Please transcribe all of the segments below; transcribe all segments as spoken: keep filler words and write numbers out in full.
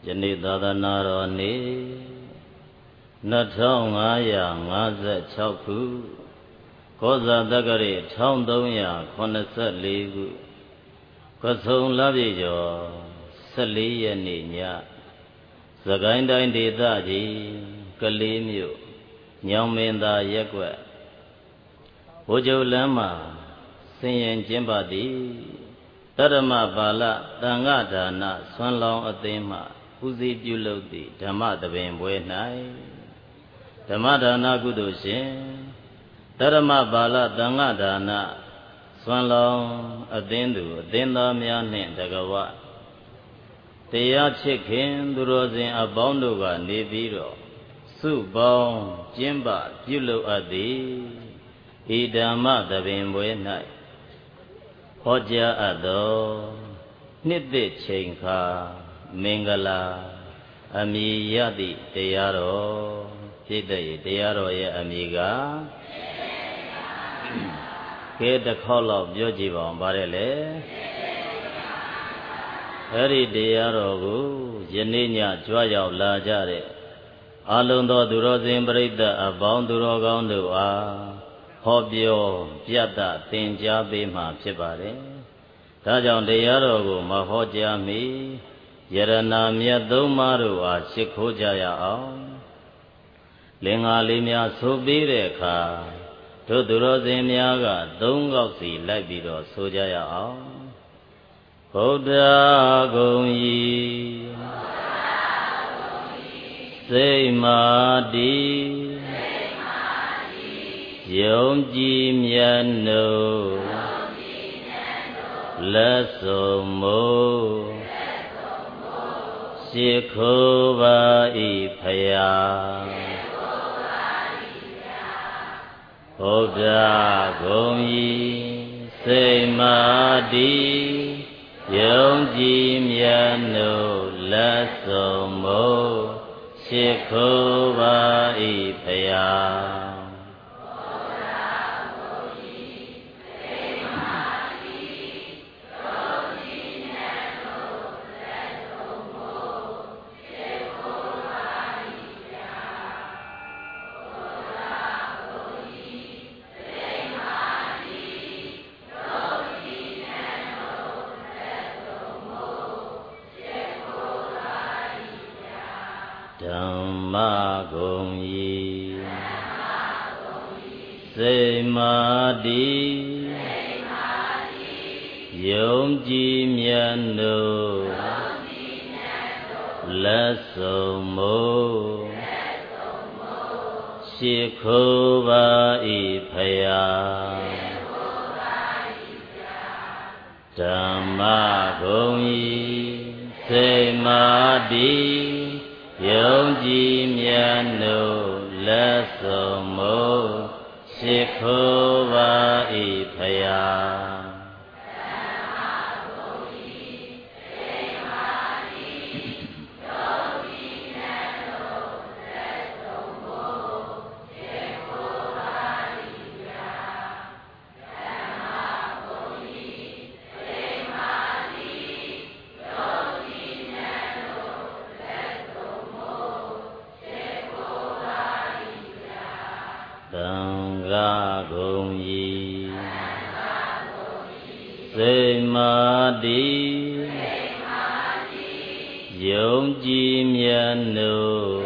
ယနေ့သာသနာတော်နေ့နှစ်ထောင်ငါးရာငါးဆယ်ခြောက်ခုကောဇာတက္ကရာတစ်ထောင်သုံးရာခုနှစ်ဆယ်လေးခုကဆုံလပြည့်ကျော်ဆယ်လေးရက်နေ့ညစကိုင်းတိုင်းဒေသကြီးကလေးမြို့ညောင်မင်းသာရက်ကွက်ဘိုးချုပ်လမ်းမှာဆင်ရင်ကျင်းပသည်တရမပါဠသံဃဒါနဆွမ်းလောင်းအသင်းမှဦးစီးပြုလုပ်သည့်ဓမ္မသဘင်ပွဲ၌ဓမ္မဒါနကုသိုလ်ရှင်တရမပါဠသံဃဒါနဆွမ်းလောင်းအသင်းသူအသင်းသားများနှင့်တကဝတရားချစ်ခင်သူတော်စင်အပေါင်းတို့ကနေပြီးတော့စုပေါင်းကျင်းပပြုလုပ်အပ်သည်ဤဓမ္မသဘင်ပွဲ၌ဟောကြားအပ်သောနှစ်သစ်ချိန်ခါမင်္ဂလာအမည်ရသည့်တရားတော်ဖြစ်တဲ့တရားတော်ရဲ့အမည်ကကဲတစ်ခေါက်လောက်ပြောကြည့်ပါအောင်ပါတယ်လေအဲ့ဒီတရားတော်ကိုယနေ့ညကြွရောက်လာကြတဲ့အလုံးသောသူတော်စင်ပရိသတ်အပေါင်းသူတော်ကောင်းတို့အားဟောပြောပြသသင်ကြားပေးမှဖြစ်ပါတယ်ဒါကြောင့်တရားတော်ကိုမဟောကြားမီယရဏမြတ်သုံးပါးတို့အားရှ िख ိုးကြရအောင်လင်္ကာလေးများဆိုပြီးတဲ့အခါတို့သူတော်စင်များကသုံးခေါက်စီလိုက်ပြီးတော့ဆိုကြရအောင်ဗုဒ္ဓဂုံဤစိတ်မာတိယုံကြည်မြတ်နို့လက်စုံမို့ရှ िख ိုးပါဤဖယားဗုဒ္ဓဂုံဤစိတ်မာတိယုံကြည်မြတ်နို့လက်စုံမို့ရှ िख ိုးပါဤဖယားဓမ္မဂုံဤစိတ်မာတိယုံကြည်မြတ်နို့လက်စုံမို့ရှ िख ိုးပါဤဖယားဓမ္မဂုံဤစိတ်မာတိယုံကြည်မြတ်နို့လက်စုံမို့ရှ िख ိုးပါဤဖယားသံဃာဂုံဤစိတ်မာတိယုံကြည်မြတ်နို့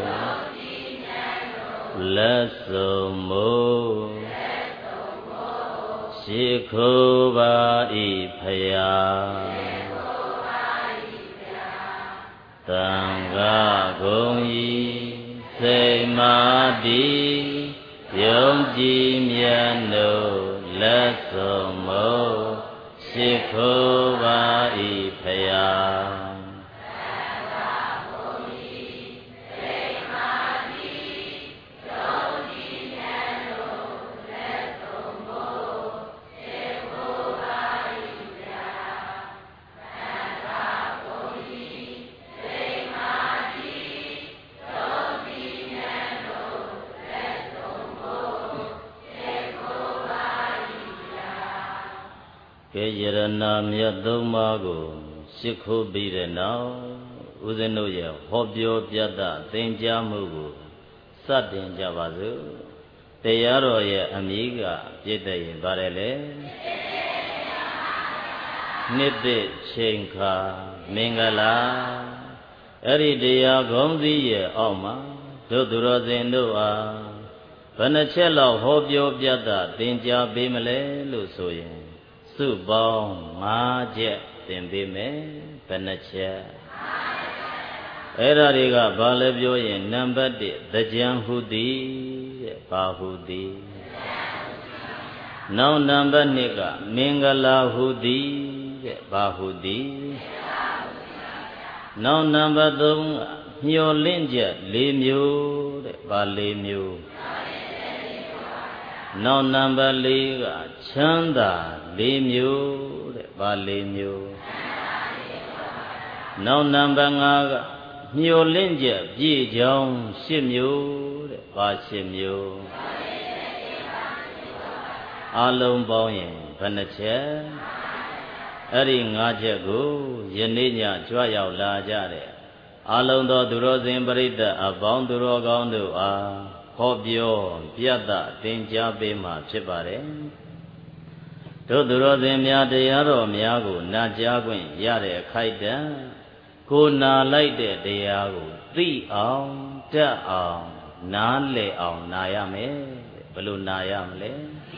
လက်စုံမို့ရှ िख ိုးပါဤဖယားသံဃာဂုံဤစိတ်မာတိယုံကြည်မြတ်နို့လက်စုံမို့ရှ िख ိုးပါဤဖယားကဲယရဏမြတ်သုံးပါးကိုရှ िख ိုးပြီးတဲ့နောက်ဦးဇင်းတို့ရဲ့ဟောပြောပြသသင်ကြားမှုကိုစတင်ကြပါစို့တရားတော်ရဲ့အမည်ကပြည့်တဲ့ရင်ပါတယ်လေနှစ်သိချိန်ခါမင်္ဂလာအဲ့ဒီတရားခေါင်းစည်းရဲ့အောက်မှာတို့သူတော်စင်တို့အားဘယ်နှချက်လောက်ဟောပြောပြသသင်ကြားပေးမလဲလို့ဆိုရင်စုပေါင်း၅ချက်သင်ပေးမယ်ဘယ်နှချက်အဲ့ဒါတွေကဘာလဲပြောရင်နံပါတ်တစ်သကြံဟုသည်တဲ့ဘာဟုသည်နောက်နံပါတ်နှစ်ကမင်္ဂလာဟုသည်တဲ့ဘာဟုသည်နောက်နံပါတ်သုံးကမျောလင့်ချက်၄မျိုးတဲ့ဘာ၄မျိုးနောက်နံပါတ်၄ကချမ်းသာ၄မျိုးတဲ့ဘာ၄မျိုးနောက်နံပါတ်၅ကမျောလင့်ချက်ပြည့်ကြောင်း၈မျိုးတဲ့ဘာ၈မျိုးအလုံးပေါင်းရင်ဘယ်နှချက်အဲ့ဒီ၅ချက်ကိုယနေ့ညကြွရောက်လာကြတဲ့အလုံးသောသူတော်စင်ပရိသတ်အပေါင်းသူတော်ကောင်းတို့အားဟောပြောပြသသင်ကြားပေးမှာဖြစ်ပါတယ်တို့သူတော်စင်များတရားတော်များကိုနာကြားခွင့်ရတဲ့အခိုက်တံကိုနာလိုက်တဲ့တရားကိုသိအောင်တတ်အောင်နားလည်အောင်နာရမယ်ဘယ်လိုနာရမလဲ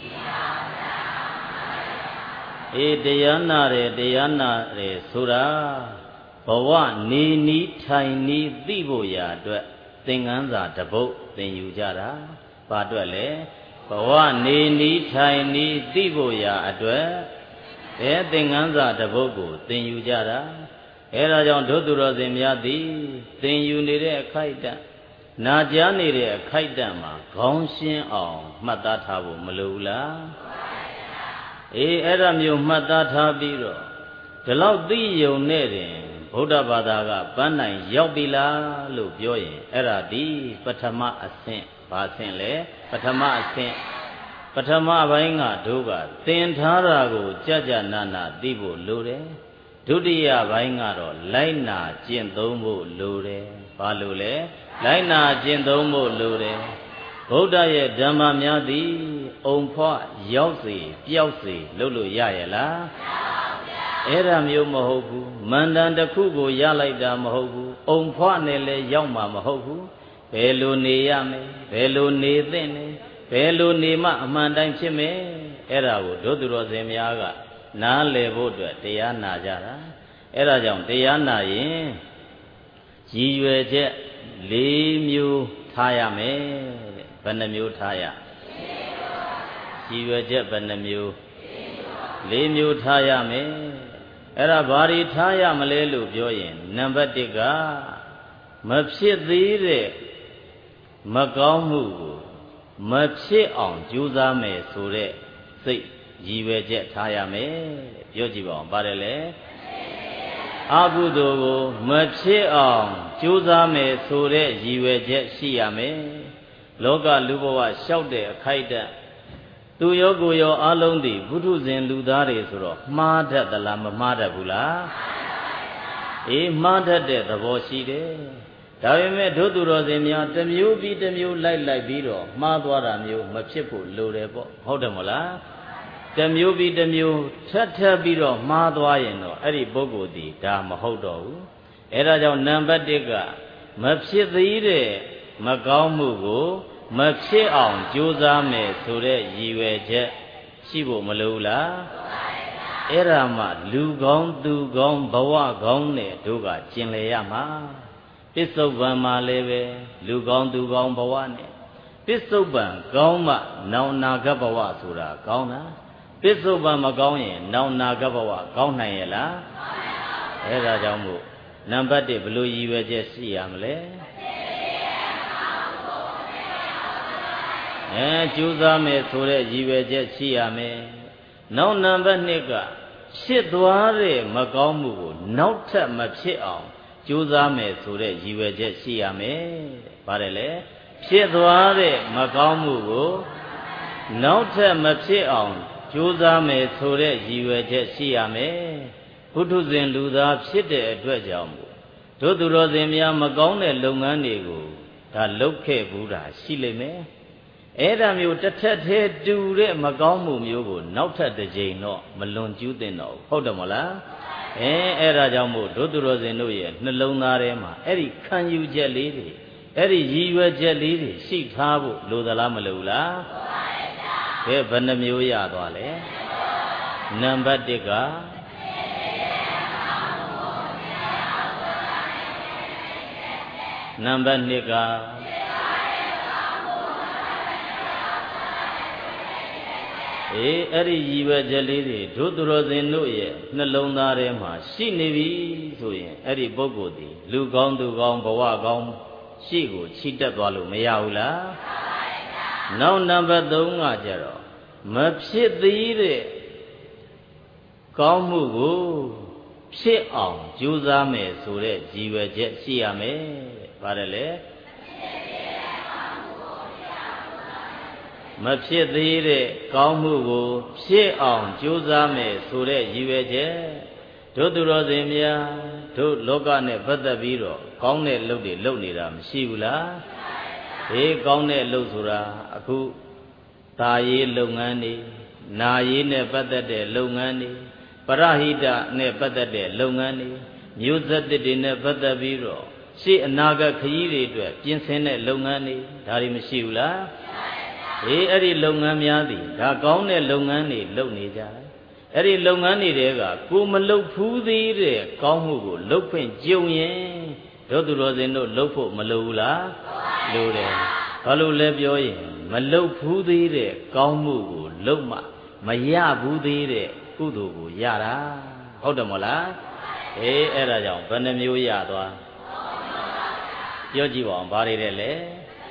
အေးတရားနာတယ်တရားနာတယ်ဆိုတာဘဝနေနီးထိုင်နီးသိဖို့ရာအတွက်သင်္ကန်းစာတစ်ပုဒ်သင်ယူကြတာဘာအတွက်လဲဘဝနေနီးထိုင်နီးသိဖို့ရာအတွက်ဘယ်သင်္ကန်းစာတစ်ပုဒ်ကိုသင်ယူကြတာအဲဒါကြောင့်ဒုသူတော်စင်များသည်သင်ယူနေတဲ့အခိုက်အတန့်နာကြားနေတဲ့အခိုက်အတန့်မှာခေါင်းရှင်းအောင်မှတ်သားထားဖို့မလိုဘူးလားအေးအဲ့ဒါမျိုးမှတ်သားထားပြီးတော့ဒီလောက်သိယုံနဲ့တင်ဗုဒ္ဓဘာသာကပန်းနိုင်ရောက်ပြီလားလို့ပြောရင်အဲ့ဒါဒီပထမအဆင့်ဘာဆင့်လဲပထမအဆင့်ပထမပိုင်းကတို့ကသင်ထားတာကိုကြကြနာနာသိဖို့လိုတယ်ဒုတိယပိုင်းကတော့လိုက်နာကျင့်သုံးဖို့လိုတယ်ဘာလို့လဲလိုက်နာကျင့်သုံးဖို့လိုတယ်ဗုဒ္ဓရဲ့ဓမ္မများသည်အုံဖွားရောက်စေပျောက်စေလုပ်လို့ရရဲ့လားအဲ့ဒါမျိုးမဟုတ်ဘူးမန္တန်တစ်ခုကိုရလိုက်တာမဟုတ်ဘူးအုံဖွားနဲ့လည်းရောက်မှာမဟုတ်ဘူးဘယ်လိုနေရမယ်ဘယ်လိုနေသင့်လဲဘယ်လိုနေမှအမှန်တိုင်းဖြစ်မယ်အဲ့ဒါကိုဒုသူတော်စင်များကနားလည်ဖို့အတွက်တရားနာကြတာအဲ့ဒါကြောင့်တရားနာရင်ရည်ရွယ်ချက်၄မျိုးထားရမယ်တဲ့ဘယ်နှမျိုးထားရရည်ရွယ်ချက်ဘယ်နှမျိုး၄မျိုးထားရမယ်အဲ့ဒါဘာတွေထားရမလဲလို့ပြောရင်နံပါတ်တစ်ကမဖြစ်သေးတဲ့မကောင်းမှုကိုမဖြစ်အောင်ကြိုးစားမယ်ဆိုတဲ့စိတ်ရည်ရွယ်ချက်ထားရမယ်ပြောကြည့်ပါဦးပါတယ်လေအကုသိုလ်ကိုမဖြစ်အောင်ကြိုးစားမယ်ဆိုတဲ့ရည်ရွယ်ချက်ရှိရမယ်လောကလူဘဝလျှောက်တဲ့အခိုက်အတန့်သူရောကိုရောအလုံးသည်ဘုထုဇဉ်လူသားတွေဆိုတော့မှားတတ်သလားမမှားတတ်ဘူးလားအေးမှားတတ်တဲ့သဘောရှိတယ်ဒါပေမဲ့ဒုသူတော်စင်များတစ်မျိုးပြီးတစ်မျိုးလိုက်လိုက်ပြီးတော့မှားသွားတာမျိုးမဖြစ်ဖို့လိုတယ်ပေါ့ဟုတ်တယ်မလားတစ်မျိုးပြီးတစ်မျိုးထပ်ထပ်ပြီးတော့မှားသွားရင်တော့အဲ့ဒီပုဂ္ဂိုလ်ဒီဒါမဟုတ်တော့ဘူးအဲ့ဒါကြောင့်နံပါတ်တစ်ကမဖြစ်သေးတဲ့မကောင်းမှုကိုမဖြစ်အောင်ကြိုးစားမယ်ဆိုတဲ့ရည်ရွယ်ချက်ရှိဖို့မလိုလားအဲ့ဒါမှလူကောင်းသူကောင်းဘဝကောင်းနဲ့တို့ကကျင်လည်ရမှာပစ္စုပန်မှာလည်းပဲလူကောင်းသူကောင်းဘဝနဲ့ပစ္စုပန်ကောင်းမှနောင်နာဂတ်ဘဝဆိုတာကောင်းတာပစ္စုပန်မကောင်းရင်နောင်နာဂတ်ဘဝကောင်းနိုင်ရဲ့လားအဲ့ဒါကြောင့်မို့နံပါတ်တစ်ဘယ်လိုရည်ရွယ်ချက်ရှိရမလဲအဲကြိုးစားမယ်ဆိုတဲ့ရည်ရွယ်ချက်ရှိရမယ်နောက်နံပါတ်နှစ်ကဖြစ်သွားတဲ့မကောင်းမှုကိုနောက်ထပ်မဖြစ်အောင်ကြိုးစားမယ်ဆိုတဲ့ရည်ရွယ်ချက်ရှိရမယ်ပါတယ်လေဖြစ်သွားတဲ့မကောင်းမှုကိုနောက်ထပ်မဖြစ်အောင်ကြိုးစားမယ်ဆိုတဲ့ရည်ရွယ်ချက်ရှိရမယ်ဘုထုဇဉ်လူသားဖြစ်တဲ့အတွက်ကြောင့်ဒတို့သူတော်စင်များမကောင်းတဲ့လုပ်ငန်းတွေကိုဒါလုပ်ခဲ့ဘူးတာရှိလိမ့်မယ်အဲ့ဒါမျိုးတစ်ထက်သေးတူတဲ့မကောင်းမှုမျိုးကိုနောက်ထပ်တစ်ကြိမ်တော့မလွန်ကျူးသင့်တော့ဟုတ်တယ်မလားအဲအဲ့ဒါကြောင့်မို့တို့သူတော်စင်တို့ရဲ့နှလုံးသားထဲမှာအဲ့ဒီခံယူချက်လေးတွေအဲ့ဒီရည်ရွယ်ချက်လေးတွေရှိထားဖို့လိုသလားမလိုဘူးလားကဲဘယ်နှမျိုးရသွားလဲနံပါတ်တစ်ကနံပါတ်နှစ်ကအေးအဲ့ဒီရည်ရွယ်ချက်လေးတွေတို့သူတော်စင်တို့ရဲ့နှလုံးသားထဲမှာရှိနေပြီဆိုရင်အဲ့ဒီပုဂ္ဂိုလ်ဒီလူကောင်းသူကောင်းဘဝကောင်းရှိကိုချီတက်သွားလို့မရဘူးလားနောက်နံပါတ်သုံးကကြတော့မဖြစ်သေးတဲ့ကောင်းမှုကိုဖြစ်အောင်ကြိုးစားမယ်ဆိုတဲ့ရည်ရွယ်ချက်ရှိရမယ်တဲ့ပါတယ်လေမဖြစ်သေးတဲ့ကောင်းမှုကိုဖြစ်အောင်ကြိုးစားမယ်ဆိုတဲ့ရည်ရွယ်ချက်တို့သူတော်စင်များတို့လောကနဲ့ပတ်သက်ပြီးတော့ကောင်းတဲ့လုပ်တွေလုပ်နေတာမရှိဘူးလားဒီကောင်းတဲ့လုပ်ဆိုတာအခုသာရေးလုပ်ငန်းတွေနာရေးနဲ့ပတ်သက်တဲ့လုပ်ငန်းတွေပရဟိတနဲ့ပတ်သက်တဲ့လုပ်ငန်းတွေမျိုးဆက်တွေနဲ့ပတ်သက်ပြီးတော့ရှေ့အနာဂတ်ခရီးတွေအတွက်ပြင်ဆင်တဲ့လုပ်ငန်းတွေဒါတွေမရှိဘူးလားအေးအဲ့ဒီလုပ်ငန်းများသည်ဒါကောင်းတဲ့လုပ်ငန်းတွေလုပ်နေကြတယ်အဲ့ဒီလုပ်ငန်းတွေကကိုမလုပ်ဖူးသေးတဲ့ကောင်းမှုကိုလုပ်ခွင့်ကြုံရင်တို့သူတော်စင်တို့လုပ်ဖို့မလိုဘူးလားလိုတယ်ဘာလို့လဲပြောရင်မလုပ်ဖူးသေးတဲ့ကောင်းမှုကိုလုပ်မှမရဘူးသေးတဲ့ကုသိုလ်ကိုရတာဟုတ်တယ်မဟုတ်လားအေးအဲ့ဒါကြောင့်ဘယ်နှမျိုးရသွားပြောကြည့်ပါအောင်ဘာတွေတဲ့လဲ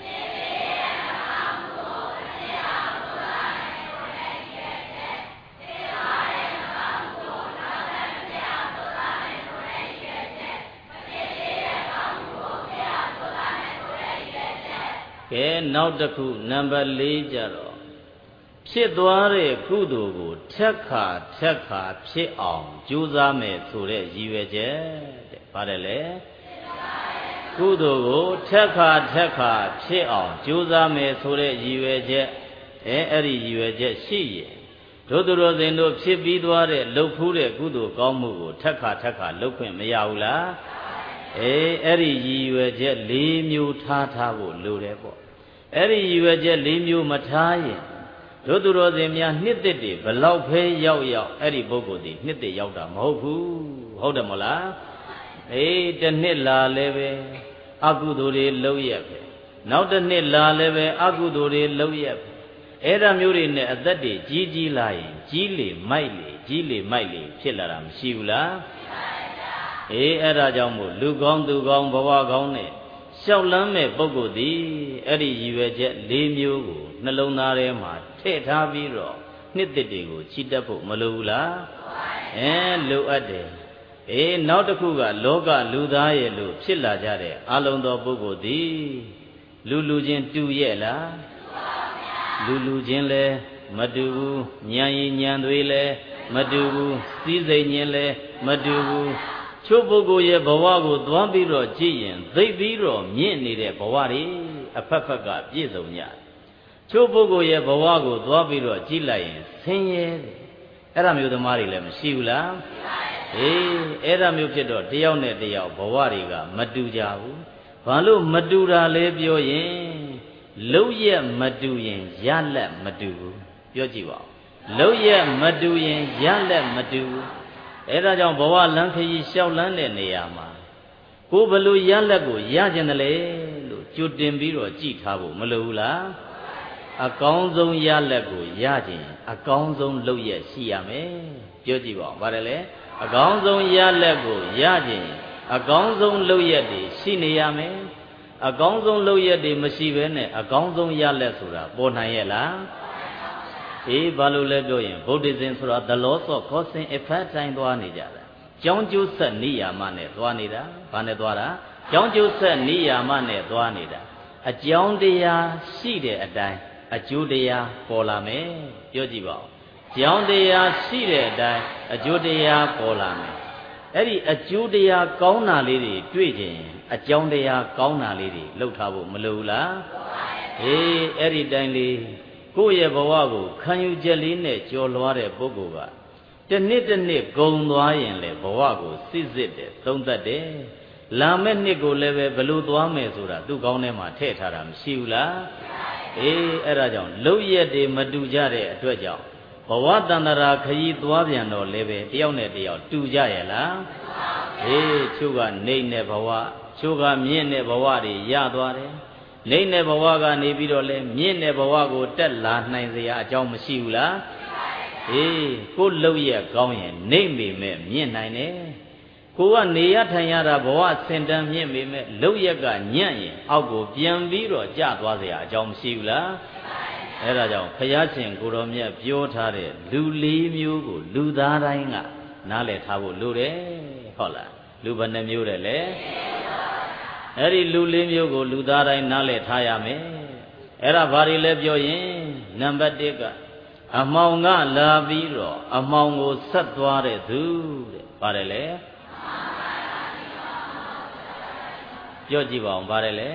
ကဲနောက်တစ်ခုနံပါတ်လေးကြတော့ဖြစ်သွားတဲ့ကုသိုလ်ကိုထက်ခါထက်ခါဖြစ်အောင်ကြိုးစားမယ်ဆိုတဲ့ရည်ရွယ်ချက်တဲ့ပါတယ်လေကုသိုလ်ကိုထက်ခါထက်ခါဖြစ်အောင်ကြိုးစားမယ်ဆိုတဲ့ရည်ရွယ်ချက်အဲအဲ့ဒီရည်ရွယ်ချက်ရှိရင်တို့သူတော်စင်တို့ဖြစ်ပြီးသွားတဲ့လှုပ်ဖူးတဲ့ကုသိုလ်ကောင်းမှုကိုထက်ခါထက်ခါလုပ်ခွင့်မရဘူးလားအေးအဲ့ဒီရည်ရွယ်ချက်၄မျိုးထားထားဖို့လိုတယ်ပေါ့အဲ့ဒီရည်ရွယ်ချက်၄မျိုးမထားရင်တို့သူတော်စင်များနှစ်သက်တွေဘလောက်ပဲရောက်ရောက်အဲ့ဒီပုဂ္ဂိုလ်ဒီနှစ်သက်ရောက်တာမဟုတ်ဘူးဟုတ်တယ်မဟုတ်လားအေးတစ်နှစ်လာလည်းပဲအကုသိုလ်တွေလုပ်ရက်ပဲနောက်တစ်နှစ်လာလည်းပဲအကုသိုလ်တွေလုပ်ရက်ပဲအဲ့ဒါမျိုးတွေနဲ့အသက်တွေကြီးကြီးလာရင်ကြီးလေမိုက်လေကြီးလေမိုက်လေဖြစ်လာတာမရှိဘူးလားအေးအဲ့ဒါကြောင့်မို့လူကောင်းသူကောင်းဘဝကောင်းနဲ့လျှောက်လန်းမဲ့ပုဂ္ဂိုလ်သည်အဲ့ဒီရည်ရွယ်ချက်၄မျိုးကိုနှလုံးသားထဲမှာထည့်ထားပြီးတော့နှစ်သက်တွေကိုချီတက်ဖို့မလိုဘူးလားအဲလိုအပ်တယ်အေးနောက်တစ်ခုကလောကလူသားရဲ့လို့ဖြစ်လာကြတဲ့အလုံးသောပုဂ္ဂိုလ်သည်လူလူချင်းတူရဲ့လားလူလူချင်းလည်းမတူဘူးဉာဏ်ရည်ဉာဏ်တွေလည်းမတူဘူးစည်းစိမ်ခြင်းလည်းမတူဘူးချို့ပုဂ္ဂိုလ်ရဲ့ဘဝကိုသွားပြီးတော့ကြည့်ရင်သိပြီးတော့မြင့်နေတဲ့ဘဝတွေအဖက်ဖက်ကပြည့်စုံကြချို့ပုဂ္ဂိုလ်ရဲ့ဘဝကိုသွားပြီးတော့ကြည့်လိုက်ရင်ဆင်းရဲတယ်အဲ့ဒါမျိုးသမားတွေလည်းမရှိဘူးလားအေးအဲ့ဒါမျိုးဖြစ်တော့တယောက်နဲ့တယောက်ဘဝတွေကမတူကြဘူးဘာလို့မတူတာလဲပြောရင်လုံးရက်မတူရင်ရလက်မတူဘူးပြောကြည့်ပါဦးလုံးရက်မတူရင်ရလက်မတူဘူးအဲ့ဒါကြောင့်ဘဝလမ်းခရီးလျှောက်လန်းတဲ့နေရာမှာကိုဘလို့ရလက်ကိုရကျင်တယ်လေလို့ကြိုတင်ပြီးတော့ကြည်ထားဖို့မလိုဘူးလားအကောင်းဆုံးရလက်ကိုရခြင်းအကောင်းဆုံးလုပ်ရရှိရမယ်ပြောကြည့်ပါဦးဗါတယ်လေအကောင်းဆုံးရလက်ကိုရခြင်းအကောင်းဆုံးလုပ်ရတွေရှိနေရမယ်အကောင်းဆုံးလုပ်ရတွေမရှိဘဲနဲ့အကောင်းဆုံးရလက်ဆိုတာပေါ်နိုင်ရဲ့လားအေးဘာလို့လဲပြောရင်ဗုဒ္ဓဇင်ဆိုတာ the laws of cause and effect တိုင်းသွားနေကြတာကြောင်းကျိုးဆက်နိယာမနဲ့သွားနေတာဘာနဲ့သွားတာကြောင်းကျိုးဆက်နိယာမနဲ့သွားနေတာအကြောင်းတရားရှိတဲ့အတိုင်းအကျိုးတရားပေါ်လာမယ်ပြောကြည့်ပါဦးကြောင်းတရားရှိတဲ့အတိုင်းအကျိုးတရားပေါ်လာမယ်အဲ့ဒီအကျိုးတရားကောင်းတာလေးတွေတွေ့ခြင်းအကြောင်းတရားကောင်းတာလေးတွေလှုပ်ထားဖို့မလိုဘူးလားအေးအဲ့ဒီတိုင်းလေးကိုယ့်ရဲ့ဘဝကိုခံယူချက်လေးနဲ့ကြော်လွှားတဲ့ပုဂ္ဂိုလ်ကတစ်နှစ်တစ်နှစ်ဂုံသွားရင်လေဘဝကိုစစ်စစ်တယ်သုံးသပ်တယ်လာမဲ့နှစ်ကိုလည်းပဲဘလို့သွားမယ်ဆိုတာသူ့ကောင်းထဲမှာထည့်ထားတာမရှိဘူးလားအေးအဲ့ဒါကြောင့်လုံရက်တွေမတူကြတဲ့အတွက်ကြောင့်ဘဝတန္တရာခရီးသွားပြန်တော့လည်းပဲတယောက်နဲ့တယောက်တူကြရဲ့လားအေးချို့ကနေနဲ့ဘဝချို့ကမြင့်တဲ့ဘဝတွေရသွားတယ်နေနဲ့ဘဝကနေပြီးတော့လဲမြင့်တဲ့ဘဝကိုတက်လာနိုင်စရာအကြောင်းမရှိဘူးလားအေးကိုလုံရက်ကောင်းရင်နေမိမဲ့မြင့်နိုင်တယ်ကိုကနေရထိုင်ရတာဘဝစင်တန်းမြင့်မိမဲ့လုံရက်ကညံ့ရင်အောက်ကိုပြန်ပြီးတော့ကျသွားစရာအကြောင်းမရှိဘူးလားအဲ့ဒါကြောင့်ဘုရားရှင်ကိုတော်မြတ်ပြောထားတဲ့လူလေးမျိုးကိုလူသားတိုင်းကနားလည်ထားဖို့လိုတယ်ဟုတ်လားလူဘယ်နှမျိုးတယ်လဲအဲ့ဒီလူလေးမျိုးကိုလူသားတိုင်းနားလည်ထားရမယ်အဲ့ဒါဘာတွေလဲပြောရင်နံပါတ်တစ်ကအမှောင်ကလာပြီးတော့အမှောင်ကိုဆက်သွားတဲ့သူတဲ့ပါတယ်လေပြောကြည့်ပါဦးပါတယ်လေ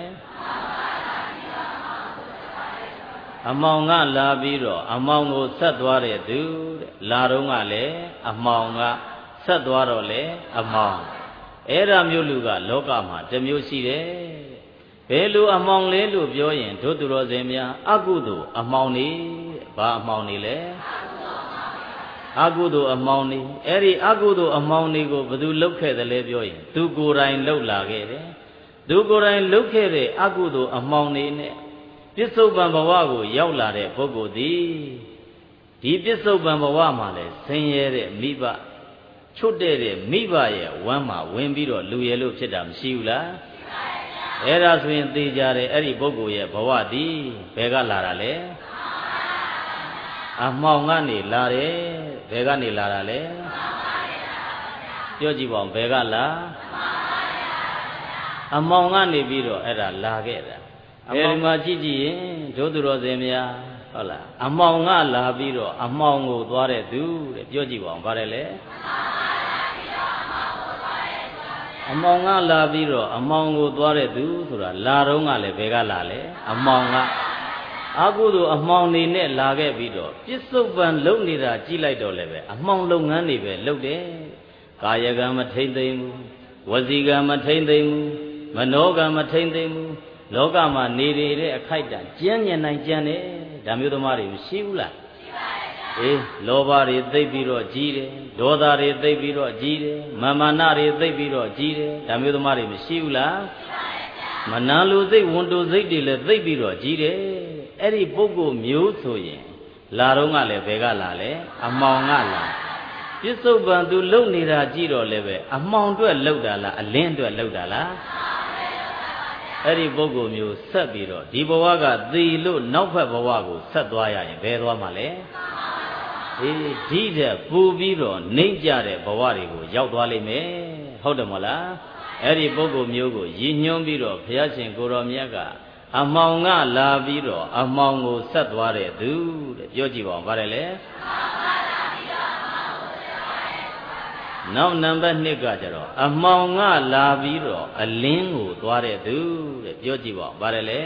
အမှောင်ကလာပြီးတော့အမှောင်ကိုဆက်သွားတဲ့သူတဲ့လာတော့ကလည်းအမှောင်ကဆက်သွားတော့လေအမှောင်အဲ့ဒါမျိုးလူကလောကမှာတစ်မျိုးရှိတယ်ဘယ်လိုအမှောင်လဲလို့ပြောရင်တို့သူတော်စင်များအကုသိုလ်အမှောင်နေဘာအမှောင်နေလဲအကုသိုလ်အမှောင်နေအဲ့ဒီအကုသိုလ်အမှောင်တွေကိုဘယ်သူလုပ်ခဲ့တယ်လဲပြောရင်သူကိုယ်တိုင်လုပ်လာခဲ့တယ်သူကိုယ်တိုင်လုပ်ခဲ့တဲ့အကုသိုလ်အမှောင်နေနဲ့ပစ္စုပန်ဘဝကိုရောက်လာတဲ့ပုဂ္ဂိုလ်သည်ဒီပစ္စုပန်ဘဝမှာလဲဆင်းရဲတဲ့မိဘချွတ်တဲ့မိဘရဲ့ဝမ်းမှာဝင်ပြီးတော့လူရဲလို့ဖြစ်တာမရှိဘူးလားအဲ့ဒါဆိုရင်သိကြတယ်အဲ့ဒီပုဂ္ဂိုလ်ရဲ့ဘဝသည်ဘယ်ကလာတာလဲအမှောင်ကနေလာတယ်ဘယ်ကနေလာတာလဲပြောကြည့်ပါဦးဘယ်ကလာအမှောင်ကနေပြီးတော့အဲ့ဒါလာခဲ့တာအဲဒီမှာကြည့်ကြည့်ရင်ဒုသူတော်စင်များဟုတ်လားအမှောင်ကလာပြီးတော့အမှောင်ကိုသွားတဲ့သူတဲ့ပြောကြည့်ပါဦးပါတယ်လေအမှောင်ကလာပြီးတော့အမှောင်ကိုသွားတဲ့သူဆိုတာလာတော့ကလည်းဘယ်ကလာလဲအမှောင်ကအကုသိုလ်အမှောင်နေနဲ့လာခဲ့ပြီးတော့ပြစ္ဆုတ်ပံလုံနေတာကြည့်လိုက်တော့လည်းပဲအမှောင်လုပ်ငန်းတွေပဲလုပ်တယ်ကာယကံမထိမ့်သိမ့်ဘူးဝစီကံမထိမ့်သိမ့်ဘူးမနောကံမထိမ့်သိမ့်ဘူးလောကမှာနေရတဲ့အခိုက်တန့်ကြမ်းညံနိုင်ကြမ်းတယ်ဒါမျိုးသမားတွေမရှိဘူးလားရှိပါရဲ့ဗျာအေးလောဘတွေသိပ်ပြီးတော့ကြီးတယ်ဒေါသတွေသိပ်ပြီးတော့ကြီးတယ်မာမနတွေသိပ်ပြီးတော့ကြီးတယ်ဒါမျိုးသမားတွေမရှိဘူးလားရှိပါရဲ့ဗျာမနာလိုစိတ်ဝန်တိုစိတ်တွေလည်းသိပ်ပြီးတော့ကြီးတယ်အဲ့ဒီပုဂ္ဂိုလ်မျိုးဆိုရင်လာတော့ကလည်းဘယ်ကလာလဲအမှောင်ကလာပြစ္ဆုတ်ပံသူလုံနေတာကြည့်တော့လည်းပဲအမှောင်အတွက်လှုပ်တာလားအလင်းအတွက်လှုပ်တာလားအဲ့ဒီပုဂ္ဂိုလ်မျိုးဆက်ပြီးတော့ဒီဘဝကသေလို့နောက်ဖက်ဘဝကိုဆက်သွားရရင်ဘယ်သွားမှာလဲအေးဒီတဲ့ပူပြီးတော့နှိမ့်ကြတဲ့ဘဝတွေကိုရောက်သွားလိမ့်မယ်ဟုတ်တယ်မလားအဲ့ဒီပုဂ္ဂိုလ်မျိုးကိုရည်ညွှန်းပြီးတော့ဘုရားရှင်ကိုတော်မြတ်ကအမှောင်ကလာပြီးတော့အမှောင်ကိုဆက်သွားတဲ့သူတဲ့ပြောကြည့်ပါဦးဗါတယ်လေနောက်နံပါတ်နှစ်ကကြတော့အမှောင်ကလာပြီးတော့အလင်းကိုသွားတဲ့သူတဲ့ပြောကြည့်ပါဦးဗါတယ်လေ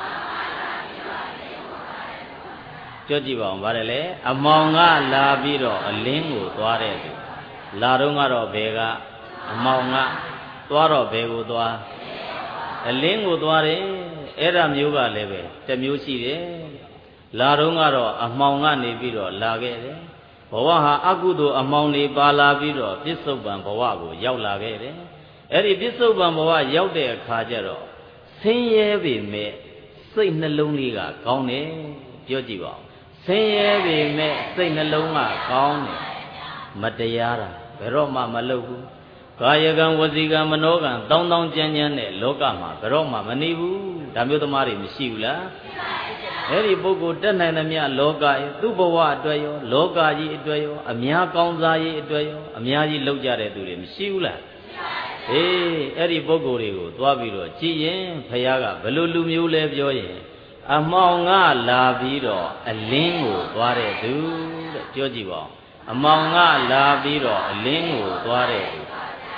ပြောကြည့်ပါဦးဗါတယ်လေအမှောင်ကလာပြီးတော့အလင်းကိုသွားတဲ့သူလာတော့ကတော့ဘယ်ကအမှောင်ကသွားတော့ဘယ်ကိုသွားအလင်းကိုသွားတယ်အဲ့ဒါမျိုးကလည်းပဲတစ်မျိုးရှိတယ်လာတော့ကတော့အမှောင်ကနေပြီးတော့လာခဲ့တယ်ဘဝဟာအကုသိုလ်အမှောင်တွေပါလာပြီးတော့ပစ္စုပန်ဘဝကိုရောက်လာခဲ့တယ်အဲ့ဒီပစ္စုပန်ဘဝရောက်တဲ့အခါကျတော့ဆင်းရဲပေမဲ့စိတ်နှလုံးလေးကကောင်းတယ်ပြောကြည့်ပါဦးဆင်းရဲပေမဲ့စိတ်နှလုံးကကောင်းတယ်မတရားတာဘယ်တော့မှမလုပ်ဘူးကာယကံဝစီကံမနောကံတောင်းတောင်းကြမ်းကြမ်းတဲ့လောကမှာဘယ်တော့မှမနေဘူးဒါမျိုးသမားတွေမရှိဘူးလားအဲ့ဒီပုဂ္ဂိုလ်တက်နိုင်သမျှလောကရဲ့သူ့ဘဝအတွက်ရောလောကကြီးအတွက်ရောအများကောင်းစားရေးအတွက်ရောအများကြီးလောက်ကြတဲ့သူတွေမရှိဘူးလားအေးအဲ့ဒီပုဂ္ဂိုလ်တွေကိုသွားပြီးတော့ကြည်ရင်ဘုရားကဘယ်လိုလူမျိုးလဲပြောရင်အမှောင်ကလာပြီးတော့အလင်းကိုသွားတဲ့သူတဲ့ပြောကြည့်ပါဦးအမှောင်ကလာပြီးတော့အလင်းကိုသွားတဲ့သူ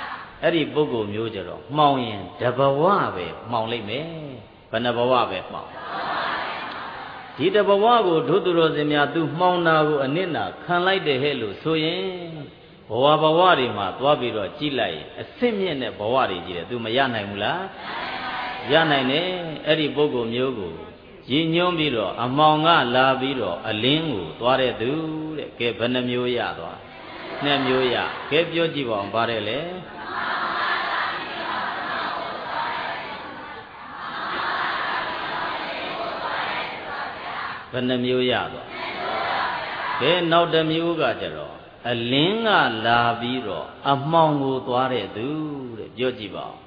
အဲ့ဒီပုဂ္ဂိုလ်မျိုးကြတော့မှောင်ရင်တဘဝပဲမှောင်လိုက်မယ်ဘယ်နှဘဝပဲမှောင်ဒီတဘဝကိုဒုသူတော်စင်များသူမှောင်တာကိုအနစ်နာခံလိုက်တယ်ဟဲ့လို့ဆိုရင်ဘဝဘဝတွေမှာသွားပြီးတော့ကြည့်လိုက်ရင်အဆင့်မြင့်တဲ့ဘဝတွေကြီးတယ်သူမရနိုင်ဘူးလားရနိုင်တယ်အဲ့ဒီပုဂ္ဂိုလ်မျိုးကိုရည်ညွှန်းပြီးတော့အမောင်ကလာပြီးတော့အလင်းကိုသွားတဲ့သူတဲ့ကဲဘယ်နှမျိုးရသွားနှစ်မျိုးရကဲပြောကြည့်ပါအောင်ပါတယ်လေဘယ်နှမျိုးရသွားကဲနောက်တစ်မျိုးကကြတော့အလင်းကလာပြီးတော့အမှောင်ကိုသွားတဲ့သူတဲ့ပြောကြည့်ပါဦး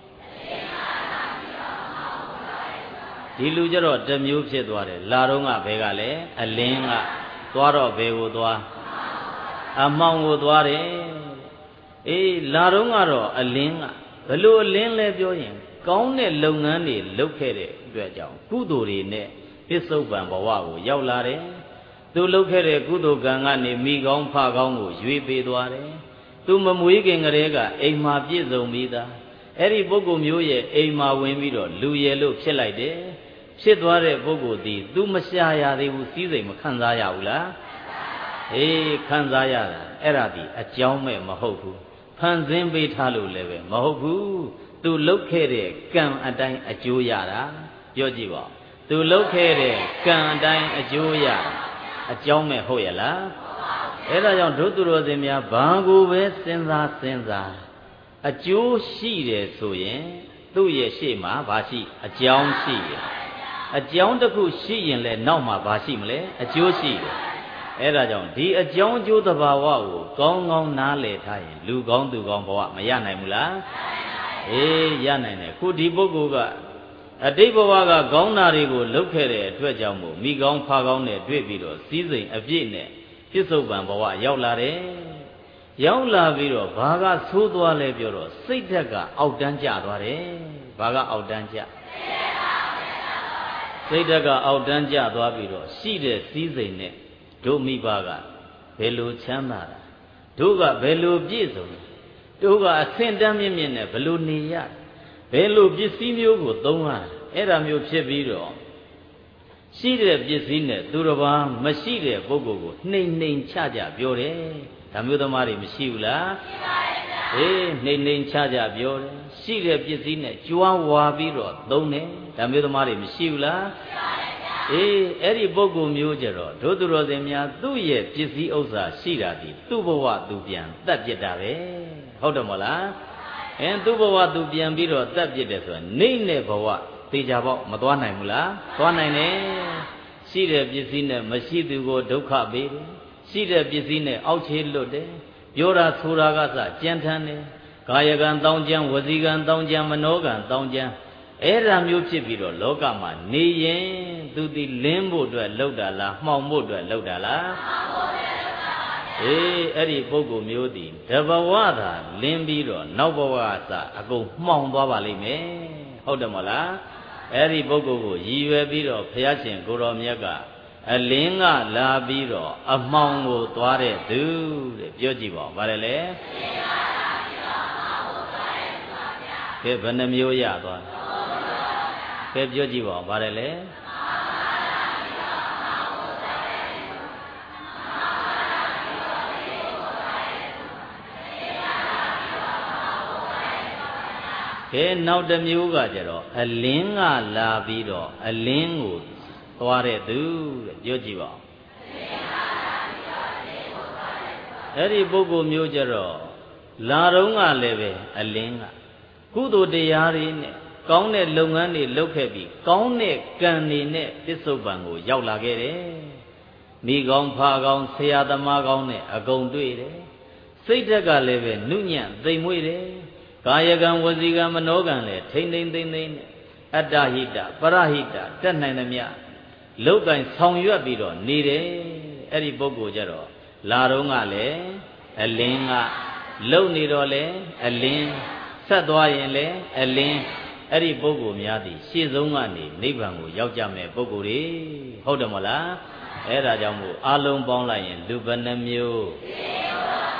ဒီလူကြတော့တစ်မျိုးဖြစ်သွားတယ်လာတော့ကဘယ်ကလဲအလင်းကသွားတော့ဘယ်ကိုသွားအမှောင်ကိုသွားတယ်အေးလာတော့ကတော့အလင်းကဘလို့အလင်းလဲပြောရင်ကောင်းတဲ့လုပ်ငန်းတွေလုပ်ခဲ့တဲ့အတွက်ကြောင့်ကုသိုလ်တွေနဲ့ပစ္စုပန်ဘဝကိုရောက်လာတယ်သူလုပ်ခဲ့တဲ့ကုသိုလ်ကံကနေမိကောင်းဖကောင်းကိုရွေးပေးသွားတယ်သူမမွေးခင်ကတည်းကအိမ်မှာပြည့်စုံပြီးသားအဲ့ဒီပုဂ္ဂိုလ်မျိုးရဲ့အိမ်မှာဝင်ပြီးတော့လူရယ်လို့ဖြစ်လိုက်တယ်ဖြစ်သွားတဲ့ပုဂ္ဂိုလ်ဒီသူမရှာရသေးဘူးစီးစိမ်မခံစားရဘူးလားအေးခံစားရတာအဲ့ဒါဒီအကြောင်းမဲ့မဟုတ်ဘူးဖန်ဆင်းပေးထားလို့လည်းပဲမဟုတ်ဘူးသူလုပ်ခဲ့တဲ့ကံအတိုင်းအကျိုးရတာပြောကြည့်ပါသူလုပ်ခဲ့တဲ့ကံအတိုင်းအကျိုးရအကြောင်းမဲ့ဟုတ်ရလားအဲ့ဒါကြောင့်ဒုသူတော်စင်များဘာကိုပဲစဉ်းစားစဉ်းစားအကျိုးရှိတယ်ဆိုရင်သူ့ရဲ့ရှေ့မှာဘာရှိအကြောင်းရှိတယ်အကြောင်းတစ်ခုရှိရင်လည်းနောက်မှာဘာရှိမလဲအကျိုးရှိတယ်အဲ့ဒါကြောင့်ဒီအကြောင်းအကျိုးသဘာဝကိုကောင်းကောင်းနားလည်ထားရင်လူကောင်းသူကောင်းဘဝမရနိုင်ဘူးလားအေးရနိုင်တယ်ခုဒီပုဂ္ဂိုလ်ကအတိတ်ဘဝကကောင်းတာတွေကိုလုပ်ခဲ့တဲ့အတွက်ကြောင့်မို့မိကောင်းဖာကောင်းနဲ့တွေ့ပြီးတော့စီးစိမ်အပြည့်နဲ့ပြစ္ဆုတ်ပံဘဝရောက်လာတယ်ရောက်လာပြီးတော့ဘာကသိုးသွားလဲပြောတော့စိတ်ဓာတ်ကအောက်တန်းကျသွားတယ်ဘာကအောက်တန်းကျစိတ်ဓာတ်ကအောက်တန်းကျသွားပြီးတော့ရှိတဲ့စည်းစိမ်နဲ့တို့မိဘကဘယ်လိုချမ်းသာတာတို့ကဘယ်လိုပြည့်စုံတို့ကအဆင့်တန်းမြင့်မြင့်နဲ့ဘယ်လိုနေရဘယ်လိုပစ္စည်းမျိုးကိုသုံးရအဲ့ဒါမျိုးဖြစ်ပြီးတော့ရှိတဲ့ပစ္စည်းနဲ့သူတစ်ပါးမရှိတဲ့ပုဂ္ဂိုလ်ကိုနှိမ်နှိမ်ချကြပြောတယ်ဒါမျိုးသမားတွေမရှိဘူးလားရှိပါတယ်ဗျာအေးနှိမ်နှိမ်ချကြပြောတယ်ရှိတဲ့ပစ္စည်းနဲ့ကြွားဝါပြီးတော့သုံးတယ်ဒါမျိုးသမားတွေမရှိဘူးလားရှိပါတယ်ဗျာအေးအဲ့ဒီပုဂ္ဂိုလ်မျိုးကြတော့ဒုသူတော်စင်များသူ့ရဲ့ပစ္စည်းဥစ္စာရှိတာဒီသူ့ဘဝသူပြန်တတ်ပြစ်တာပဲဟုတ်တယ်မဟုတ်လားအဲသူ့ဘဝသူပြန်ပြီးတော့တတ်ပြစ်တယ်ဆိုတာနေနဲ့ဘဝသေချာပေါ့မသွားနိုင်ဘူးလားသွားနိုင်တယ်ရှိတဲ့ပစ္စည်းနဲ့မရှိသူကိုဒုက္ခပေးတယ်ရှိတဲ့ပစ္စည်းနဲ့အောက်ခြေလွတ်တယ်ပြောတာဆိုတာကစကြံထမ်းတယ်ကာယကံတောင်းကြံဝစီကံတောင်းကြံမနောကံတောင်းကြံအဲ့ဒါမျိုးဖြစ်ပြီးတော့လောကမှာနေရင်သူဒီလင်းဖို့အတွက်လှုပ်တာလားမှောင်ဖို့အတွက်လှုပ်တာလားမှောင်ဖို့အတွက်လှုပ်တာပါဗျာအေးအဲ့ဒီပုဂ္ဂိုလ်မျိုးဒီတဘဝသာလင်းပြီးတော့နောက်ဘဝကစအကုန်မှောင်သွားပါလိမ့်မယ်ဟုတ်တယ်မဟုတ်လားအဲ့ဒီပုဂ္ဂိုလ်ကိုရည်ရွယ်ပြီးတော့ဘုရားရှင်ကိုတော်မြတ်ကအလင်းကလာပြီးတော့အမှောင်ကိုသွားတဲ့သူတဲ့ပြောကြည့်ပါဦးဗါတယ်လေကဲဘယ်နှမျိုးရသွားကဲပြောကြည့်ပါဦးဗါတယ်လေကဲနောက်တစ်မျိုးကကြတော့အလင်းကလာပြီးတော့အလင်းကိုသွားတဲ့သူတဲ့ပြောကြည့်ပါဦးအဲ့ဒီပုဂ္ဂိုလ်မျိုးကြတော့လာတော့ကလည်းပဲအလင်းကကုသိုလ်တရားတွေနဲ့ကောင်းတဲ့လုပ်ငန်းတွေလုပ်ခဲ့ပြီးကောင်းတဲ့ကံတွေနဲ့ပစ္စုပန်ကိုရောက်လာခဲ့တယ်မိကောင်းဖာကောင်းဆရာသမားကောင်းနဲ့အကုန်တွေ့တယ်စိတ်ဓာတ်ကလည်းပဲနုညံ့သိမ်မွေ့တယ်ကာယကံဝစီကံမနောကံလည်းထိမ့်ထိမ့်သိမ့်သိမ့်နဲ့အတ္တဟိတပရဟိတတက်နိုင်သမျှလောက်ကင်ဆောင်ရွက်ပြီးတော့နေတယ်အဲ့ဒီပုဂ္ဂိုလ်ကြတော့လာတော့ကလည်းအလင်းကလုံနေတော့လေအလင်းဆက်သွားရင်လည်းအလင်းအဲ့ဒီပုဂ္ဂိုလ်များသည်ရှေ့ဆုံးကနေနိဗ္ဗာန်ကိုရောက်ကြမဲ့ပုဂ္ဂိုလ်တွေဟုတ်တယ်မလားအဲ့ဒါကြောင့်မို့အလုံးပေါင်းလိုက်ရင်လူဘယ်နှမျိုး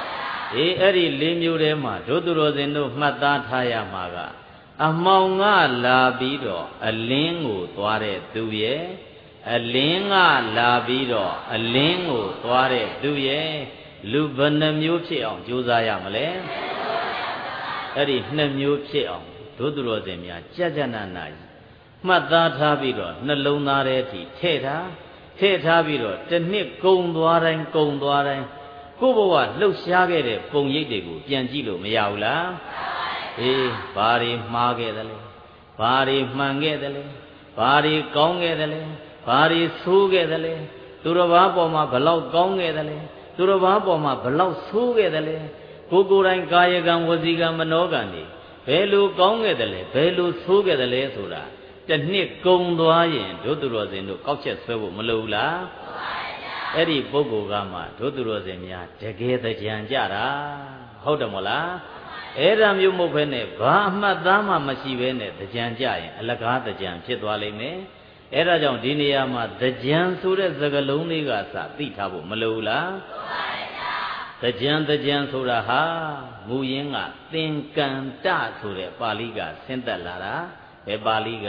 အေးအဲ့ဒီလေးမျိုးထဲမှာဒုသူတော်စင်တို့မှတ်သားထားရမှာကအမှောင်ကလာပြီးတော့အလင်းကိုသွားတဲ့သူရဲ့အလင်းကလာပြီးတော့အလင်းကိုသွားတဲ့သူရဲ့လူဘယ်နှမျိုးဖြစ်အောင်ကြိုးစားရမလဲအဲ့ဒီနှစ်မျိုးဖြစ်အောင်ဒုသူတော်စင်များကြကြနာနာမှတ်သားထားပြီးတော့နှလုံးသားထဲအထိထည့်ထားထည့်ထားပြီးတော့တစ်နှစ်ကုံသွားတိုင်းကုံသွားတိုင်းကိုယ့်ဘဝလှုပ်ရှားခဲ့တဲ့ပုံရိပ်တွေကိုပြန်ကြည့်လို့မရဘူးလားအေးဘာတွေမှားခဲ့သလဲဘာတွေမှန်ခဲ့သလဲဘာတွေကောင်းခဲ့သလဲဘာတွေဆိုးခဲ့သလဲသူတော်ဘာပေါ်မှာဘလောက်ကောင်းခဲ့သလဲသူတော်ဘာပေါ်မှာဘလောက်ဆိုးခဲ့သလဲကိုယ်ကိုယ်တိုင်ကာယကံဝစီကံမနောကံတွေဘယ်လိုကောင်းခဲ့သလဲဘယ်လိုဆိုးခဲ့သလဲဆိုတာတစ်နှစ်ကုံသွားရင်ဒုသူတော်စင်တို့ကောက်ချက်ဆွဲဖို့မလိုဘူးလားအဲ့ဒီပုဂ္ဂိုလ်ကမှဒုသူတော်စင်များတကယ်တကြံကြတာဟုတ်တယ်မို့လားအဲ့ဒါမျိုးမဟုတ်ဘဲနဲ့ဘာအမှတ်သားမှမရှိဘဲနဲ့တကြံကြရင်အလကားတကြံဖြစ်သွားလိမ့်မယ်အဲ့ဒါကြောင့်ဒီနေရာမှာတကြံဆိုတဲ့စကားလုံးလေးကစသိထားဖို့မလိုဘူးလားတကြံတကြံဆိုတာဟာမူရင်းကသင်္ကန္တဆိုတဲ့ပါဠိကဆင်းသက်လာတာဘယ်ပါဠိက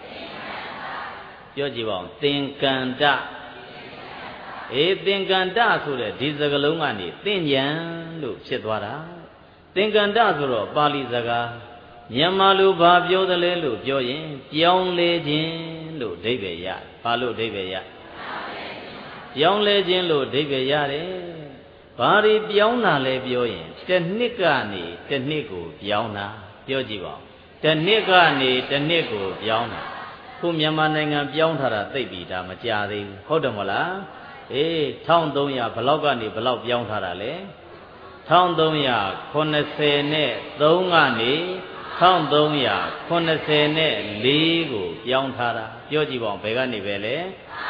ပြောကြည့်ပါဦးသင်္ကန္တအေးသင်္ကန္တဆိုတဲ့ဒီစကားလုံးကနေသင်္ကြံလို့ဖြစ်သွားတာသင်္ကန္တဆိုတော့ပါဠိစကားမြန်မာလိုဘာပြောသလဲလို့ပြောရင်ပြောင်းလဲခြင်းလို့အဓိပ္ပာယ်ရဘာလို့အဓိပ္ပာယ်ရပြောင်းလဲခြင်းလို့အဓိပ္ပာယ်ရတယ်ဘာတွေပြောင်းတာလဲပြောရင်တစ်နှစ်ကနေတစ်နှစ်ကိုပြောင်းတာပြောကြည့်ပါဦးတစ်နှစ်ကနေတစ်နှစ်ကိုပြောင်းတာခုမြန်မာနိုင်ငံပြောင်းထားတာသိပြီဒါမကြသေးဘူးဟုတ်တယ်မဟုတ်လားအေးတစ်ထောင်သုံးရာဘလောက်ကနေဘလောက်ပြောင်းထားတာလဲတစ်ထောင်သုံးရာခုနှစ်ဆယ်နဲ့သုံးကနေတစ်ထောင်သုံးရာခုနှစ်ဆယ်နဲ့လေးကိုပြောင်းထားတာပြောကြည့်ပါဦးဘယ်ကနေပဲလဲ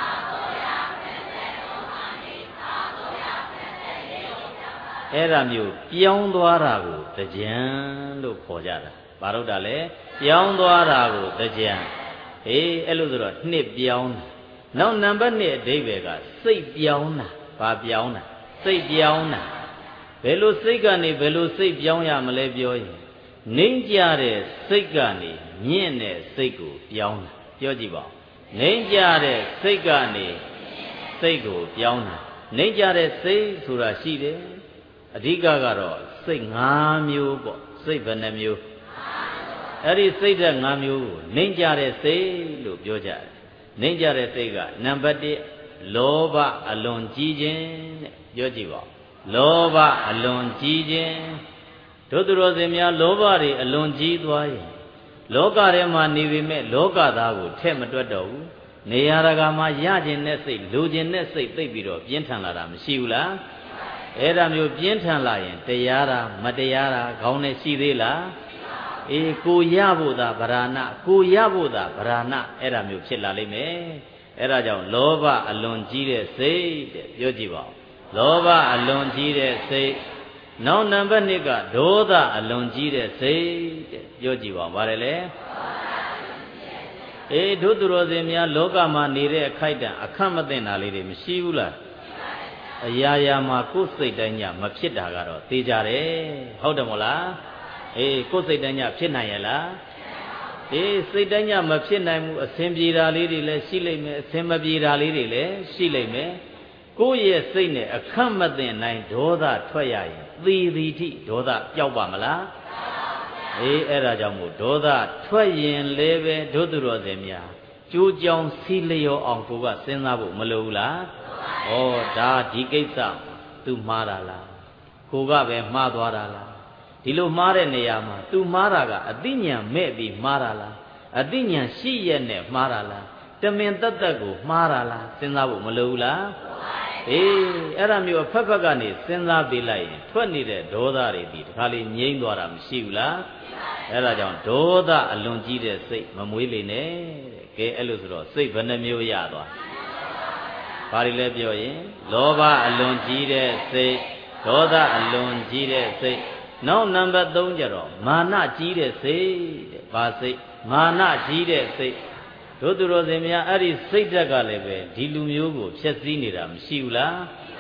အဲ့ဒါမျိုးပြောင်းသွားတာကိုတကြံလို့ခေါ်ကြတာဘာလို့တာလဲပြောင်းသွားတာကိုတကြံအေးအဲ့လိုဆိုတော့နှစ်ပြောင်းတာနောက်နံပါတ်နှစ်အဓိပ္ပာယ်ကစိတ်ပြောင်းတာဘာပြောင်းတာစိတ်ပြောင်းတာဘယ်လိုစိတ်ကနေဘယ်လိုစိတ်ပြောင်းရမလဲပြောရင်နှိမ့်ကြတဲ့စိတ်ကနေမြင့်တဲ့စိတ်ကိုပြောင်းတာပြောကြည့်ပါဦးနှိမ့်ကြတဲ့စိတ်ကနေစိတ်ကိုပြောင်းတာနှိမ့်ကြတဲ့စိတ်ဆိုတာရှိတယ်အဓိကကတော့စိတ်၅မျိုးပေါ့စိတ်ဘယ်နှမျိုးအဲ့ဒီစိတ်ဓာတ်၅မျိုးကိုနှိမ့်ကြတဲ့စိတ်လို့ပြောကြတယ်နှိမ့်ကြတဲ့စိတ်ကနံပါတ်တစ်လောဘအလွန်ကြီးခြင်းတဲ့ပြောကြည့်ပါဦးလောဘအလွန်ကြီးခြင်းဒုသူတော်စင်များလောဘတွေအလွန်ကြီးသွားရင်လောကထဲမှာနေပေမဲ့လောကသားကိုထက်မတွက်တော့ဘူးနေရာတကာမှာရခြင်းနဲ့စိတ်လိုခြင်းနဲ့စိတ်သိပ်ပြီးတော့ပြင်းထန်လာတာမရှိဘူးလားအဲ့ဒါမျိုးပြင်းထန်လာရင်တရားတာမတရားတာခေါင်းနဲ့ရှိသေးလားအေးကိုရဖို့သာဗราဏကိုရဖို့သာဗราဏအဲ့ဒါမျိုးဖြစ်လာလိမ့်မယ်အဲ့ဒါကြောင့်လောဘအလွန်ကြီးတဲ့စိတ်တဲ့ပြောကြည့်ပါဦးလောဘအလွန်ကြီးတဲ့စိတ်နောက်နံပါတ်နှစ်ကဒေါသအလွန်ကြီးတဲ့စိတ်တဲ့ပြောကြည့်ပါဦးဗါတယ်လေအေးဒုသူတော်စင်များလောကမှာနေတဲ့အခိုက်အတန့်အခက်မသိတာလေးတွေမရှိဘူးလားအရာရာမှာကိုယ်စိတ်တိုင်းညမဖြစ်တာကတော့သိကြတယ်ဟုတ်တယ်မို့လားအေးကိုယ်စိတ်တိုင်းညဖြစ်နိုင်ရဲ့လားအေးစိတ်တိုင်းညမဖြစ်နိုင်ဘူးအဆင်ပြေတာလေးတွေလည်းရှိလိမ့်မယ်အဆင်မပြေတာလေးတွေလည်းရှိလိမ့်မယ်ကိုယ့်ရဲ့စိတ်နဲ့အခက်မသိနိုင်ဒေါသထွက်ရရင်သေသည်ထိဒေါသပျောက်ပါမလားအေးအဲ့ဒါကြောင့်မို့ဒေါသထွက်ရင်လည်းပဲဒုသူတော်စင်များကြိုးကြောင်စီလျော်အောင်ကိုကစဉ်းစားဖို့မလိုဘူးလားဩဒါဒီကိစ္စသူမှားတာလားကိုကပဲမှားသွားတာလားဒီလိုမှားတဲ့နေရာမှာသူမှားတာကအသိဉာဏ်မဲ့ပြီးမှားတာလားအသိဉာဏ်ရှိရဲ့နဲ့မှားတာလားတမင်သက်သက်ကိုမှားတာလားစဉ်းစားဖို့မလိုဘူးလားအေးအဲ့ဒါမျိုးအဖက်ဖက်ကနေစဉ်းစားပေးလိုက်ရင်ထွက်နေတဲ့ဒေါသတွေဒီတခါလေငြိမ့်သွားတာမရှိဘူးလားအဲ့ဒါကြောင့်ဒေါသအလွန်ကြီးတဲ့စိတ်မမွေးလေနဲ့တဲ့ကဲအဲ့လိုဆိုတော့စိတ်ဘယ်နှမျိုးရသွားဘာတွေလဲပြောရင်လောဘအလွန်ကြီးတဲ့စိတ်ဒေါသအလွန်ကြီးတဲ့စိတ်နောက်နံပါတ်သုံးကျတော့မာနကြီးတဲ့စိတ်တဲ့ဘာစိတ်မာနကြီးတဲ့စိတ်တို့သူတော်စင်များအဲ့ဒီစိတ်ဓာတ်ကလည်းပဲဒီလူမျိုးကိုဖျက်ဆီးနေတာမရှိဘူးလား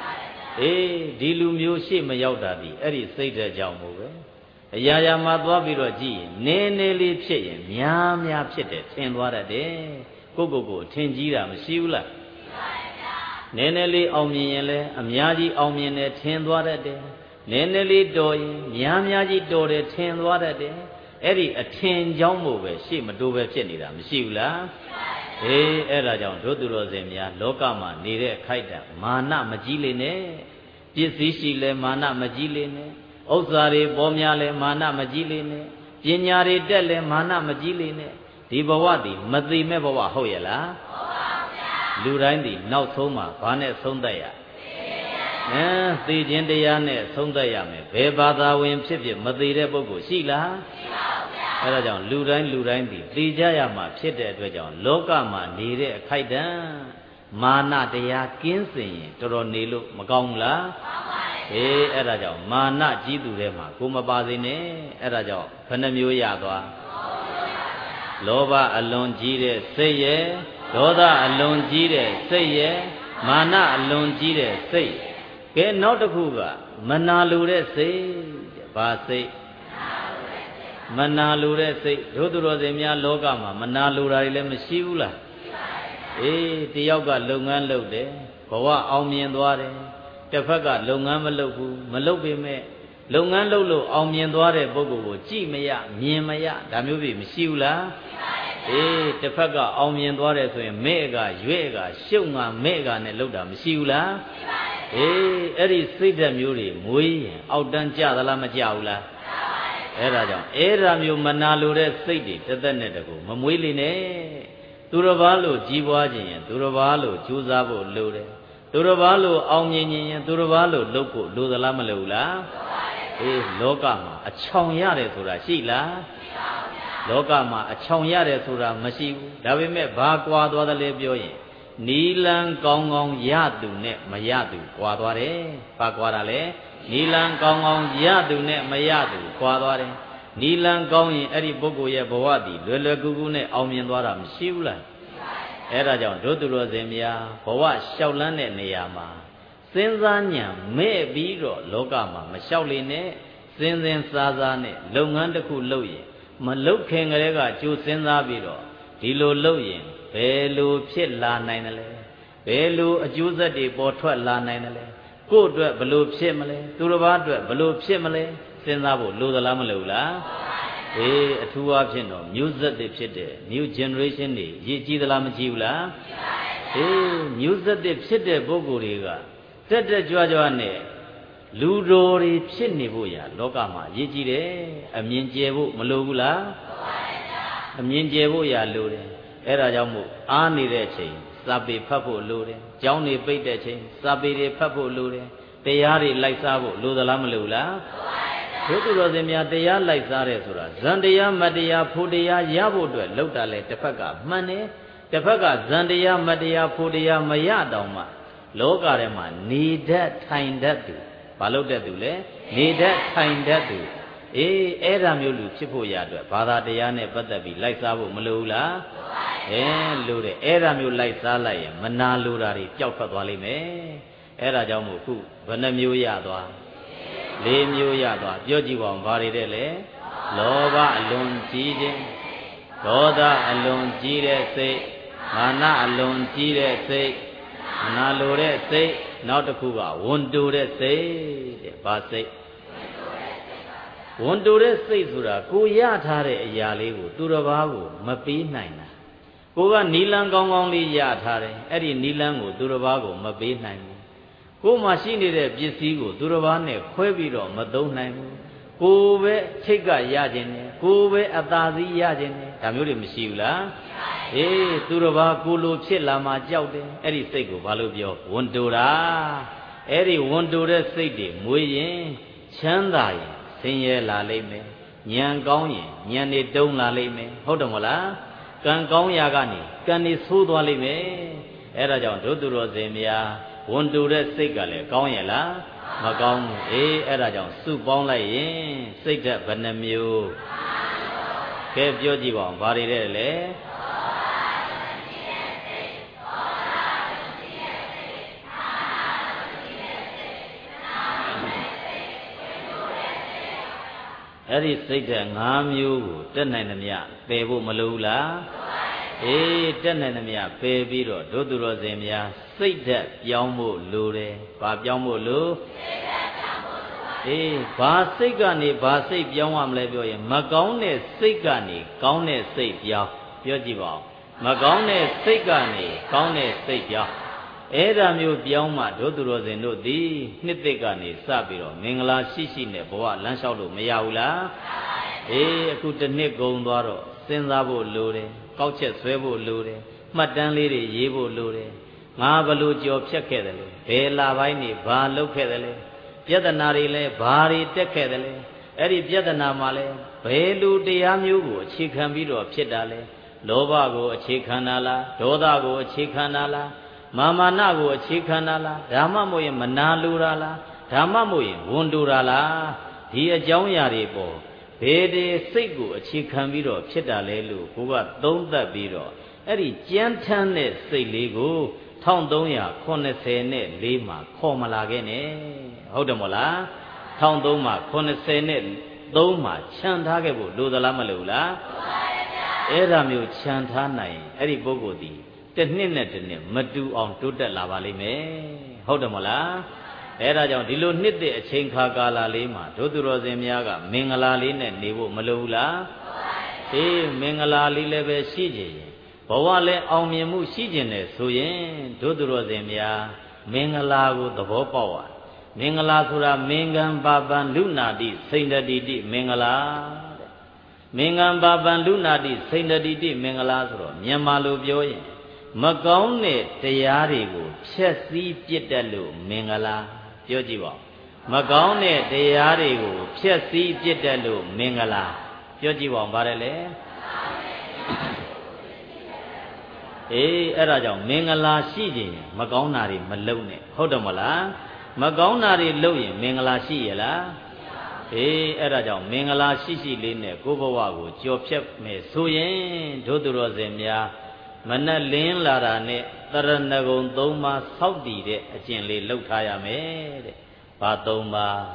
အေးဒီလူမျိုးရှေ့မရောက်တာဒီအဲ့ဒီစိတ်ဓာတ်ကြောင့်မို့ပဲအရာရာမှာသွားပြီးတော့ကြည့်ရင်နည်းနည်းလေးဖြစ်ရင်များများဖြစ်တယ်ထင်သွားတတ်တယ်ကိုကိုကိုထင်ကြီးတာမရှိဘူးလားနည်းနည်းလေးအောင်မြင်ရင်လည်းအများကြီးအောင်မြင်တယ်ထင်သွားတတ်တယ်နည်းနည်းလေးတော်ရင်များများကြီးတော်တယ်ထင်သွားတတ်တယ်အဲ့ဒီအထင်ကြောင့်မို့ပဲရှေ့မတိုးပဲဖြစ်နေတာမရှိဘူးလားအေးအဲ့ဒါကြောင့်တို့သူတော်စင်များလောကမှာနေတဲ့အခိုက်အတန့်မာနမကြီးလေနဲ့ပစ္စည်းရှိလဲမာနမကြီးလေနဲ့ဥစ္စာတွေပေါ်များလဲမာနမကြီးလေနဲ့ပညာတွေတက်လဲမာနမကြီးလေနဲ့ဒီဘဝတည်မသိမဲ့ဘဝဟုတ်ရဲ့လားဟုတ်ပါဗျာလူတိုင်းဒီနောက်ဆုံးမှာဘာနဲ့ဆုံးသက်ရအဲသိခြင်းတရားနဲ့ဆုံးသက်ရမယ်ဘယ်ဘာသာဝင်ဖြစ်ဖြစ်မသိတဲ့ပုဂ္ဂိုလ်ရှိလားရှိပါဘူးဗျာအဲဒါကြောင့်လူတိုင်းလူတိုင်းဒီသိကြရမှာဖြစ်တဲ့အတွက်ကြောင့်လောကမှာနေတဲ့အခိုက်အတန့်မာနတရားကင်းစင်ရင်တော်တော်နေလို့မကောင်းဘူးလားကောင်းပါရဲ့အေးအဲ့ဒါကြောင့်မာနကြီးသူထဲမှာကိုမပါစေနဲ့အဲ့ဒါကြောင့်ဘယ်နှမျိုးရသွားလောဘအလွန်ကြီးတဲ့စိတ်ရဲ့ဒေါသအလွန်ကြီးတဲ့စိတ်ရဲ့မာနအလွန်ကြီးတဲ့စိတ်ကဲနောက်တစ်ခုကမနာလိုတဲ့စိတ်တဲ့ဘာစိတ်မနာလိုတဲ့စိတ်တို့သူတော်စင်များလောကမှာမနာလိုတာတွေလည်းမရှိဘူးလားအေးတယောက်ကလုပ်ငန်းလုပ်တယ်ဘဝအောင်မြင်သွားတယ်တစ်ဖက်ကလုပ်ငန်းမလုပ်ဘူးမလုပ်ပေမဲ့လုပ်ငန်းလုပ်လို့အောင်မြင်သွားတဲ့ပုဂ္ဂိုလ်ကိုကြည့်မရမြင်မရဒါမျိုးပြီမရှိဘူးလားအေးတစ်ဖက်ကအောင်မြင်သွားတယ်ဆိုရင်မဲ့ကရွဲ့ကရှုပ်ငါမဲ့ကနဲ့လုပ်တာမရှိဘူးလားအေးအဲ့ဒီစိတ်ဓာတ်မျိုးတွေမွေးရင်အောက်တန်းကြသလားမကြဘူးလားအဲ့ဒါကြောင့်အဲ့ဒါမျိုးမနာလိုတဲ့စိတ်တွေတသက်နဲ့တကူမမွေးလေနဲ့သူတစ်ပါးလို့ကြီးပွားခြင်းရင်သူတစ်ပါးလို့ကြိုးစားဖို့လိုတယ်သူတစ်ပါးလို့အောင်မြင်ခြင်းရင်သူတစ်ပါးလို့လုပ်ဖို့လိုသလားမလိုဘူးလားအေးလောကမှာအချောင်ရတယ်ဆိုတာရှိလားလောကမှာအချောင်ရတယ်ဆိုတာမရှိဘူးဒါပေမဲ့ဘာကွာသွားတယ်လဲပြောရင်နီလန်းကောင်းကောင်းရသူနဲ့မရသူကွာသွားတယ်ဘာကွာတာလဲနီလန်းကောင်းကောင်းရသူနဲ့မရသူကွာသွားတယ်နီလန်းကောင်းရင်အဲ့ဒီပုဂ္ဂိုလ်ရဲ့ဘဝတည်လွယ်လွယ်ကူကူနဲ့အောင်မြင်သွားတာမရှိဘူးလားအဲ့ဒါကြောင့်တို့သူတော်စင်များဘဝလျှောက်လန်းတဲ့နေရာမှာစဉ်းစားဉာဏ်မဲ့ပြီးတော့လောကမှာမလျှောက်လေနဲ့စဉ်းစဉ်စားစားနဲ့လုပ်ငန်းတစ်ခုလုပ်ရင်မလုပ်ခင်ကလေးကကြိုစဉ်းစားပြီးတော့ဒီလိုလုပ်ရင်ဘယ်လိုဖြစ်လာနိုင်တယ်လဲဘယ်လိုအကျိုးဆက်တွေပေါ်ထွက်လာနိုင်တယ်လဲကိုယ့်အတွက်ဘယ်လိုဖြစ်မလဲသူတစ်ပါးအတွက်ဘယ်လိုဖြစ်မလဲစဉ်းစားဖို့လိုသလားမလိုဘူးလားအေးအထူးအားဖြင့်တော့မျိုးဆက်တွေဖြစ်တဲ့ new generation တွေရည်ကြည်သလားမကြည်ဘူးလားအေးမျိုးဆက်တွေဖြစ်တဲ့ပုဂ္ဂိုလ်တွေကတက်တက်ကြွကြွနဲ့လူတော်တွေဖြစ်နေဖို့ရာလောကမှာရည်ကြည်တယ်အမြင်ကျယ်ဖို့မလိုဘူးလားအမြင်ကျယ်ဖို့ရာလိုတယ်အဲ့ဒါကြောင့်မို့အားနေတဲ့အချိန်စာပေဖတ်ဖို့လိုတယ်ကျောင်းတွေပိတ်တဲ့အချိန်စာပေတွေဖတ်ဖို့လိုတယ်တရားတွေလိုက်စားဖို့လိုသလားမလိုဘူးလားတို့သူတော်စင်များတရားလိုက်စားတယ်ဆိုတာဇန်တရားမတရားဖို့တရားရဖို့အတွက်လောက်တာလဲတစ်ဖက်ကမှန်တယ်တစ်ဖက်ကဇန်တရားမတရားဖို့တရားမရတောင်မှလောကထဲမှာနေတတ်ထိုင်တတ်သူဘာလို့တတ်သူလဲနေတတ်ထိုင်တတ်သူအေးအဲ့ဒါမျိုးလူဖြစ်ဖို့ရအတွက်ဘာသာတရားနဲ့ပတ်သက်ပြီးလိုက်စားဖို့မလိုဘူးလားအဲလိုတယ်အဲ့ဒါမျိုးလိုက်စားလိုက်ရင်မနာလိုတာတွေပျောက်ထွက်သွားလိမ့်မယ်အဲ့ဒါကြောင့်မို့ခုဘယ်နှမျိုးရသွားလေးမျိုးရသွားပြောကြည့်ပါဦးဘာတွေတဲ့လဲလောဘအလွန်ကြီးခြင်းဒေါသအလွန်ကြီးတဲ့စိတ်မာနအလွန်ကြီးတဲ့စိတ်မနာလိုတဲ့စိတ်နောက်တစ်ခုကဝန်တိုတဲ့စိတ်တဲ့ဘာစိတ်ဝန်တိုတဲ့စိတ်ဆိုတာကိုရထားတဲ့အရာလေးကိုသူတစ်ပါးကိုမပေးနိုင်တာကိုကနီလန်းကောင်းကောင်းလေးရထားတယ်အဲ့ဒီနီလန်းကိုသူတစ်ပါးကိုမပေးနိုင်ဘူးကိုမှရှိနေတဲ့ပစ္စည်းကိုသူတစ်ပါးနဲ့ခွဲပြီးတော့မသုံးနိုင်ဘူးကိုပဲချိတ်ကရခြင်းနဲ့ကိုပဲအသာစီးရခြင်းနဲ့ဒါမျိုးတွေမရှိဘူးလားအေးသူတစ်ပါးကိုလိုဖြစ်လာမှကြောက်တယ်အဲ့ဒီစိတ်ကိုဘာလို့ပြောဝန်တိုတာအဲ့ဒီဝန်တိုတဲ့စိတ်တွေမွေးရင်ချမ်းသာရင်ဆင်းရဲလာလိမ့်မယ်ဉာဏ်ကောင်းရင်ဉာဏ်နေတုံးလာလိမ့်မယ်ဟုတ်တယ်မလားကံကောင်းရာကနေကံနေဆိုးသွားလိမ့်မယ်အဲ့ဒါကြောင့်ဒုသူတော်စင်များဝန်တူတဲ့စိတ်ကလည်းကောင်းရဲ့လားမကောင်းဘူးအေးအဲ့ဒါကြောင့်စုပေါင်းလိုက်ရင်စိတ်ဓာတ်ဘယ်နှမျိုးကဲပြောကြည့်ပါဦးဘာတွေတဲ့လဲအဲ့ဒီစိတ်ဓာတ်၅မျိုးကိုတက်နိုင်သမျှပယ်ဖို့မလိုဘူးလားအေးတက်နိုင်သမျှပယ်ပြီးတော့ဒုသူတော်စင်များစိတ်ဓာတ်ပြောင်းဖို့လိုတယ်ဘာပြောင်းဖို့လိုစိတ်ဓာတ်ပြောင်းဖို့လိုပါအေးဘာစိတ်ကနေဘာစိတ်ပြောင်းရမလဲပြောရင်မကောင်းတဲ့စိတ်ကနေကောင်းတဲ့စိတ်ပြောင်းပြောကြည့်ပါဦးမကောင်းတဲ့စိတ်ကနေကောင်းတဲ့စိတ်ပြောင်းအဲ့ဒါမျိုးပြောင်းမှဒုသူတော်စင်တို့သည်နှစ်သက်ကနေစပြီးတော့မင်္ဂလာရှိရှိနဲ့ဘဝလမ်းလျှောက်လို့မရဘူးလားအေးအခုတစ်နှစ်ကုန်သွားတော့စဉ်းစားဖို့လိုတယ်ကောက်ချက်ဆွဲဖို့လိုတယ်မှတ်တမ်းလေးတွေရေးဖို့လိုတယ်ငါဘလို့ကြော်ဖြတ်ခဲ့တယ်လေဘယ်လာပိုင်းနေဘာလုပ်ခဲ့တယ်လဲပြဿနာတွေလဲဘာတွေတက်ခဲ့တယ်လဲအဲ့ဒီပြဿနာမှာလဲဘယ်လိုတရားမျိုးကိုအခြေခံပြီးတော့ဖြစ်တာလဲလောဘကိုအခြေခံတာလားဒေါသကိုအခြေခံတာလားမာမာနကိုအခြေခံတာလားဓမ္မမို့ရင်မနာလိုတာလားဓမ္မမို့ရင်ဝန်တူတာလားဒီအကြောင်းအရာတွေပေါ်ဘယ်တည်းစိတ်ကိုအခြေခံပြီးတော့ဖြစ်တာလဲလို့ကိုကသုံးသပ်ပြီးတော့အဲ့ဒီကြမ်းထမ်းတဲ့စိတ်လေးကိုတစ်ထောင်သုံးရာခုနှစ်ဆယ်နဲ့လေးမှာခေါ်မလာခဲ့နဲ့ဟုတ်တယ်မို့လားတစ်ထောင်သုံးမှာခုနှစ်ဆယ်နဲ့သုံးမှာခြံထားခဲ့ဖို့လိုသလားမလိုလားအဲ့ဒါမျိုးခြံထားနိုင်အဲ့ဒီပုဂ္ဂိုလ်ဒီတစ်နှစ်နဲ့တစ်နှစ်မတူအောင်တိုးတက်လာပါလိမ့်မယ်ဟုတ်တယ်မို့လားအဲ့ဒါကြောင့်ဒီလိုနှစ်တဲ့အချိန်ခါကာလလေးမှာဒုသူတော်စင်များကမင်္ဂလာလေးနဲ့နေဖို့မလိုဘူးလားအေးမင်္ဂလာလေးလည်းပဲရှိကြရင်ဘဝလည်းအောင်မြင်မှုရှိကျင်တယ်ဆိုရင်ဒုသူတော်စင်များမင်္ဂလာကိုသဘောပေါက်ရမင်္ဂလာဆိုတာမင်္ဂံပါပံလူနာတိစိန္ဒတိတိမင်္ဂလာတဲ့မင်္ဂံပါပံလူနာတိစိန္ဒတိတိမင်္ဂလာဆိုတော့မြန်မာလိုပြောရင်မကောင်းတဲ့တရားတွေကိုဖျက်ဆီးပြစ်တတ်လို့မင်္ဂလာပြောကြည့်ပါမကောင်းတဲ့တရားတွေကိုဖျက်ဆီးပြစ်တတ်လို့မင်္ဂလာပြောကြည့်ပါဦးဗါတယ်လေအေးအဲ့ဒါကြောင့်မင်္ဂလာရှိခြင်းမကောင်းတာတွေမလုပ်နဲ့ဟုတ်တယ်မလားမကောင်းတာတွေလုပ်ရင်မင်္ဂလာရှိရလားအေးအဲ့ဒါကြောင့်မင်္ဂလာရှိရှိလေးနဲ့ကိုယ့်ဘဝကိုကြော်ဖြတ်မယ်ဆိုရင်ဒုသူတော်စင်များမနဲ့လင်းလာတာနဲ့တရဏဂုံသုံးပါးစောက်တည်တဲ့အကျင့်လေးလှုပ်ထားရမယ်တဲ့။ဘာသုံးပါး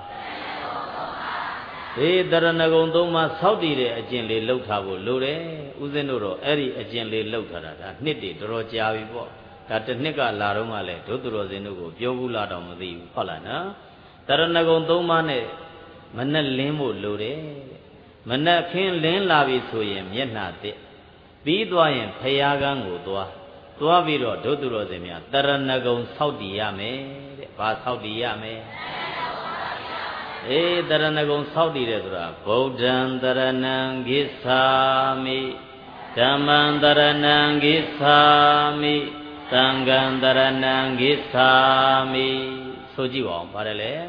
ဒီတရဏဂုံသုံးပါးစောက်တည်တဲ့အကျင့်လေးလှုပ်ထားဖို့လိုတယ်။ဦးဇင်းတို့တော့အဲ့ဒီအကျင့်လေးလှုပ်ထားတာဒါနှစ်တည်းတော်တော်ကြာပြီပေါ့။ဒါတစ်နှစ်ကလာတော့ကလည်းဒုသူတော်စင်တို့ကိုပြောဘူးလားတော့မသိဘူးဟုတ်လားနော်။တရဏဂုံသုံးပါးနဲ့မနဲ့လင်းဖို့လိုတယ်။မနဲ့ခင်းလင်းလာပြီဆိုရင်မျက်နှာတစ်ပြီးသွားရင်ဖရာကန်းကိုသွားသွားပြီးတော့ဒုသူတော်စင်များတရဏဂုံဆောက်တည်ရမယ်တဲ့။ဘာဆောက်တည်ရမလဲ။အေးတရဏဂုံဆောက်တည်တယ်ဆိုတာဗုဒ္ဓံတရဏံဂစ္ဆာမိဓမ္မံတရဏံဂစ္ဆာမိသံဃံတရဏံဂစ္ဆာမိဆိုကြည့်ပါဦးဗါတယ်လေ။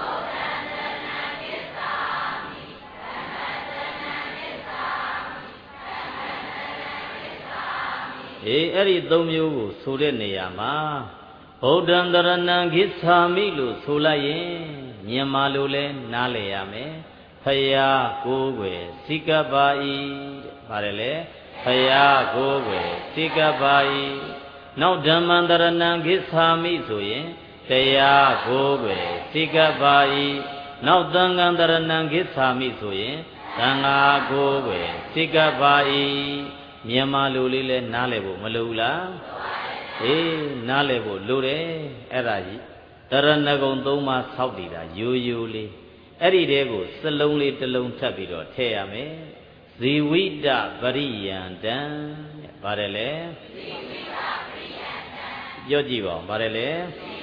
အေးအဲ့ဒီသုံးမျိုးကိုဆိုတဲ့နေရာမှာဗုဒ္ဓံတရဏံဂစ္ဆာမိလို့ဆိုလိုက်ရင်မြန်မာလိုလဲနားလည်ရမယ်ဖယားကိုယ်ွယ်စိကပ္ပါဤတဲ့ဗါတယ်လေဖယားကိုယ်ွယ်စိကပ္ပါဤနောက်ဓမ္မံတရဏံဂစ္ဆာမိဆိုရင်တရားကိုယ်ွယ်စိကပ္ပါဤနောက်သံဃံတရဏံဂစ္ဆာမိဆိုရင်သံဃာကိုယ်ွယ်စိကပ္ပါဤမြန်မာလူလေးလဲနားလည်ဖို့မလိုဘူးလားအေးနားလည်ဖို့လိုတယ်အဲ့ဒါကြီးတရဏဂုံသုံးပါးဆောက်တည်တာရိုးရိုးလေးအဲ့ဒီတဲကိုစလုံးလေးတစ်လုံးထပ်ပြီးတော့ထည့်ရမယ်ဇီဝိတပရိယံတံဗါတယ်လေဇီဝိတပရိယံတံပြောကြည့်ပါဦးဗါတယ်လေ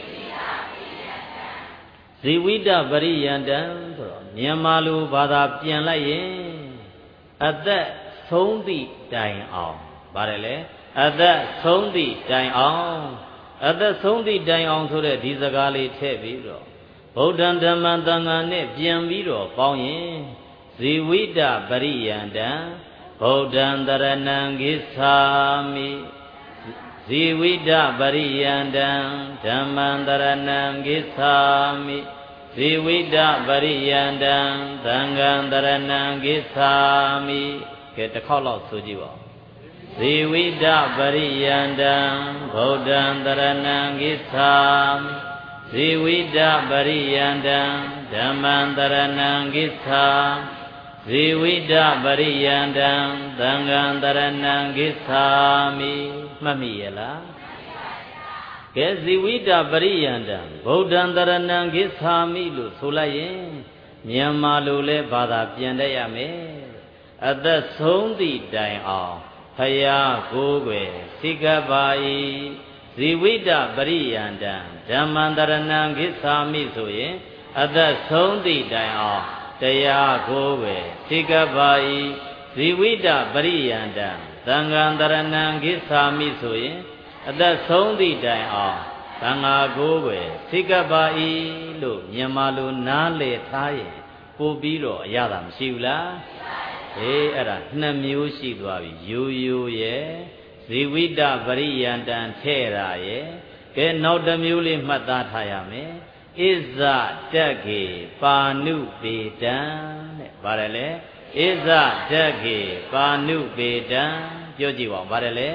ဇီဝိတပရိယံတံဆိုတော့မြန်မာလူဘာသာပြန်လိုက်ရင်အသက်ဆုံးသည့်တိုင်အောင်ဗါတယ်လေအသက်ဆုံးသည့်တိုင်အောင်အသက်ဆုံးသည့်တိုင်အောင်ဆိုတဲ့ဒီစကားလေးထည့်ပြီးတော့ဗုဒ္ဓံဓမ္မံသံဃာနဲ့ပြန်ပြီးတော့ပေါင်းရင်ဇီဝိတပရိယံတံဗုဒ္ဓံတရဏံဂစ္ဆာမိဇီဝိတပရိယံတံဓမ္မံတရဏံဂစ္ဆာမိဇီဝိတပရိယံတံသံဃံတရဏံဂစ္ဆာမိကဲတစ်ခေါက်လောက်ဆိုကြည့်ပါဦးဇီဝိတပရိယံတံဗုဒ္ဓံတရဏံဂစ္ဆာမိဇီဝိတပရိယံတံဓမ္မံတရဏံဂစ္ဆာဇီဝိတပရိယန္တံသံဃံတရဏံဂစ္ဆာမိမှတ်မိရဲ့လားကဲဇီဝိတပရိယန္တံဗုဒ္ဓံတရဏံဂစ္ဆာမိလို့ဆိုလိုက်ရင်မြန်မာလိုလဲဘာသာပြန်တတ်ရမယ်အသက်ဆုံးသည့်တိုင်အောင်ဖယားကိုယ်ွယ်စိကပ်ပါ၏ဇီဝိတပရိယန္တံဓမ္မံတရဏံဂစ္ဆာမိဆိုရင်အသက်ဆုံးသည့်တိုင်အောင်တရားကိုယ်ပဲသိကပ်ပါ၏ဇီဝိတပရိယန္တံသံဃံတရဏံဂစ္ဆာမိဆိုရင်အသက်ဆုံးသည့်တိုင်အောင်သံဃာကိုယ်ပဲသိကပ်ပါ၏လို့မြန်မာလိုနားလည်ထားရင်ပို့ပြီးတော့အရသာမရှိဘူးလားအေးအဲ့ဒါနှစ်မျိုးရှိသွားပြီရိုးရိုးရဲ့ဇီဝိတပရိယန္တံထဲ့တာရဲ့ကဲနောက်တစ်မျိုးလေးမှတ်သားထားရမယ်ဣဇတက္ခေပါဏုပေတံတဲ့ဗါတယ်လေဣဇတက္ခေပါဏုပေတံပြောကြည့်ပါဦးဗါတယ်လေ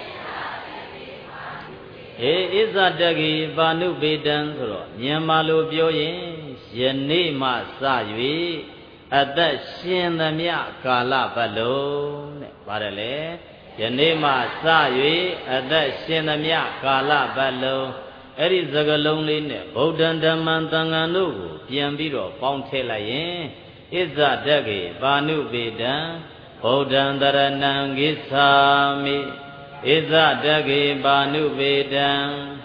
အေးဣဇတက္ခေပါဏုပေတံဆိုတော့မြန်မာလိုပြောရင်ယနေ့မှစ၍အသက်ရှင်သမျှကာလပတ်လုံးတဲ့ဗါတယ်လေယနေ့မှစ၍အသက်ရှင်သမျှကာလပတ်လုံးအဲ့ဒီစကားလုံးလေးနဲ့ဗုဒ္ဓံဓမ္မံသံဃာတို့ကိုပြန်ပြီးတော့ပေါင်းထည့်လိုက်ရင်ဣဇတက္ခေပါဏုပေတံဗုဒ္ဓံတရဏံဂစ္ဆာမိဣဇတက္ခေပါဏုပေတံ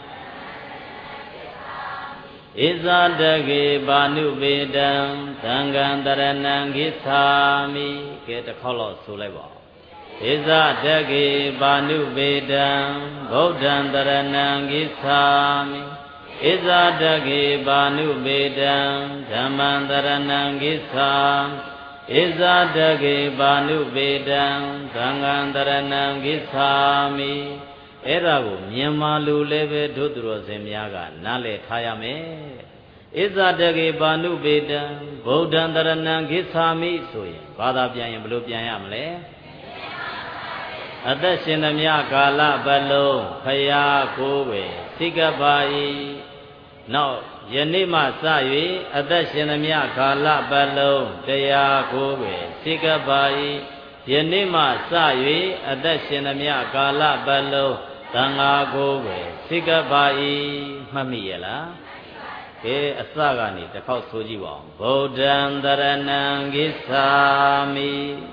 ဣဇတက္ခေပါဏုပေတံသံဃံတရဏံဂစ္ဆာမိကဲတစ်ခေါက်လောက်ဆိုလိုက်ပါဣဇတက္ခေပါဏုပေတံဗုဒ္ဓံတရဏံဂစ္ဆာမိဣဇတက္ခေပါဏုပေတံဓမ္မံတရဏံဂစ္ဆာဣဇတက္ခေပါဏုပေတံသံဃံတရဏံဂစ္ဆာမိအဲ့ဒါကိုမြန်မာလူလည်းပဲဒုသူတော်စင်များကနားလည်ထားရမယ်ဣဇတက္ခေပါဏုပေတံဗုဒ္ဓံတရဏံဂစ္ဆာမိဆိုရင်ဘာသာပြန်ရင်ဘယ်လိုပြန်ရမလဲအသက်ရှင်သမျှကာလပတ်လုံးဖယားကိုယ်ပဲသိကပ်ပါ၏နောက်ယနေ့မှစ၍အသက်ရှင်သမျှကာလပတ်လုံးတရားကိုယ်ပဲသိကပ်ပါ၏ယနေ့မှစ၍အသက်ရှင်သမျှကာလပတ်လုံးသံဃာကိုယ်ပဲသိကပ်ပါ၏မှတ်မိရဲ့လားကဲအစကနေတစ်ခေါက်ဆိုကြည့်ပါဦးဗုဒ္ဓံတရဏံဂစ္ဆာမိ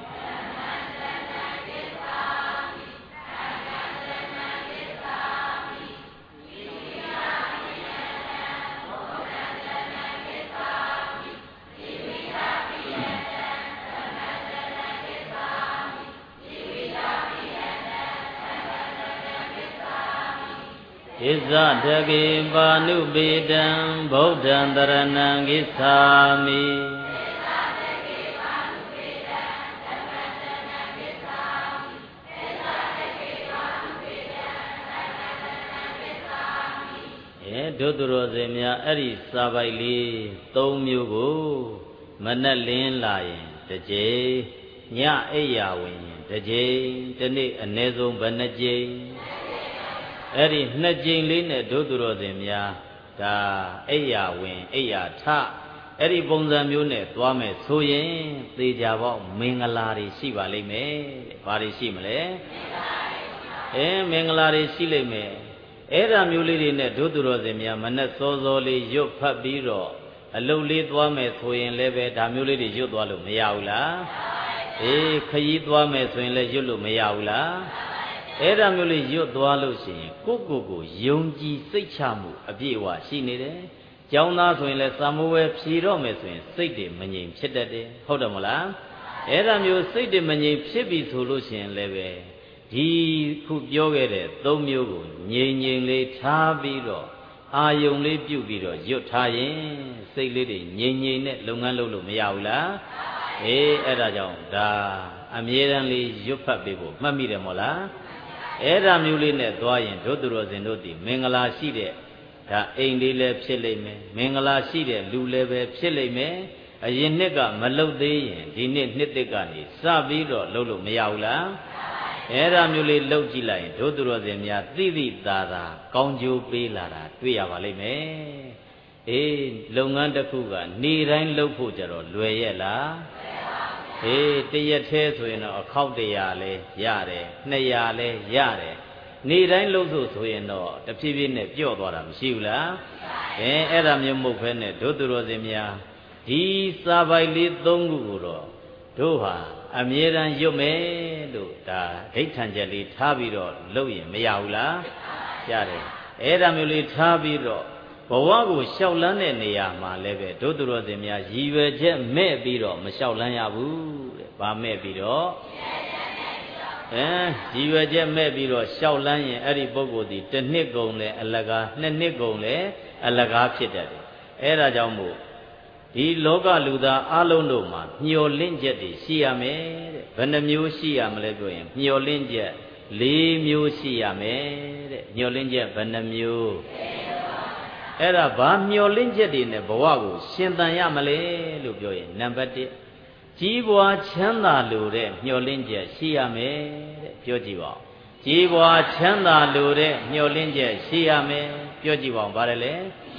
ဣဇတက္ခေပါဏုပေတံဗုဒ္ဓံတရဏံဂစ္ဆာမိအဲဒုသူတော်စင်များအဲ့ဒီစာပိုက်လေးသုံးမျိုးကိုမနဲ့လင်းလာရင်တစ်ကြိမ်ညအိယာဝင်ရင်တစ်ကြိမ်ဒီနေ့အနည်းဆုံးဘယ်နှကြိမ်အဲ့ဒီနှစ်ကြိမ်လေးနဲ့ဒုသူတော်စင်များဒါအိယာဝင်အိယာထအဲ့ဒီပုံစံမျိုးနဲ့သွားမယ်ဆိုရင်သေချာပေါက်မင်္ဂလာတွေရှိပါလိမ့်မယ်ဘာတွေရှိမလဲအဲမင်္ဂလာတွေရှိလိမ့်မယ်အဲ့ဒါမျိုးလေးတွေနဲ့ဒုသူတော်စင်များမနဲ့စောစောလေးရွတ်ဖတ်ပြီးတော့အလုတ်လေးသွားမယ်ဆိုရင်လည်းပဲဒါမျိုးလေးတွေရွတ်သွားလို့မရဘူးလားအေးခရီးသွားမယ်ဆိုရင်လည်းရွတ်လို့မရဘူးလားအဲ့ဒါမျိုးလေးရွတ်သွားလို့ရှိရင်ကိုယ့်ကိုယ်ကိုယုံကြည်စိတ်ချမှုအပြည့်အဝရှိနေတယ်။ကျောင်းသားဆိုရင်လည်းစာမိုးဝဲဖြေတော့မယ်ဆိုရင်စိတ်တွေမငြိမ်ဖြစ်တတ်တယ်။ဟုတ်တယ်မလား။အဲ့ဒါမျိုးစိတ်တွေမငြိမ်ဖြစ်ပြီဆိုလို့ရှိရင်လည်းပဲဒီခုပြောခဲ့တဲ့သုံးမျိုးကိုငြိမ်ငြိမ်လေးထားပြီးတော့အာယုံလေးပြုတ်ပြီးတော့ရွတ်ထားရင်စိတ်လေးတွေငြိမ်ငြိမ်နဲ့လုပ်ငန်းလုပ်လို့မရဘူးလား။အေးအဲ့ဒါကြောင့်ဒါအမြဲတမ်းလေးရွတ်ဖတ်ပေးဖို့မှတ်မိတယ်မို့လား။အဲ့ဒါမျိုးလေးနဲ့သွားရင်ဒုသူတော်စင်တို့ဒီမင်္ဂလာရှိတဲ့ဒါအိမ်လေးလည်းဖြစ်လိမ့်မယ်မင်္ဂလာရှိတဲ့လူလည်းပဲဖြစ်လိမ့်မယ်အရင်နှစ်ကမလုတ်သေးရင်ဒီနှစ်နှစ်တစ်ကနေစပြီးတော့လှုပ်လို့မရဘူးလားအဲ့ဒါမျိုးလေးလှုပ်ကြည့်လိုက်ရင်ဒုသူတော်စင်များသိသိသာသာကောင်းကျိုးပေးလာတာတွေ့ရပါလိမ့်မယ်အေးလုပ်ငန်းတစ်ခုကနေတိုင်းလှုပ်ဖို့ကြတော့လွယ်ရဲ့လားဟအေးတရက်သေးဆိုရင်တော့အခောက်တရာလဲရတယ်နှစ်ရာလဲရတယ်နေတိုင်းလှုပ်ဆိုဆိုရင်တော့တဖြည်းဖြည်းနဲ့ပြော့သွားတာမရှိဘူးလားအဲအဲ့ဒါမျိုးမဟုတ်ဘဲနဲ့တို့သူတော်စင်များဒီစာပိုက်လေးသုံးခုကိုတော့တို့ဟာအမြဲတမ်းရွတ်မယ်လို့ဒါဒိဋ္ဌံချက်လေးထားပြီးတော့လုပ်ရင်မရဘူးလားရတယ်အဲ့ဒါမျိုးလေးထားပြီးတော့ဘဝကိုလျှောက်လန်းတဲ့နေရာမှာလည်းပဲတို့သူတော်စင်များရည်ရွယ်ချက်မဲ့ပြီးတော့မလျှောက်လန်းရဘူးတဲ့။ဘာမဲ့ပြီးတော့အဲရည်ရွယ်ချက်မဲ့ပြီးတော့လျှောက်လန်းရင်အဲ့ဒီပုဂ္ဂိုလ်ဒီတစ်နှစ်ကုန်လဲအလကားနှစ်နှစ်ကုန်လဲအလကားဖြစ်တတ်တယ်။အဲ့ဒါကြောင့်မို့ဒီလောကလူသားအလုံးတို့မှာမျော်လင့်ချက်တွေရှိရမယ်တဲ့။ဘယ်နှမျိုးရှိရမလဲပြောရင်မျော်လင့်ချက်လေးမျိုးရှိရမယ်တဲ့။မျော်လင့်ချက်ဘယ်နှမျိုးအဲ့ဒါဘာမျော်လင့်ချက်တွေနဲ့ဘဝကိုရှင်သန်ရမလဲလို့ပြောရင်နံပါတ်တစ်ကြီးပွားချမ်းသာလိုတဲ့မျော်လင့်ချက်ရှိရမယ်တဲ့ပြောကြည့်ပါဦးကြီးပွားချမ်းသာလိုတဲ့မျော်လင့်ချက်ရှိရမယ်ပြောကြည့်ပါဦးဗါတယ်လေ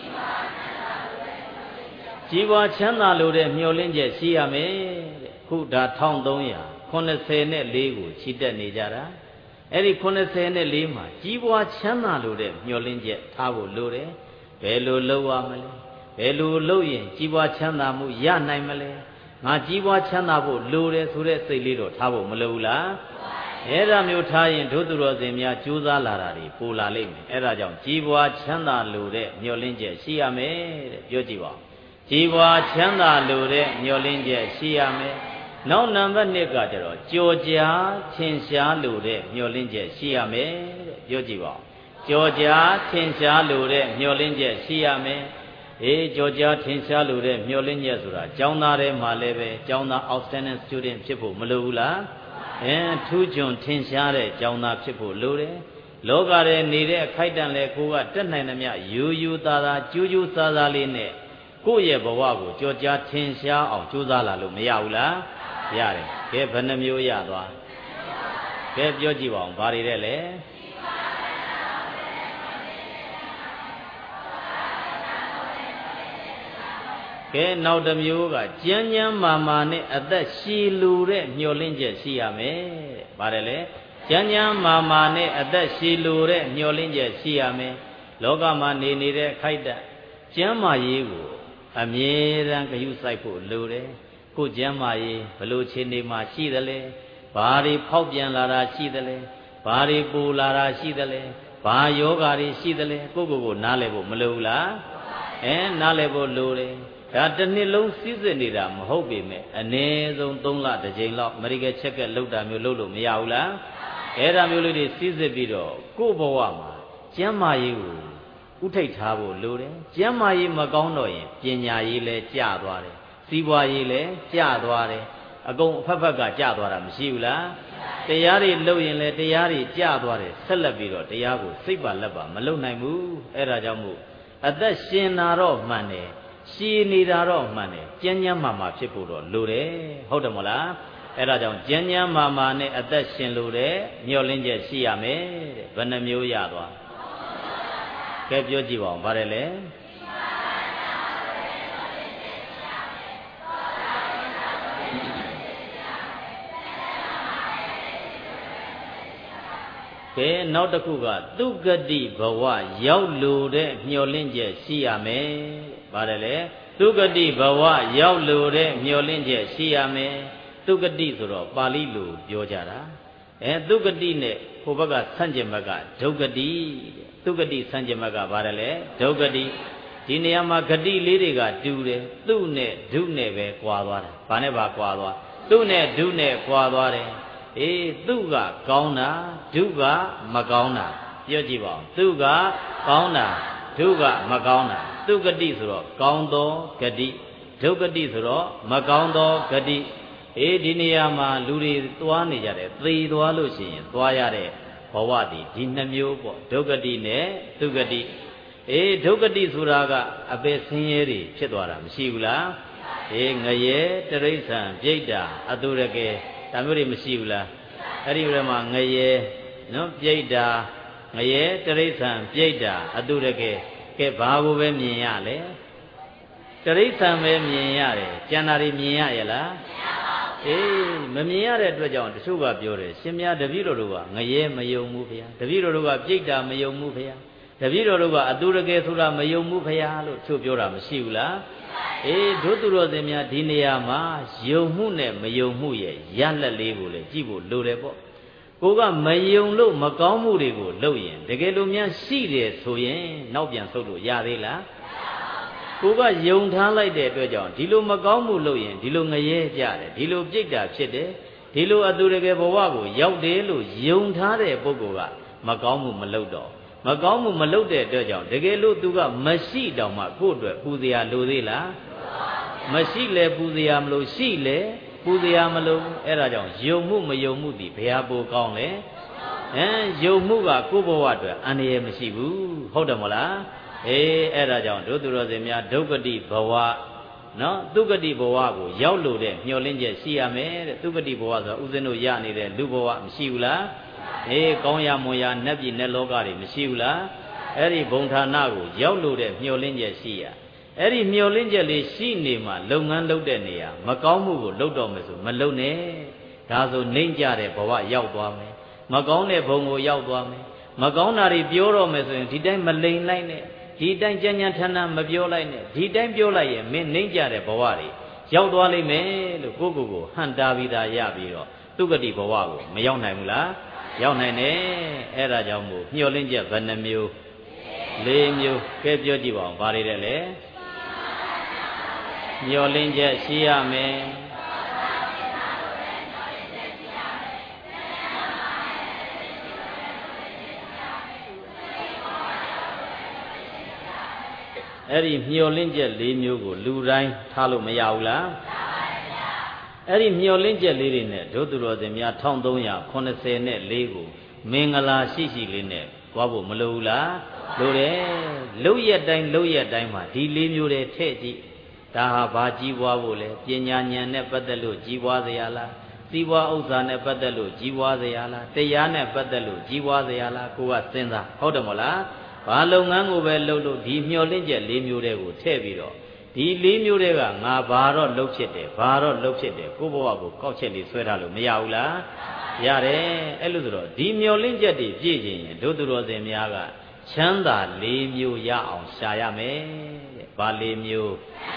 ကြီးပွားချမ်းသာလိုတဲ့မျော်လင့်ချက်ရှိရမယ်တဲ့ခုဒါတစ်ထောင်သုံးရာခုနှစ်ဆယ်နဲ့လေးကိုချီတက်နေကြတာအဲ့ဒီခုနှစ်ဆယ်နဲ့လေးမှာကြီးပွားချမ်းသာလိုတဲ့မျော်လင့်ချက်ထားဖို့လိုတယ်ဘယ်လိုလုပ်ရမလဲဘယ်လိုလုပ်ရင်ကြီးပွားချမ်းသာမှုရနိုင်မလဲငါကြီးပွားချမ်းသာဖို့လိုတယ်ဆိုတဲ့စိတ်လေးတော့ထားဖို့မလိုဘူးလားအဲ့ဒါမျိုးထားရင်တို့သူတော်စင်များကြိုးစားလာတာတွေပိုလာလိမ့်မယ်အဲ့ဒါကြောင့်ကြီးပွားချမ်းသာလိုတဲ့မျှော်လင့်ချက်ရှိရမယ်တဲ့ပြောကြည့်ပါကြီးပွားချမ်းသာလိုတဲ့မျှော်လင့်ချက်ရှိရမယ်နောက်နံပါတ်နှစ်ကကျတော့ကြော်ကြားထင်ရှားလိုတဲ့မျှော်လင့်ချက်ရှိရမယ်တဲ့ပြောကြည့်ပါကြော်ကြားထင်ရှားလိုတဲ့မျှော်လင့်ချက်ရှိရမယ်အေးကြော်ကြားထင်ရှားလိုတဲ့မျှော်လင့်ချက်ဆိုတာကျောင်းသားတွေမှာလည်းပဲကျောင်းသား outstanding student ဖြစ်ဖို့မလိုဘူးလားအဲထူးချွန်ထင်ရှားတဲ့ကျောင်းသားဖြစ်ဖို့လိုတယ်လောကထဲနေတဲ့အခိုက်အတန့်လဲကိုကတက်နိုင်သမျှယူယူသားသားကျူးကျူးစားစားလေးနဲ့ကိုယ့်ရဲ့ဘဝကိုကြော်ကြားထင်ရှားအောင်ကြိုးစားလာလို့မရဘူးလားရတယ်ကဲဘယ်နှမျိုးရသွားကဲပြောကြည့်ပါဦးဘာတွေတဲ့လဲကဲနောက်တစ်မျိုးကကြမ်းကြမ်းမာမာနဲ့အသက်ရှည်လူတဲ့မျှော်လင့်ချက်ရှိရမယ်တဲ့။ပါတယ်လေ။ကြမ်းကြမ်းမာမာနဲ့အသက်ရှည်လူတဲ့မျှော်လင့်ချက်ရှိရမယ်။လောကမှာနေနေတဲ့အခိုက်အတန့်ကျမ်းမာရေးကိုအမြဲတမ်းဂရုစိုက်ဖို့လိုတယ်။ကိုယ်ကျမ်းမာရေးဘလို့ခြေနေမှာရှိသလဲ။ဘာတွေဖောက်ပြန်လာတာရှိသလဲ။ဘာတွေပူလာတာရှိသလဲ။ဘာယောဂါတွေရှိသလဲ။ကိုယ့်ကိုယ်ကိုနားလည်ဖို့မလိုဘူးလား။အဲနားလည်ဖို့လိုတယ်။ဒါတစ်နှစ်လုံးစီးစစ်နေတာမဟုတ်ပေမဲ့အနည်းဆုံးသုံးလတစ်ကြိမ်လောက်အမေရိကန်ချက်ကလောက်တာမျိုးလုပ်လို့မရဘူးလားအဲ့ဒါမျိုးလေးတွေစီးစစ်ပြီးတော့ကိုယ့်ဘဝမှာကျမ်းမာရေးကိုဥထိတ်ထားဖို့လိုတယ်ကျမ်းမာရေးမကောင်းတော့ရင်ပညာရေးလည်းကျသွားတယ်စီးပွားရေးလည်းကျသွားတယ်အကုန်အဖက်ဖက်ကကျသွားတာမရှိဘူးလားတရားတွေလုပ်ရင်လည်းတရားတွေကျသွားတယ်ဆက်လက်ပြီးတော့တရားကိုစိတ်ပါလက်ပါမလုပ်နိုင်ဘူးအဲ့ဒါကြောင့်မို့အသက်ရှင်တာတော့မှန်တယ်ရှည်နေတာတော့မှန်တယ်ကျမ်းကျမ်းမာမာဖြစ်ဖို့တော့လိုတယ်ဟုတ်တယ်မဟုတ်လားအဲ့ဒါကြောင့်ကျမ်းကျမ်းမာမာနဲ့အသက်ရှင်လို့တဲ့မျှော်လင့်ချက်ရှိရမယ်တဲ့ဘယ်နှမျိုးရသွားကဲပြောကြည့်ပါဦးဗါတယ်လေကဲနောက်တစ်ခုကသူဂတိဘဝရောက်လို့တဲ့မျှော်လင့်ချက်ရှိရမယ်ပါတယ်လေသူဂတိဘဝရောက်လို့တဲ့မျှော်လင့်ချက်ရှိရမယ်သူဂတိဆိုတော့ပါဠိလိုပြောကြတာအဲသူဂတိနဲ့ဟိုဘက်ကဆန့်ကျင်ဘက်ကဒုက္ခတိသူဂတိဆန့်ကျင်ဘက်ကပါတယ်လေဒုက္ခတိဒီနေရာမှာဂတိလေးတွေကတူတယ်သူ့နဲ့ဒုနဲ့ပဲကွာသွားတာဘာနဲ့ပါကွာသွားသူ့နဲ့ဒုနဲ့ကွာသွားတယ်အေးသူကကောင်းတာဒုကမကောင်းတာပြောကြည့်ပါဦးသူကကောင်းတာဒုကမကောင်းတာသူဂတိဆိုတော့ကောင်းသောဂတိဒုဂတိဆိုတော့မကောင်းသောဂတိအေးဒီနေရာမှာလူတွေသွားနေကြတယ်သေသွားလို့ရှိရင်သွားရတဲ့ဘဝတည်ဒီနှမျိုးပေါ့ဒုဂတိနဲ့သူဂတိအေးဒုဂတိဆိုတာကအပေဆင်းရဲတွေဖြစ်သွားတာမရှိဘူးလားအေးငရဲတရိစ္ဆာန်ပြိတ္တာအတုရကဲဒါမျိုးတွေမရှိဘူးလားအဲ့ဒီဘက်မှာငရဲနော်ပြိတ္တာငရဲတရိစ္ဆာန်ပြိတ္တာအတုရကဲကဲဘာကိုပဲမြင်ရလဲတရိစ္ဆာန်ပဲမြင်ရတယ်ကျန်တာတွေမြင်ရရဲ့လားမအေးမမြင်ရတဲ့အတွက်ကြောင့်တချို့ကပြောတယ်ရှင်များတပည့်တော်တို့ကငရဲမယုံဘူးဖေတပည့်တော်တို့ကပြိတ္တာမယုံဘူးဖေတပည့်တော်တို့ကအတူတကယ်ဆိုတာမယုံဘူးဖေလို့ချို့ပြောတာမရှိဘူးလားအေးတို့သူတော်စင်များဒီနေရာမှာယုံမှုနဲ့မယုံမှုရဲ့ရလက်လေးကိုလည်းကြည့်ဖို့လိုတယ်ပေါ့ကိုကမယုံလို့မကောင်းမှုတွေကိုလုပ်ရင်တကယ်လို့များရှိတယ်ဆိုရင်နောက်ပြန်ဆုတ်လို့ရသေးလားကိုကယုံထားလိုက်တဲ့အတွက်ကြောင့်ဒီလိုမကောင်းမှုလုပ်ရင်ဒီလိုငရဲကြတယ်ဒီလိုပြိတ္တာဖြစ်တယ်ဒီလိုအတူတကယ်ဘဝကိုရောက်တယ်လို့ယုံထားတဲ့ပုဂ္ဂိုလ်ကမကောင်းမှုမလုပ်တော့မကောင်းမှုမလုပ်တဲ့အတွက်ကြောင့်တကယ်လို့သူကမရှိတော့မှကိုယ့်အတွက်ပူဇော်လိုသေးလားမရှိလဲပူဇော်မလို့ရှိလဲပူဇော်မလို့အဲ့ဒါကြောင့်ယုံမှုမယုံမှုဒီဘယ်ဟာပိုကောင်းလဲဟမ်ယုံမှုကကိုယ့်ဘဝအတွက်အန္တရာယ်မရှိဘူးဟုတ်တယ်မလားအေးအဲ့ဒါကြောင့်ဒုသူတော်စင်များဒုက္ခတိဘဝနော်ဒုက္ခတိဘဝကိုရောက်လို့တဲ့မျှော်လင့်ချက်ရှိရမယ်တဲ့ဒုက္ခတိဘဝဆိုတာဥစဉ်တို့ရနေတဲ့လူဘဝမရှိဘူးလားအေးကောင်းရမွန်ရနတ်ပြည်နတ်လောကတွေမရှိဘူးလားအဲ့ဒီဘုံဌာနကိုရောက်လို့တဲ့မျှော်လင့်ချက်ရှိရအဲ့ဒီမျှော်လင့်ချက်လေးရှိနေမှလုပ်ငန်းလုပ်တဲ့နေရာမကောင်းမှုကိုလုပ်တော့မယ်ဆိုမလုပ်နဲ့ဒါဆိုနှိမ့်ကြတဲ့ဘဝရောက်သွားမယ်မကောင်းတဲ့ဘုံကိုရောက်သွားမယ်မကောင်းတာတွေပြောတော့မယ်ဆိုရင်ဒီတိုင်းမလိန်လိုက်နဲ့ဒီတိုင်းကြမ်းကြမ်းထမ်းထမ်းမပြောလိုက်နဲ့ဒီတိုင်းပြောလိုက်ရင်မင်းနှိမ့်ကြတဲ့ဘဝတွေရောက်သွားလိမ့်မယ်လို့ကိုယ့်ကိုယ်ကိုဟန်တာပြီးသားရပြီးတော့သူဂတိဘဝကိုမရောက်နိုင်ဘူးလားရောက်နိုင်တယ်အဲ့ဒါကြောင့်မို့မျှော်လင့်ချက်ဘယ်နှမျိုးလေးမျိုးကဲပြောကြည့်ပါဦးဘာတွေတဲ့လဲမျှော်လင့်ချက်ရှိရမယ်အဲ့ဒီမျှော်လင့်ချက်၄မျိုးကိုလူတိုင်းထားလို့မရဘူးလားအဲ့ဒီမျှော်လင့်ချက်လေးတွေနဲ့ဒုသူတော်စင်များ၁၃၇၄ကိုမင်္ဂလာရှိရှိလေးနဲ့သွားဖို့မလိုဘူးလားလိုတယ်လှုပ်ရက်တိုင်းလှုပ်ရက်တိုင်းမှာဒီ၄မျိုးတွေထည့်ကြည့်ဒါဟာဘာကြီးပွားဖို့လဲပညာဉာဏ်နဲ့ပတ်သက်လို့ကြီးပွားเสียလားစီးပွားဥစ္စာနဲ့ပတ်သက်လို့ကြီးပွားเสียလားတရားနဲ့ပတ်သက်လို့ကြီးပွားเสียလားကိုကစဉ်းစားဟုတ်တယ်မဟုတ်လားဘာလုပ်ငန်းကိုပဲလုပ်လို့ဒီမျှော်လင့်ချက်၄မျိုးတည်းကိုထည့်ပြီးတော့ဒီ၄မျိုးတည်းကငါဘာတော့လှုပ်ဖြစ်တယ်ဘာတော့လှုပ်ဖြစ်တယ်ကိုယ့်ဘဝကိုကောက်ချက်လေးဆွဲထားလို့မရဘူးလားရတယ်အဲ့လိုဆိုတော့ဒီမျှော်လင့်ချက်တွေပြည့်ခြင်းရင်ဒုသူတော်စင်များကချမ်းသာ၄မျိုးရအောင်ရှာရမယ်တဲ့ဘာ၄မျိုး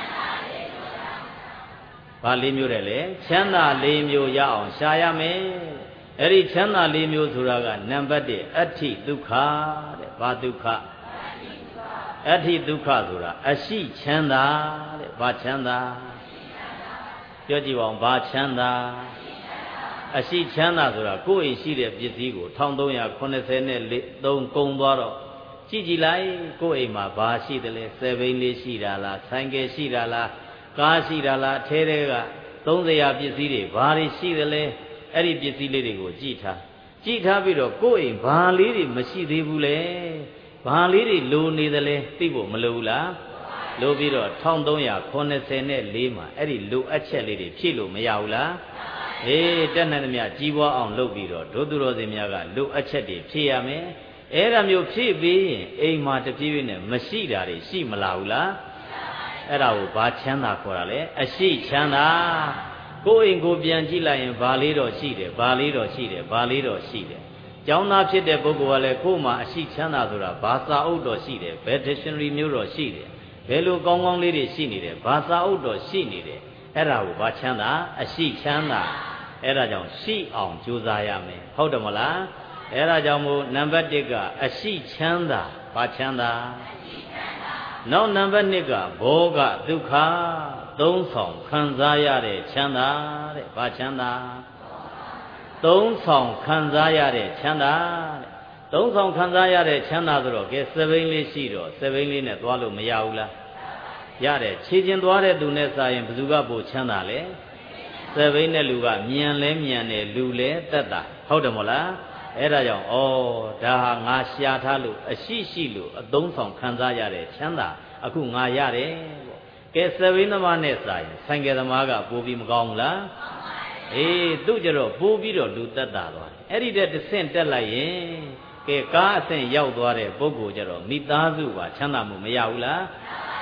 ဘာ၄မျိုးတဲ့လေချမ်းသာ၄မျိုးရအောင်ရှာရမယ်အဲ့ဒီချမ်းသာ၄မျိုးဆိုတာကနံပါတ်၁အဋ္ဌိဒုက္ခတဲ့ဘာဒုက္ခအဋ္ဌိဒုက္ခဆိုတာအရှိချမ်းသာတဲ့ဘာချမ်းသာပြောကြည့်ပါဦးဘာချမ်းသာအရှိချမ်းသာဆိုတာကိုယ့်အိမ်ရှိတဲ့ပစ္စည်းကို၁၃၇၄ကုန်သွားတော့ကြည့်ကြည့်လိုက်ကိုယ့်အိမ်မှာဘာရှိတယ်လဲဆယ်ဘိန်းလေးရှိတာလားဆိုင်ကယ်ရှိတာလားကားရှိတာလားအထဲထဲကသုံးစရာပစ္စည်းတွေဘာတွေရှိတယ်လဲအဲ့ဒီပစ္စည်းလေးတွေကိုကြည့်ထားကြည့်ထားပြီးတော့ကိုယ့်အိမ်ဘာလေးတွေမရှိသေးဘူးလဲဘာလေးတွေလိုနေသလဲသိဖို့မလိုဘူးလားလိုပြီးတော့၁၃၇၄မှာအဲ့ဒီလိုအပ်ချက်လေးတွေဖြည့်လို့မရဘူးလားအေးတက်နိုင်သမျှကြီးပွားအောင်လုပ်ပြီးတော့ဒုသူတော်စင်များကလိုအပ်ချက်တွေဖြည့်ရမယ်အဲ့ဒါမျိုးဖြည့်ပြီးရင်အိမ်မှာတပြေးပြေးနဲ့မရှိတာတွေရှိမလာဘူးလားအဲ့ဒါကိုဘာချမ်းသာခေါ်တာလဲအရှိချမ်းသာကိုယ်အိမ်ကိုပြန်ကြည့်လိုက်ရင်ဘာလေးတော့ရှိတယ်ဘာလေးတော့ရှိတယ်ဘာလေးတော့ရှိတယ်ကျောင်းသားဖြစ်တဲ့ပုဂ္ဂိုလ်ကလည်းကိုယ်မှာအရှိချမ်းသာဆိုတာဘာစာအုပ်တော့ရှိတယ်ဘယ် dictionary မျိုးတော့ရှိတယ်ဘယ်လိုကောင်းကောင်းလေးတွေရှိနေတယ်ဘာစာအုပ်တော့ရှိနေတယ်အဲ့ဒါကိုဘာချမ်းသာအရှိချမ်းသာအဲ့ဒါကြောင့်ရှိအောင်ကြိုးစားရမယ်ဟုတ်တယ်မလားအဲ့ဒါကြောင့်မို့နံပါတ်၁ကအရှိချမ်းသာဘာချမ်းသာနောက်နံပါတ်၂ကဘောဂဒုက္ခသုံးဆောင်ခံစားရတဲ့ချမ်းသာတဲ့ဘာချမ်းသာသုံးဆောင်ခံစားရတဲ့ချမ်းသာတဲ့သုံးဆောင်ခံစားရတဲ့ချမ်းသာဆိုတော့ကဲစပိန်လေးရှိတော့စပိန်လေးနဲ့သွားလို့မရဘူးလားရတယ်ခြေချင်းသွားတဲ့သူနဲ့စာရင်ဘယ်သူကပိုချမ်းသာလဲစပိန်တဲ့လူကမြန်လဲမြန်တယ်လူလဲတက်တာဟုတ်တယ်မဟုတ်လားအဲ့ဒါကြောင့်ဩဒါဟာငါရှာထားလို့အရှိရှိလို့အသုံးဆောင်ခံစားရတဲ့ချမ်းသာအခုငါရတယ်ပေါ့ကဲစပိန်သမားနဲ့စာရင်ဆိုင်ကယ်သမားကပိုပြီးမကောင်းဘူးလားအေးသူ့ကြတော့ပိုးပြီးတော့လူတက်တာသွားတယ်အဲ့ဒီတဲ့တဆင့်တက်လိုက်ရင်ကဲကားအဆင့်ရောက်သွားတဲ့ပုဂ္ဂိုလ်ကြတော့မိသားစုပါချမ်းသာမှုမရဘူးလား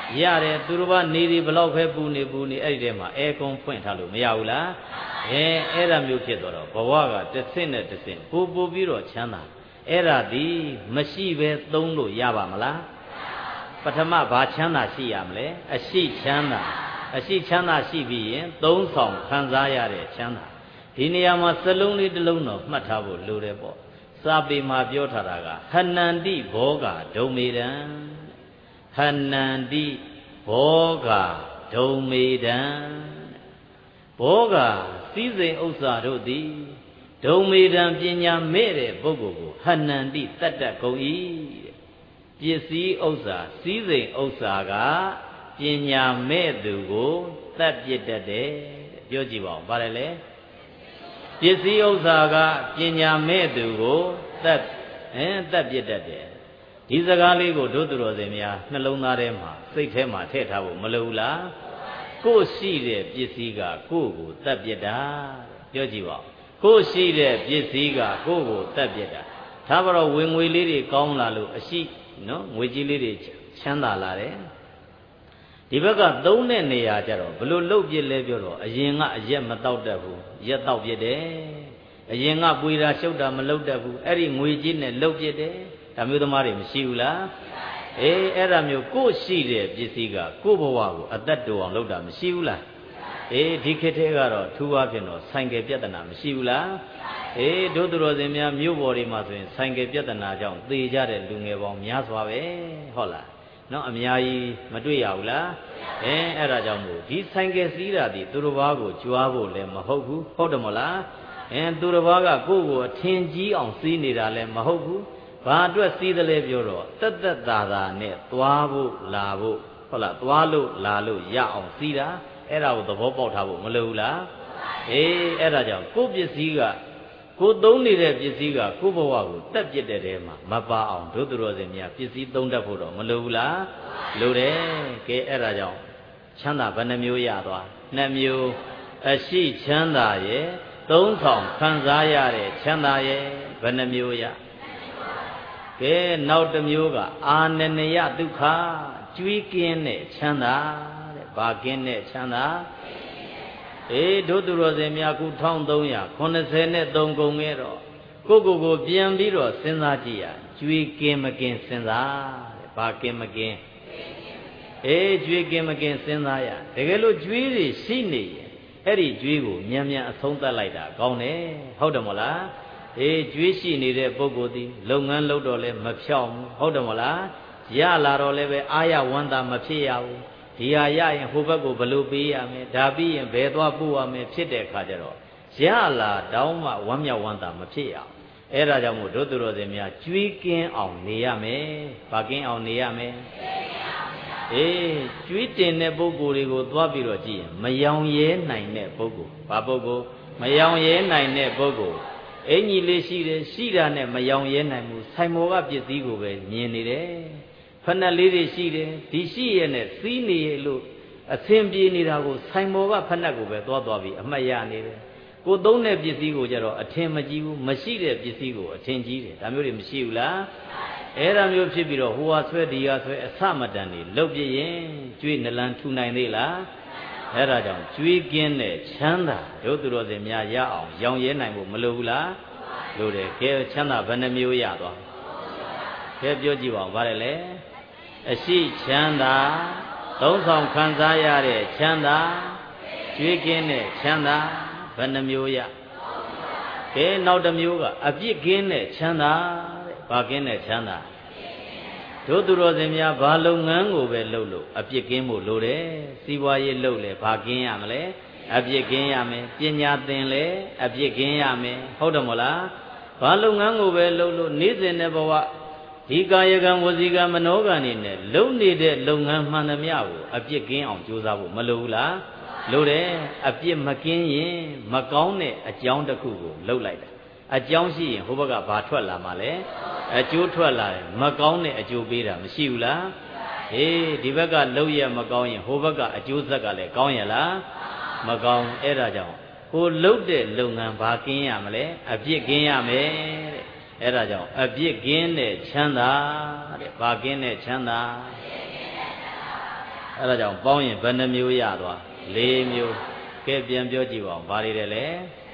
ရတယ်သူတို့ကနေဒီဘလောက်ပဲပူနေပူနေအဲ့ဒီထဲမှာအဲကုန်းဖွင့်ထားလို့မရဘူးလားအဲအဲ့ဒါမျိုးဖြစ်တော့ဘဝကတစ်ဆင့်နဲ့တစ်ဆင့်ပူပူပြီးတော့ချမ်းသာအဲ့ဒါဒီမရှိပဲသုံးလို့ရပါမလားပထမဘာချမ်းသာရှိရမလဲအရှိချမ်းသာအရှိချမ်းသာရှိပြီးရင်သုံးဆောင်ခံစားရတဲ့ချမ်းသာဒီနေရာမှာစလုံးလေးတစ်လုံးတော့မှတ်ထားဖို့လိုတယ်ပေါ့စာပေမှာပြောထားတာကဟနန္တိဘောဂဒုံမေတံဟနန္တိဘောဂဒုံမေတံဘောဂစည်းစိမ်ဥစ္စာတို့သည်ဒုံမေတံပညာမဲ့တဲ့ပုဂ္ဂိုလ်ကိုဟနန္တိတတ္တကုန်၏ပစ္စည်းဥစ္စာစည်းစိမ်ဥစ္စာကပညာမဲ့သူကိုတတ်ပြစ်တတ်တယ်ပြောကြည့်ပါဦးဗါတယ်လေပစ္စည်းဥစ္စာကပညာမဲ့သူကိုတတ်အဲတတ်ပြစ်တတ်တယ်ဒီစကားလေးကိုတို့သူတော်စင်များနှလုံးသားထဲမှာစိတ်ထဲမှာထည့်ထားဖို့မလိုဘူးလားကိုယ်ရှိတဲ့ပစ္စည်းကကိုယ့်ကိုတတ်ပြစ်တာပြောကြည့်ပါဦးကိုယ်ရှိတဲ့ပစ္စည်းကကိုယ့်ကိုတတ်ပြစ်တာဒါပါတော့ဝင်ငွေလေးတွေကောင်းလာလို့အရှိနော်ငွေကြီးလေးတွေချမ်းသာလာတယ်ဒီဘက်ကသုံးတဲ့နေရာကျတော့ဘလို့လှုပ်ပြစ်လဲပြောတော့အရင်ကအရက်မတောက်တတ်ဘူးရက်တောက်ပြစ်တယ်အရင်ကပွေတာရှုပ်တာမလှုပ်တတ်ဘူးအဲ့ဒီငွေကြီးနဲ့လှုပ်ပြစ်တယ်ဒါမျိုးသမားတွေမရှိဘူးလားအေးအဲ့ဒါမျိုးကိုယ်ရှိတဲ့ပစ္စည်းကကိုယ့်ဘဝကိုအသက်တူအောင်လုပ်တာမရှိဘူးလားအေးဒီခေတ်ထဲကတော့ထူးအားဖြင့်တော့ဆိုင်ကယ်ပြဿနာမရှိဘူးလားအေးတို့သူတော်စင်များမြို့ပေါ်တွေမှာဆိုရင်ဆိုင်ကယ်ပြဿနာကြောင့်သေကြတဲ့လူငယ်ပေါင်းများစွာပဲဟုတ်လားနော်အများကြီးမတွေ့ရဘူးလားအဲအဲ့ဒါကြောင့်မို့ဒီဆိုင်ကယ်စီးတာဒီသူတစ်ပါးကိုကြွားဖို့လည်းမဟုတ်ဘူးဟုတ်တယ်မလားအဲသူတစ်ပါးကကိုယ့်ကိုအထင်ကြီးအောင်စီးနေတာလည်းမဟုတ်ဘူးဘာအတွက်စီးတယ်လဲပြောတော့တက်တက်တာတာနဲ့သွားဖို့လာဖို့ဟုတ်လားသွားလို့လာလို့ရအောင်စီးတာအဲ့ဒါကိုသဘောပေါက်ထားဖို့မလိုဘူးလားအေးအဲ့ဒါကြောင့်ကိုယ့်ပစ္စည်းကကိုသုံးနေတဲ့ပစ္စည်းကကိုယ့်ဘဝကိုတက်ပြစ်တဲ့တဲမှာမပါအောင်တို့သူတော်စင်များပစ္စည်းသုံးတတ်ဖို့တော့မလိုဘူးလားလိုတယ်ကဲအဲ့ဒါကြောင့်ချမ်းသာဘယ်နှမျိုးရသွားနှစ်မျိုးအရှိချမ်းသာရဲ့သုံးဆောင်ခံစားရတဲ့ချမ်းသာရဲ့ဘယ်နှမျိုးရကဲနောက်တစ်မျိုးကအာနနယဒုက္ခကျွေးကင်းတဲ့ချမ်းသာတဲ့ဘာကင်းတဲ့ချမ်းသာအေးတို့သူတော်စင်များခုတစ်သုံးရာခုနှစ်ဆယ်နဲ့သုံးကုန်ခဲ့တော့ကိုကိုကိုပြန်ပြီးတော့စဉ်းစားကြည့်ရကျွေးကင်းမကင်းစဉ်းစားတဲ့ဘာကင်းမကင်းအေးကျွေးကင်းမကင်းစဉ်းစားရတကယ်လို့ကျွေးတွေရှိနေရင်အဲ့ဒီကျွေးကိုမြန်မြန်အဆုံးသတ်လိုက်တာကောင်းတယ်ဟုတ်တယ်မလားအေးကျွေးရှိနေတဲ့ပုဂ္ဂိုလ်ဒီလုပ်ငန်းလုပ်တော့လဲမဖြောင့်ဘူးဟုတ်တယ်မလားရလာတော့လည်းပဲအာရဝန္တာမဖြစ်ရဘူးဒီဟာရရင်ဟိုဘက်ကိုဘလို့ပေးရမယ်ဒါပြီးရင်ဘယ်သွားပို့ရမယ်ဖြစ်တဲ့အခါကျတော့ရလာတောင်းမှဝမ်းမြောက်ဝမ်းသာမဖြစ်ရအောင်အဲ့ဒါကြောင့်မို့တို့သူတော်စင်များကျွေးကင်းအောင်နေရမယ်ဘာကင်းအောင်နေရမယ်အေးကျွေးတင်တဲ့ပုဂ္ဂိုလ်တွေကိုသွားပြီးတော့ကြည့်ရင်မယောင်ရဲနိုင်တဲ့ပုဂ္ဂိုလ်ဘာပုဂ္ဂိုလ်မယောင်ရဲနိုင်တဲ့ပုဂ္ဂိုလ်အင်ကြီးလေးရှိတယ်ရှိတာနဲ့မယောင်ရဲနိုင်ဘူးဆိုင်မောကပစ္စည်းကိုပဲမြင်နေတယ်ဖက်နှက်လေးတွေရှိတယ်ဒီရှိရနဲ့စီးနေရလို့အဆင်ပြေနေတာကိုဆိုင်မောကဖက်နှက်ကိုပဲသွားသွားပြီးအမှတ်ရနေတယ်ကိုသုံးတဲ့ပစ္စည်းကိုကြတော့အထင်မကြီးဘူးမရှိတဲ့ပစ္စည်းကိုအထင်ကြီးတယ်ဒါမျိုးတွေမရှိဘူးလားအဲ့ဒါမျိုးဖြစ်ပြီးတော့ဟိုဟာဆွဲဒီဟာဆွဲအစမတန်နေလုတ်ပြရင်ကျွေးနလန်ထူနိုင်သေးလားအဲ့ဒါကြောင့်ကျွေးကင်းတဲ့ချမ်းသာတို့သူတော်စင်များရအောင်ရောင်ရဲနိုင်ဖို့မလိုဘူးလားလိုတယ်ကဲချမ်းသာဘယ်နှမျိုးရသွားကဲပြောကြည့်ပါဦးဗါတယ်လေအရှိချမ်းသာသုံးဆောင်ခံစားရတဲ့ချမ်းသာကျွေးကင်းတဲ့ချမ်းသာဘယ်နှမျိုးရကဲနောက်တစ်မျိုးကအပြစ်ကင်းတဲ့ချမ်းသာတဲ့ဘာကင်းတဲ့ချမ်းသာတို့သူတော်စင်များဘာလုပ်ငန်းကိုပဲလုပ်လို့အပြစ်ကင်းဖို့လိုတယ်စီးပွားရေးလုပ်လေဘာကင်းရမလဲအပြစ်ကင်းရမယ်ပညာသင်လေအပြစ်ကင်းရမယ်ဟုတ်တယ်မလားဘာလုပ်ငန်းကိုပဲလုပ်လို့နေ့စဉ်တဲ့ဘဝဒီကာယကံဝစီကံမနောကံနေနဲ့လုံနေတဲ့လုပ်ငန်းမှန်သမျှကိုအပြစ်ကင်းအောင်ကြိုးစားဖို့မလိုဘူးလားလိုတယ်အပြစ်မကင်းရင်မကောင်းတဲ့အကြောင်းတစ်ခုကိုလုပ်လိုက်တာအကြောင်းရှိရင်ဟိုဘက်ကဘာထွက်လာမှာလဲအကျိုးထွက်လာတယ်မကောင်းတဲ့အကျိုးပေးတာမရှိဘူးလားဟေးဒီဘက်ကလုပ်ရမကောင်းရင်ဟိုဘက်ကအကျိုးဆက်ကလည်းကောင်းရလားမကောင်းအဲ့ဒါကြောင့်ကိုလုပ်တဲ့လုပ်ငန်းဘာကင်းရမလဲအပြစ်ကင်းရမယ်တဲ့အဲ့ဒါကြောင့်အပြစ်ကင်းတဲ့ချမ်းသာတဲ့ဘာကင်းတဲ့ချမ်းသာကအဲ့ဒါကြောင့်ပေါင်းရင်ဘယ်နှမျိုးရသွားလေးမျိုးကဲပြန်ပြောကြည့်ပါဦးဘာတွေလဲလဲ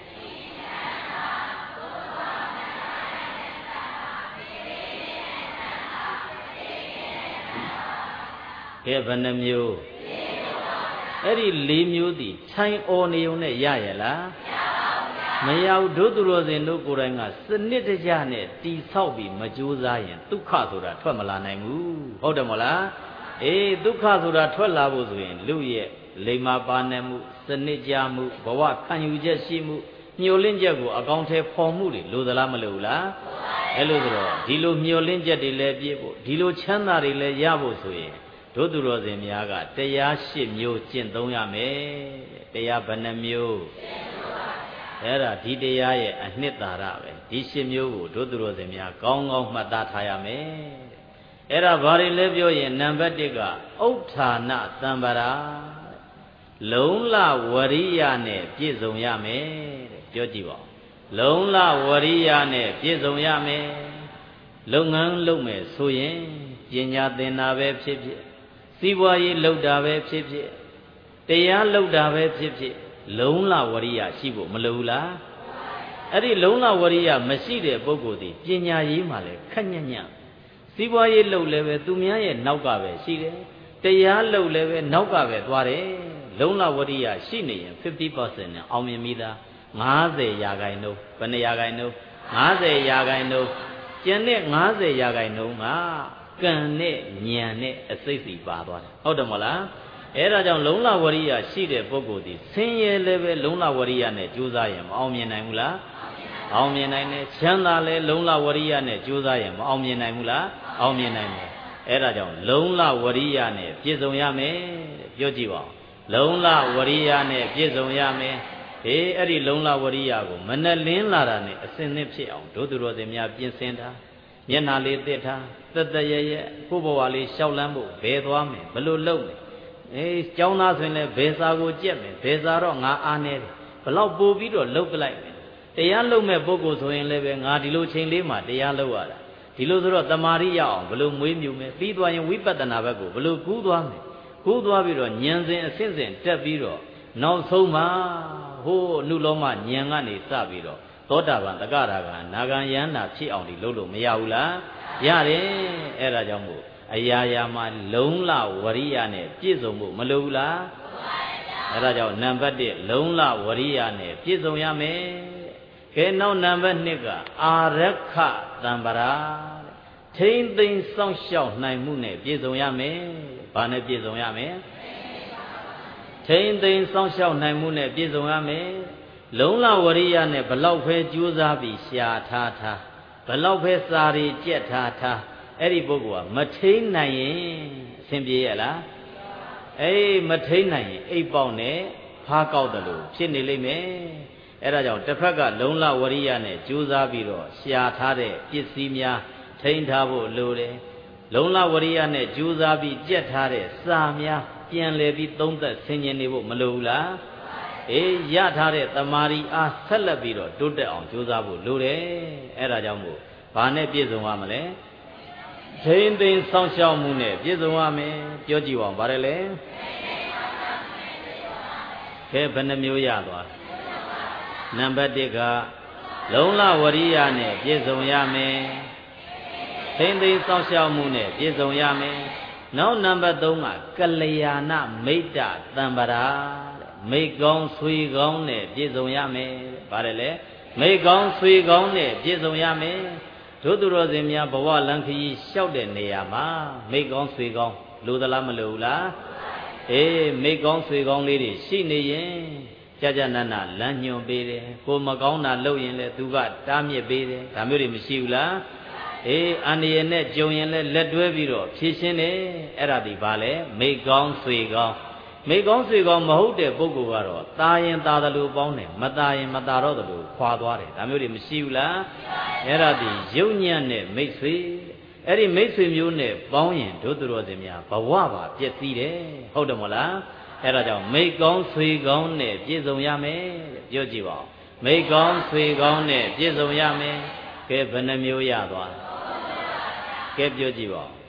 ကဲဘယ်နှမျိုးအဲ့ဒီလေးမျိုးတည်ထိုင်အော်နေုံနဲ့ရရဲ့လားမရဘူးတို့သူတော်စင်တို့ကိုယ်တိုင်ကစနစ်တကျနဲ့တီဆောက်ပြီးမကြိုးစားရင်ဒုက္ခဆိုတာထွက်မလာနိုင်ဘူးဟုတ်တယ်မို့လားအေးဒုက္ခဆိုတာထွက်လာဖို့ဆိုရင်လူရဲ့လိမ္မာပါနေမှုစနစ်ကြမှုဘဝခံယူချက်ရှိမှုမျှော်လင့်ချက်ကိုအကောင်းထဲပေါ်မှုတွေလိုသလားမလိုဘူးလားအဲ့လိုဆိုတော့ဒီလိုမျှော်လင့်ချက်တွေလည်းပြည့်ဖို့ဒီလိုချမ်းသာတွေလည်းရဖို့ဆိုရင်တို့သူတော်စင်များကတရားရှစ်မျိုးကျင့်သုံးရမယ်တရားဘယ်နှမျိုးအဲ့ဒါဒီတရားရဲ့အနှစ်သာရပဲဒီရှစ်မျိုးကိုတို့သူတော်စင်များကောင်းကောင်းမှတ်သားထားရမယ်အဲ့ဒါဘာတွေလဲပြောရင်နံပါတ်တစ်ကဥဋ္ဌာဏသံဗရာလုံလဝရိယနဲ့ပြည့်စုံရမယ်တဲ့ပြောကြည့်ပါဦးလုံလဝရိယနဲ့ပြည့်စုံရမယ်လုပ်ငန်းလုပ်မယ်ဆိုရင်ပညာသင်တာပဲဖြစ်ဖြစ်စီးပွားရေးလုပ်တာပဲဖြစ်ဖြစ်တရားလုပ်တာပဲဖြစ်ဖြစ်လုံလဝရိယရှိဖို့မလိုဘူးလားအဲ့ဒီလုံလဝရိယမရှိတဲ့ပုဂ္ဂိုလ်ဒီပညာရေးမှာလည်းခက်ညံ့ညံ့စီးပွားရေးလုပ်လည်းပဲသူများရဲ့နောက်ကပဲရှိတယ်တရားလုပ်လည်းပဲနောက်ကပဲသွားတယ်လုံလဝရိယရှိနေရင်fifty percent နဲ့အောင်မြင်မိသားfiftyရာခိုင်နှုန်းဘယ်နှရာခိုင်နှုန်းfiftyရာခိုင်နှုန်းကျန်တဲ့fiftyရာခိုင်နှုန်းကကံနဲ့ဉာဏ်နဲ့အစိတ်စီပါသွားတယ်ဟုတ်တယ်မဟုတ်လားအဲ့ဒါကြောင့်လုံလဝရိယရှိတဲ့ပုဂ္ဂိုလ်ဒီဆင်းရဲလည်းပဲလုံလဝရိယနဲ့ကြိုးစားရင်မအောင်မြင်နိုင်ဘူးလားအောင်မြင်နိုင်တယ်ချမ်းသာလည်းလုံလဝရိယနဲ့ကြိုးစားရင်မအောင်မြင်နိုင်ဘူးလားအောင်မြင်နိုင်တယ်အဲ့ဒါကြောင့်လုံလဝရိယနဲ့ပြည့်စုံရမယ်ပြောကြည့်ပါဦးလုံလဝရိယနဲ့ပြည့်စုံရမယ်ဟေးအဲ့ဒီလုံလဝရိယကိုမနဲ့လင်းလာတာနဲ့အစင်သစ်ဖြစ်အောင်တို့သူတော်စင်များပြင်ဆင်တာမျက်နာလေးတစ်ထားသက်သက်ရရကိုယ့်ဘဝလေးရှောက်လန်းဖို့ဘယ်သွားမယ်ဘယ်လိုလုပ်မယ်အေးကျောင်းသားဆိုရင်လည်းဘယ်စာကိုကြက်မယ်ဘယ်စာတော့ငါအားနေတယ်ဘလောက်ပို့ပြီးတော့လုပ်ပလိုက်မယ်တရားလုပ်မဲ့ပုဂ္ဂိုလ်ဆိုရင်လည်းပဲငါဒီလိုချိန်လေးမှာတရားလုပ်ရတာဒီလိုဆိုတော့တမာရိရအောင်ဘယ်လိုမွေးမြူမယ်ပြီးသွားရင်ဝိပဿနာဘက်ကိုဘယ်လိုကူးသွားမယ်ကူးသွားပြီးတော့ဉာဏ်စဉ်အစဉ်စဉ်တက်ပြီးတော့နောက်ဆုံးမှာဟိုးအနုလောမဉာဏ်ကနေစပြီးတော့သောတာပန်တက္ကရာကနာဂံယန္တာဖြစ်အောင်ဒီလုပ်လို့မရဘူးလားရတယ်အဲ့ဒါကြောင့်မို့အရာရာမှာလုံလဝရိယနဲ့ပြည့်စုံဖို့မလိုဘူးလားအဲ့ဒါကြောင့်နံပါတ်တစ်လုံလဝရိယနဲ့ပြည့်စုံရမယ်ကဲနောက်နံပါတ်နှစ်ကအာရခသံဗရာထိမ့်သိမ်းစောင့်ရှောက်နိုင်မှုနဲ့ပြည့်စုံရမယ်ဘာနဲ့ပြည့်စုံရမယ်ထိမ့်သိမ်းစောင့်ရှောက်နိုင်မှုနဲ့ပြည့်စုံရမယ်လုံလဝရိယနဲ့ဘလောက်ပဲကြိုးစားပြီးရှာထားထားဘလောက်ပဲစာရီကြက်ထားထားအဲ့ဒီပုဂ္ဂိုလ်ကမထိန်နိုင်ရင်အဆင်ပြေရလားအေးမထိန်နိုင်ရင်အိပ်ပေါက်နဲ့ဖားကောက်တယ်လို့ဖြစ်နေလိမ့်မယ်အဲ့ဒါကြောင့်တစ်ဖက်ကလုံလဝရိယနဲ့ကြိုးစားပြီးတော့ရှာထားတဲ့ပစ္စည်းများထိန်ထားဖို့လိုတယ်လုံလဝရိယနဲ့ကြိုးစားပြီးကြက်ထားတဲ့စာများပြန်လည်ပြီးသုံးသက်ဆင်ခြင်နေဖို့မလိုဘူးလားအေးရထားတဲ့တမာရီအားဆက်လက်ပြီးတော့တိုးတက်အောင်ကြိုးစားဖို့လိုတယ်အဲ့ဒါကြောင့်မို့ဘာနဲ့ပြည့်စုံရမလဲထိမ့်သိမ်းဆောင်ရှောက်မှုနဲ့ပြည့်စုံရမယ်ပြောကြည့်ပါဦးဗါတယ်လေကဲဘယ်နှမျိုးရသွားနံပါတ်တစ်ကလုံလဝရိယနဲ့ပြည့်စုံရမယ်ထိမ့်သိမ်းဆောင်ရှောက်မှုနဲ့ပြည့်စုံရမယ်နောက်နံပါတ်သုံးကကလျာဏမိတ္တသံဗရာမိတ်ကောင်းဆွေကောင်းနဲ့ပြည့်စုံရမယ်ဗါတယ်လေမိတ်ကောင်းဆွေကောင်းနဲ့ပြည့်စုံရမယ်တို့သူတော်စင်များဘဝလမ်းခရီးလျှောက်တဲ့နေရာမှာမိတ်ကောင်းဆွေကောင်းလိုသလားမလိုဘူးလားအေးမိတ်ကောင်းဆွေကောင်းလေးတွေရှိနေရင်ကြာကြာနာနာလမ်းညွှန်ပေးတယ်ကိုမကောင်းတာလုပ်ရင်လည်းသူကတားမြစ်ပေးတယ်ဒါမျိုးတွေမရှိဘူးလားအေးအန္တရာယ်နဲ့ကြုံရင်လည်းလက်တွဲပြီးတော့ဖြည့်ရှင်းတယ်အဲ့ဒါဒီဘာလဲမိတ်ကောင်းဆွေကောင်းမိကောင်းဆွေကောင်းမဟုတ်တဲ့ပုဂ္ဂိုလ်ကတော့ตาရင်ตาတယ်လို့ပေါင်းတယ်မตาရင်မตาတော့တယ်လို့ခွာသွားတယ်ဒါမျိုးတွေမရှိဘူးလားအဲ့ဒါဒီရုပ်ညံ့တဲ့မိတ်ဆွေအဲ့ဒီမိတ်ဆွေမျိုးနဲ့ပေါင်းရင်တို့သူတော်စင်များဘဝပါပြည့်စည်တယ်ဟုတ်တယ်မဟုတ်လားအဲ့ဒါကြောင့်မိကောင်းဆွေကောင်းနဲ့ပြည့်စုံရမယ်ပြောကြည့်ပါဦးမိကောင်းဆွေကောင်းနဲ့ပြည့်စုံရမယ်ကဲဘယ်နှမျိုးရသွားကဲပြောကြည့်ပါဦး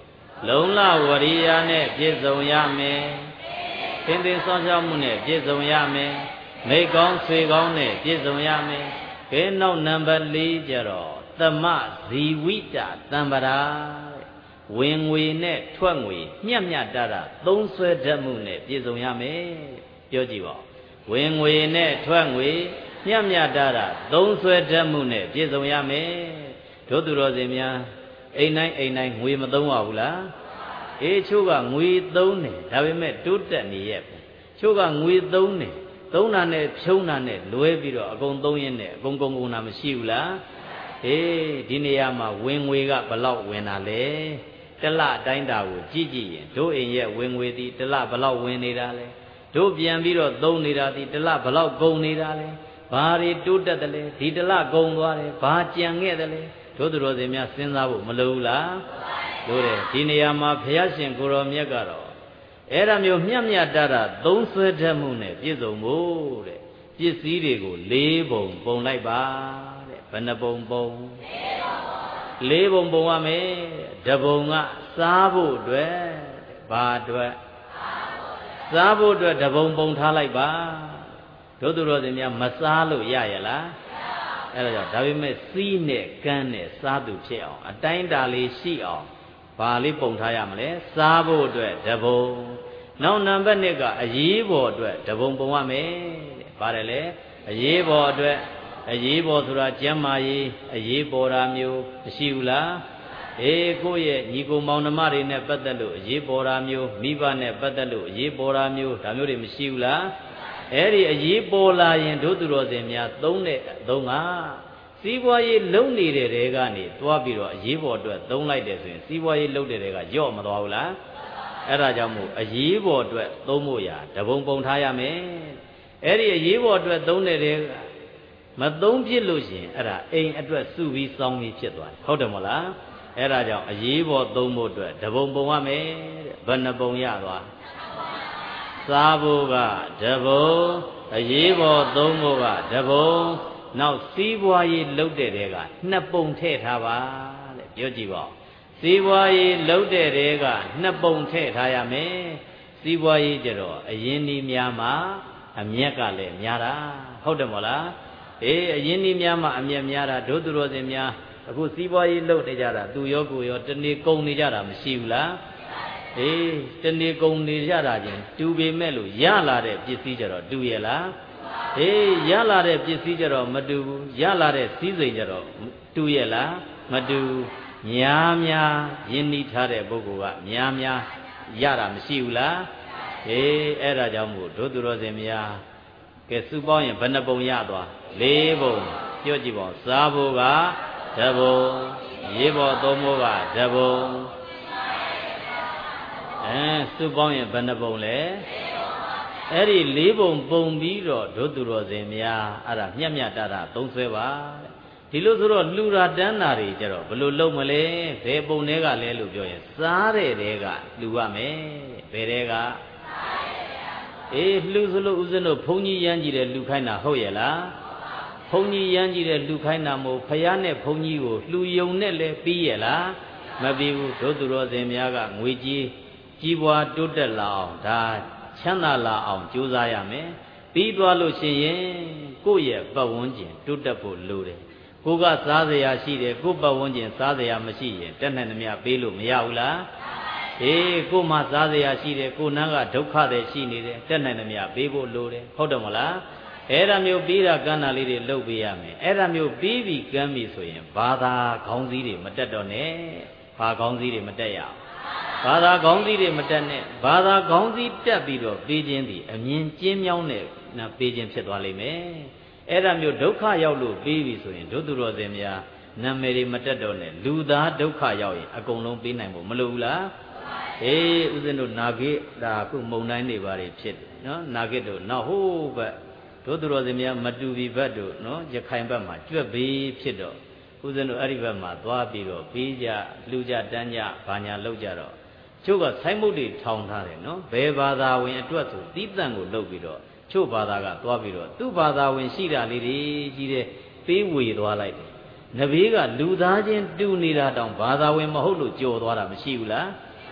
လုံလဝရိယနဲ့ပြည့်စုံရမယ်သင်္သိဆောင်ရှောက်မှုနဲ့ပြည့်စုံရမယ်မိကောင်းဆွေကောင်းနဲ့ပြည့်စုံရမယ်ကဲနောက်နံပါတ်၄ကျတော့သမဇီဝိတတံပရာဝင်ငွေနဲ့ထွက်ငွေမျက်မျက်တရသုံးဆွဲတတ်မှုနဲ့ပြည့်စုံရမယ်ပြောကြည့်ပါဝင်ငွေနဲ့ထွက်ငွေမျက်မျက်တရသုံးဆွဲတတ်မှုနဲ့ပြည့်စုံရမယ်တို့သူတော်စင်များအိမ်တိုင်းအိမ်တိုင်းငွေမသုံးရဘူးလားအေးချို့ကငွေသုံးတယ်ဒါပေမဲ့တိုးတက်နေရဲ့ချို့ကငွေသုံးတယ်သုံးတာနဲ့ဖြုံးတာနဲ့လွဲပြီးတော့အကုန်သုံးရင်းနဲ့အကုန်ကုန်ကုန်တာမရှိဘူးလားအေးဒီနေရာမှာဝင်ငွေကဘလောက်ဝင်တာလဲတလအတိုင်းတာကိုကြည့်ကြည့်ရင်တို့အိမ်ရဲ့ဝင်ငွေသည်တလဘလောက်ဝင်နေတာလဲတို့ပြန်ပြီးတော့သုံးနေတာသည်တလဘလောက်ကုန်နေတာလဲဘာတွေတိုးတက်တယ်လဲဒီတလကုန်သွားတယ်ဘာကြံခဲ့တယ်လဲတို့သူတော်စင်များစဉ်းစားဖို့မလိုဘူးလားလို့တယ်ဒီနေရာမှာဘုရားရှင်ကိုရောမြတ်ကတော့အဲ့ဒါမျိုးမျက်မျက်တရသုံးဆွဲတတ်မှုနဲ့ပြည့်စုံဖို့တဲ့ပစ္စည်းတွေကို၄ပုံပုံလိုက်ပါတဲ့ဘယ်နှပုံပုံ၄ပုံပုံရမယ်တပုံကစားဖို့အတွက်ဘာအတွက်စားဖို့အတွက်တပုံပုံထားလိုက်ပါတို့သူတော်စင်များမစားလို့ရရလားအဲ့ဒါကြောင့်ဒါပေမဲ့စီးနဲ့ကန်းနဲ့စားသူဖြစ်အောင်အတိုင်းတာလေးရှိအောင်ဘာလေးပုံထားရမလဲစားဖို့အတွက်တပုံနောက်နံပါတ်၂ကအရေးပေါ်အတွက်တပုံပုံရမယ်တဲ့ပါတယ်လေအရေးပေါ်အတွက်အရေးပေါ်ဆိုတာကျမ်းမာရေးအရေးပေါ်တာမျိုးမရှိဘူးလားအေးကိုယ့်ရဲ့ညီကိုမောင်နှမတွေနဲ့ပတ်သက်လို့အရေးပေါ်တာမျိုးမိဘနဲ့ပတ်သက်လို့အရေးပေါ်တာမျိုးဒါမျိုးတွေမရှိဘူးလားအဲ့ဒီအရေးပေါ်လာရင်တို့သူတော်စင်များသုံးတဲ့သုံးကစီးပွားရေးလုံနေတဲ့တဲကနေသွားပြီးတော့အရေးပေါ်အတွက်သုံးလိုက်တယ်ဆိုရင်စီးပွားရေးလုံတဲ့တဲကကြော့မသွားဘူးလားအဲ့ဒါကြောင့်မို့အရေးပေါ်အတွက်သုံးဖို့ရာတပုံပုံထားရမယ်အဲ့ဒီအရေးပေါ်အတွက်သုံးတဲ့တဲကမသုံးဖြစ်လို့ရှိရင်အဲ့ဒါအိမ်အတွက်စုပြီးစောင်းပြီးဖြစ်သွားတယ်ဟုတ်တယ်မဟုတ်လားအဲ့ဒါကြောင့်အရေးပေါ်သုံးဖို့အတွက်တပုံပုံရမယ်တဲ့ဘယ်နှပုံရသွားစားဖို့ကတပုံအရေးပေါ်သုံးဖို့ကတပုံနောက်စီးပွားရေးလုပ်တဲ့တဲကနှစ်ပုံထည့်ထားပါတဲ့ပြောကြည့်ပါစီးပွားရေးလုပ်တဲ့တဲကနှစ်ပုံထည့်ထားရမယ်စီးပွားရေးကြတော့အရင်ဒီများမှာအမျက်ကလည်းများတာဟုတ်တယ်မဟုတ်လားအေးအရင်ဒီများမှာအမျက်များတာဒုသူတော်စင်များအခုစီးပွားရေးလုပ်နေကြတာသူရောကိုရောတနေ့ကုန်နေကြတာမရှိဘူးလားအေးတနေ့ကုန်နေကြတာချင်းတူပေမဲ့လို့ရလာတဲ့ပစ္စည်းကြတော့တူရဲ့လားအေးရလာတဲ့ပစ္စည်းကြတော့မတူဘူးရလာတဲ့စည်းစိမ်ကြတော့တူရဲ့လားမတူများများယဉ်နီးထားတဲ့ပုဂ္ဂိုလ်ကများများရတာမရှိဘူးလားအေးအဲ့ဒါကြောင့်မို့ဒုသူတော်စင်များကဲစုပေါင်းရင်ဘယ်နှပုံရသွား၄ပုံပြောကြည့်ပါဦးစားဖို့ကတပုံရေးပေါ်သုံးဖို့ကတပုံအဲစုပေါင်းရင်ဘယ်နှပုံလဲအဲ့ဒီ၄ပုံပုံပြီးတော့ဒုသူတော်စင်များအဲ့ဒါမျက်မျက်တရသုံးဆွဲပါဒီလိုဆိုတော့လှူတာတန်းတာတွေကြတော့ဘယ်လိုလုပ်မလဲဘယ်ပုံတွေကလဲလို့ပြောရင်စားတဲ့တဲကလှူရမယ်ဘယ်တဲကအေးလှူစလို့ဦးဇင်းတို့ဘုန်းကြီးရမ်းကြည့်တယ်လှူခိုင်းတာဟုတ်ရဲ့လားဘုန်းကြီးရမ်းကြည့်တယ်လှူခိုင်းတာမို့ဖယားနဲ့ဘုန်းကြီးကိုလှူယုံနဲ့လဲပြီးရဲ့လားမပြီးဘူးဒုသူတော်စင်များကငွေကြီးကြီးပွားတိုးတက်လာအောင်ဒါချမ်းသာလာအောင်ကြိုးစားရမယ်ပြီးသွားလို့ရှိရင်ကိုယ့်ရဲ့ပတ်ဝန်းကျင်တိုးတက်ဖို့လိုတယ်ကိုကစားစရာရှိတယ်ကိုပတ်ဝန်းကျင်စားစရာမရှိရင်တက်နဲ့နှမြပေးလို့မရဘူးလားအေးကိုမှစားစရာရှိတယ်ကိုနန်းကဒုက္ခတွေရှိနေတယ်တက်နဲ့နှမြပေးဖို့လိုတယ်ဟုတ်တယ်မလားအဲ့ဒါမျိုးပြီးတာကဏ္ဍလေးတွေလုပ်ပေးရမယ်အဲ့ဒါမျိုးပြီးပြီကမ်းပြီဆိုရင်ဘာသာခေါင်းစည်းတွေမတက်တော့နဲ့ဘာခေါင်းစည်းတွေမတက်ရအောင်ဘာသာခေါင်းစည်းတွေမတက်နဲ့ဘာသာခေါင်းစည်းတက်ပြီးတော့ပေးခြင်းသည်အမြင်ကျဉ်းမြောင်းတဲ့ပေးခြင်းဖြစ်သွားလိမ့်မယ်အဲ့ဒါမျိုးဒုက္ခရောက်လို့ပေးပြီဆိုရင်ဒုသူတော်စင်များနာမည်တွေမတက်တော့နဲ့လူသားဒုက္ခရောက်ရင်အကုန်လုံးပေးနိုင်ဖို့မလိုဘူးလားအေးဦးဇင်းတို့နာဂိဒါခုမုံတိုင်းတွေပါတွေဖြစ်တယ်နော်နာဂိတို့နောက်ဟိုးဘက်ဒုသူတော်စင်များမတူပြီဘက်တို့နော်ရခိုင်ဘက်မှာကြွက်ဘေးဖြစ်တော့ဦးဇင်းတို့အဲ့ဒီဘက်မှာသွားပြီးတော့ပေးကြလှူကြတန်းကြဘာညာလုပ်ကြတော့ချို့ကဆိုင်းမုတ်တွေထောင်ထားတယ်နော်ဘယ်ဘာသာဝင်အတွက်ဆိုတီးတန့်ကိုလုပ်ပြီးတော့ချို့ဘာသာကသွားပြီးတော့သူ့ဘာသာဝင်ရှိတာလေးတွေကြီးတဲ့ပေးဝေသွားလိုက်တယ်နဘေးကလူသားချင်းတူနေတာတောင်ဘာသာဝင်မဟုတ်လို့ကြော်သွားတာမရှိဘူးလား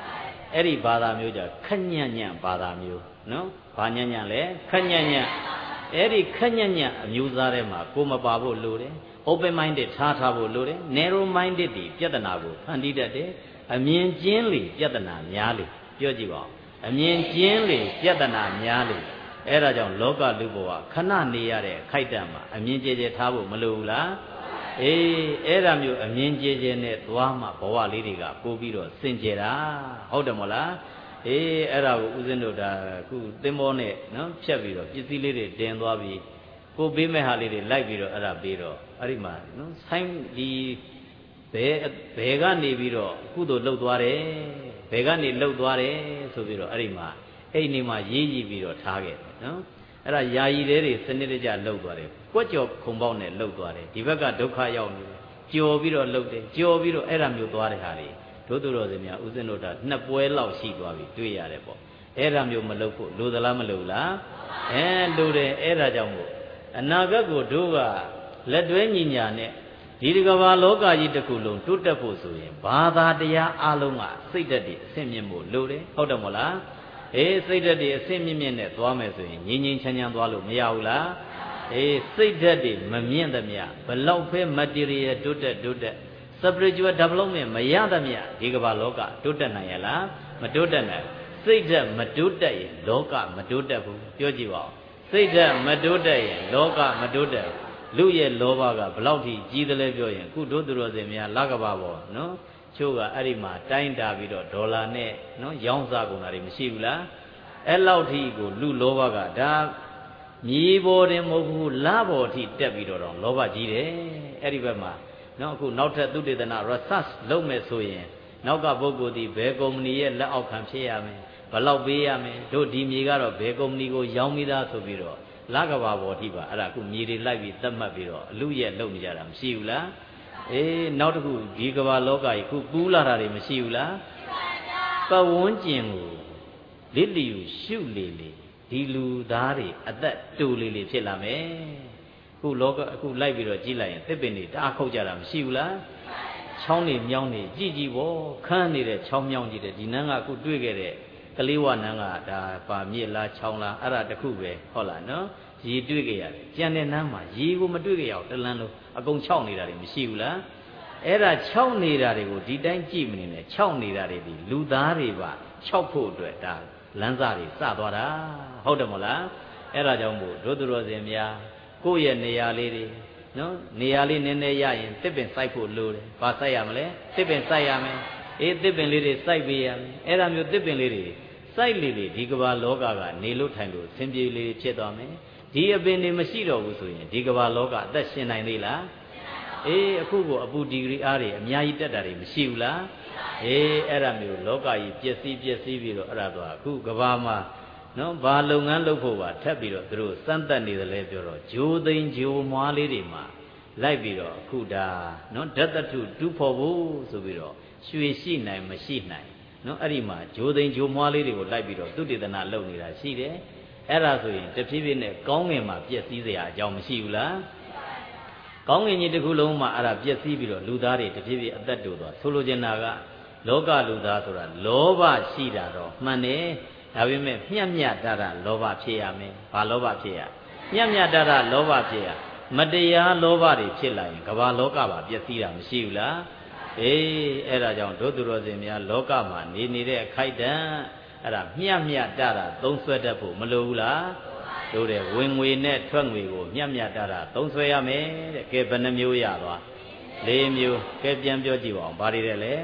အဲ့ဒီဘာသာမျိုးကြခက်ညံ့ညံ့ဘာသာမျိုးနော်ဘာညံ့ညံ့လဲခက်ညံ့ညံ့အဲ့ဒီခက်ညံ့ညံ့အမျိုးသားထဲမှာကိုမပါဖို့လိုတယ် open minded ထားထားဖို့လိုတယ် narrow minded ဒီပြဿနာကိုဖန်တီးတတ်တယ်အမြင်ကျဉ်းလေပြဿနာများလေပြောကြည့်ပါဦးအမြင်ကျဉ်းလေပြဿနာများလေအဲ့ဒါကြောင့်လောကလူဘဝခဏနေရတဲ့အခိုက်အတန့်မှာအမြင်ကျဲကျဲထားဖို့မလိုဘူးလားအေးအဲ့ဒါမျိုးအမြင်ကျဲကျဲနဲ့သွားမှဘဝလေးတွေကပို့ပြီးတော့စင်ကြယ်တာဟုတ်တယ်မဟုတ်လားအေးအဲ့ဒါကိုဦးဇင်းတို့ဒါခုသင်္ဘောနဲ့နော်ဖြတ်ပြီးတော့ပစ္စည်းလေးတွေတင်သွားပြီးကိုပေးမဲ့ဟာလေးတွေလိုက်ပြီးတော့အဲ့ဒါပေးတော့အဲ့ဒီမှာနော်ဆိုင်းဒီဘယ်ဘယ်ကနေပြီးတော့ကုသိုလ်လှုပ်သွားတယ်ဘယ်ကနေလှုပ်သွားတယ်ဆိုပြီးတော့အဲ့ဒီမှာအဲ့ဒီမှာရေးကြည့်ပြီးတော့ထားခဲ့တယ်နော်အဲ့ဒါယာယီတွေစနစ်တကျလှုပ်သွားတယ်ကွက်ကြော်ခုံပေါက်နဲ့လှုပ်သွားတယ်ဒီဘက်ကဒုက္ခရောက်နေတယ်ကြော်ပြီးတော့လှုပ်တယ်ကြော်ပြီးတော့အဲ့ဒါမျိုးသွားတဲ့ဟာတွေတို့သူတော်စင်များဦးဇင်းတို့ဒါနှစ်ပွဲလောက်ရှိသွားပြီတွေ့ရတယ်ပေါ့အဲ့ဒါမျိုးမလှုပ်ဖို့လိုသလားမလိုလားအဲလိုတယ်အဲ့ဒါကြောင့်မို့အနာဂတ်ကိုတို့ကလက်တွဲညီညာနဲ့ဒီတကဘာလောကကြီးတစ်ခုလုံးတိုးတက်ဖို့ဆိုရင်ဘာသာတရားအလုံးကစိတ်ဓာတ်တွေအဆင့်မြင့်ဖို့လိုတယ်ဟုတ်တယ်မဟုတ်လားအေးစိတ်ဓာတ်တွေအဆင့်မြင့်မြင့်နဲ့သွားမယ်ဆိုရင်ငြိမ်ငြိမ်ချမ်းချမ်းသွားလို့မရဘူးလားအေးစိတ်ဓာတ်တွေမမြင့်သမျှဘလောက်ပဲ material တိုးတက်တိုးတက် spiritual development မရသမျှဒီကဘာလောကတိုးတက်နိုင်ရလားမတိုးတက်နိုင်စိတ်ဓာတ်မတိုးတက်ရင်လောကမတိုးတက်ဘူးပြောကြည့်ပါဦးစိတ်ဓာတ်မတိုးတက်ရင်လောကမတိုးတက်ဘူးလူရဲ့လောဘကဘလောက်ထိကြီးတယ်လဲပြောရင်ခုတို့သူတော်စင်များလကဘာပေါ်နော်ချို့ကအဲ့ဒီမှာတိုင်းတာပြီးတော့ဒေါ်လာနဲ့နော်ရောင်းစားကုန်တာတွေမရှိဘူးလားအဲ့လောက်ထိကိုလူလောဘကဒါမြေပေါ်တင်မဟုတ်ဘူးလပေါ်ထိတက်ပြီးတော့တော့လောဘကြီးတယ်အဲ့ဒီဘက်မှာနော်အခုနောက်ထပ်သုတေသန research လုပ်မယ်ဆိုရင်နောက်ကပုဂ္ဂိုလ်ဒီဘယ်ကုမ္ပဏီရဲ့လက်အောက်ခံဖြစ်ရမယ်ဘလောက်ပေးရမယ်တို့ဒီမြေကတော့ဘယ်ကုမ္ပဏီကိုရောင်းပြီးသားဆိုပြီးတော့လကဘာပေါ်ထိပါအဲ့ဒါအခုမြေတွေလိုက်ပြီးသတ်မှတ်ပြီးတော့အလူရဲ့လုပ်နေကြတာမရှိဘူးလားအေးနောက်တစ်ခုဒီကဘာလောကကြီးခုပူးလာတာတွေမရှိဘူးလားပတ်ဝန်းကျင်ကိုလစ်လျူရှုလေလေဒီလူသားတွေအသက်တူလေလေဖြစ်လာမယ်ခုလောကအခုလိုက်ပြီးတော့ကြည့်လိုက်ရင်သစ်ပင်တွေတအားခုတ်ကြတာမရှိဘူးလားချောင်းတွေမြောင်းတွေကြည့်ကြည့်ပေါ့ခန်းနေတဲ့ချောင်းမြောင်းကြည့်တယ်ဒီနန်းကအခုတွေ့ခဲ့တဲ့ကလေးဝနန်းကဒါပါမြစ်လားချောင်းလားအဲ့ဒါတခုပဲဟုတ်လားနော်ရေတွေ့ကြရတယ်ကြံတဲ့နန်းမှာရေကိုမတွေ့ကြရအောင်တလန်းလုံးအကုန်ခြောက်နေတာတွေမရှိဘူးလားအဲ့ဒါခြောက်နေတာတွေကိုဒီတိုင်းကြည့်မနေနဲ့ခြောက်နေတာတွေဒီလူသားတွေပါခြောက်ဖို့အတွက်ဒါလမ်းစာတွေစသွားတာဟုတ်တယ်မဟုတ်လားအဲ့ဒါကြောင့်မို့တို့သူတော်စင်များကိုယ့်ရဲ့နေရာလေးတွေနော်နေရာလေးနည်းနည်းရရင်တစ်ပင်စိုက်ဖို့လိုတယ်ဘာစိုက်ရမလဲတစ်ပင်စိုက်ရမယ်အေးတစ်ပင်လေးတွေစိုက်ပေးရမယ်အဲ့ဒါမျိုးတစ်ပင်လေးတွေစိုက်လေလေဒီကဘာလောကကနေလို့ထိုင်လို့ဆင်ပြေလေးဖြစ်သွားမယ်ဒီအပင်တွေမရှိတော့ဘူးဆိုရင်ဒီကဘာလောကအသက်ရှင်နိုင်သေးလားအေးအခုကိုအပူဒီဂရီအားတွေအများကြီးတက်တာတွေမရှိဘူးလားအေးအဲ့ဒါမျိုးလောကကြီးပျက်စီးပျက်စီးပြီးတော့အဲ့ဒါတော့အခုကဘာမှာနော်ဘာလုပ်ငန်းလုပ်ဖို့ပါထပ်ပြီးတော့သူတို့စမ်းသပ်နေတယ်လဲပြောတော့ဂျိုးသိန်းဂျိုးမွားလေးတွေမှာလိုက်ပြီးတော့အခုဒါနော်ဓာတ်တထုတူးဖို့ဖို့ဆိုပြီးတော့ရွှေရှိနိုင်မရှိနိုင်နော်အဲ့ဒီမှာဂျိုးသိန်းဂျိုးမွားလေးတွေကိုလိုက်ပြီးတော့သုတေသနလုပ်နေတာရှိတယ်အဲ့ဒါဆိုရင်တဖြည်းဖြည်းနဲ့ကောင်းငင်မှာပျက်စီးစရာအကြောင်းမရှိဘူးလားကောင်းငင်ကြီးတစ်ခုလုံးမှာအဲ့ဒါပျက်စီးပြီးတော့လူသားတွေတဖြည်းဖြည်းအသက်တူသွားဆိုလိုချင်တာကလောကလူသားဆိုတာလောဘရှိတာတော့မှန်တယ်ဒါပေမဲ့မျက်မျက်တရလောဘဖြစ်ရမယ်ဘာလောဘဖြစ်ရမျက်မျက်တရလောဘဖြစ်ရမတရားလောဘတွေဖြစ်လာရင်ကမ္ဘာလောကပါပျက်စီးတာမရှိဘူးလားအေးအဲ့ဒါကြောင့်တို့သူတော်စင်များလောကမှာနေနေတဲ့အခိုက်တန့်အဲ့ဒါမျက်မျက်တရသုံးဆွဲတတ်ဖို့မလိုဘူးလားတို့တဲ့ဝင်ငွေနဲ့ထွက်ငွေကိုမျက်မျက်တရသုံးဆွဲရမယ်တဲ့ကဲဘယ်နှမျိုးရသွားလေးမျိုးကဲပြန်ပြောကြည့်ပါဦးဘာတွေတဲ့လဲ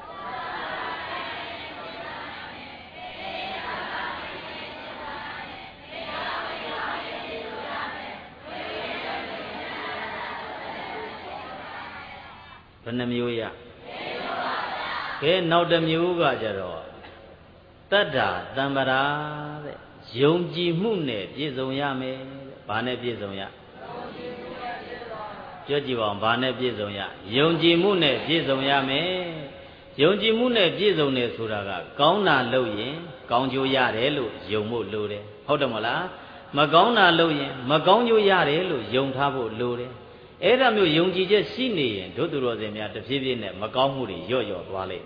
ဘယ်နှမျိုးရကဲနောက်တစ်မျိုးကကြတော့တတ္တာတံပရာတဲ့ယုံကြည်မှုနဲ့ပြည့်စုံရမယ်ဘာနဲ့ပြည့်စုံရပြောကြည့်ပါဦးဘာနဲ့ပြည့်စုံရယုံကြည်မှုနဲ့ပြည့်စုံရမယ်ယုံကြည်မှုနဲ့ပြည့်စုံတယ်ဆိုတာကကောင်းတာလုပ်ရင်ကောင်းကျိုးရတယ်လို့ယုံဖို့လိုတယ်ဟုတ်တယ်မဟုတ်လားမကောင်းတာလုပ်ရင်မကောင်းကျိုးရတယ်လို့ယုံထားဖို့လိုတယ်အဲ့ဒါမျိုးယုံကြည်ချက်ရှိနေရင်တို့သူတော်စင်များတဖြည်းဖြည်းနဲ့မကောင်းမှုတွေညော့ညော့သွားလိမ့်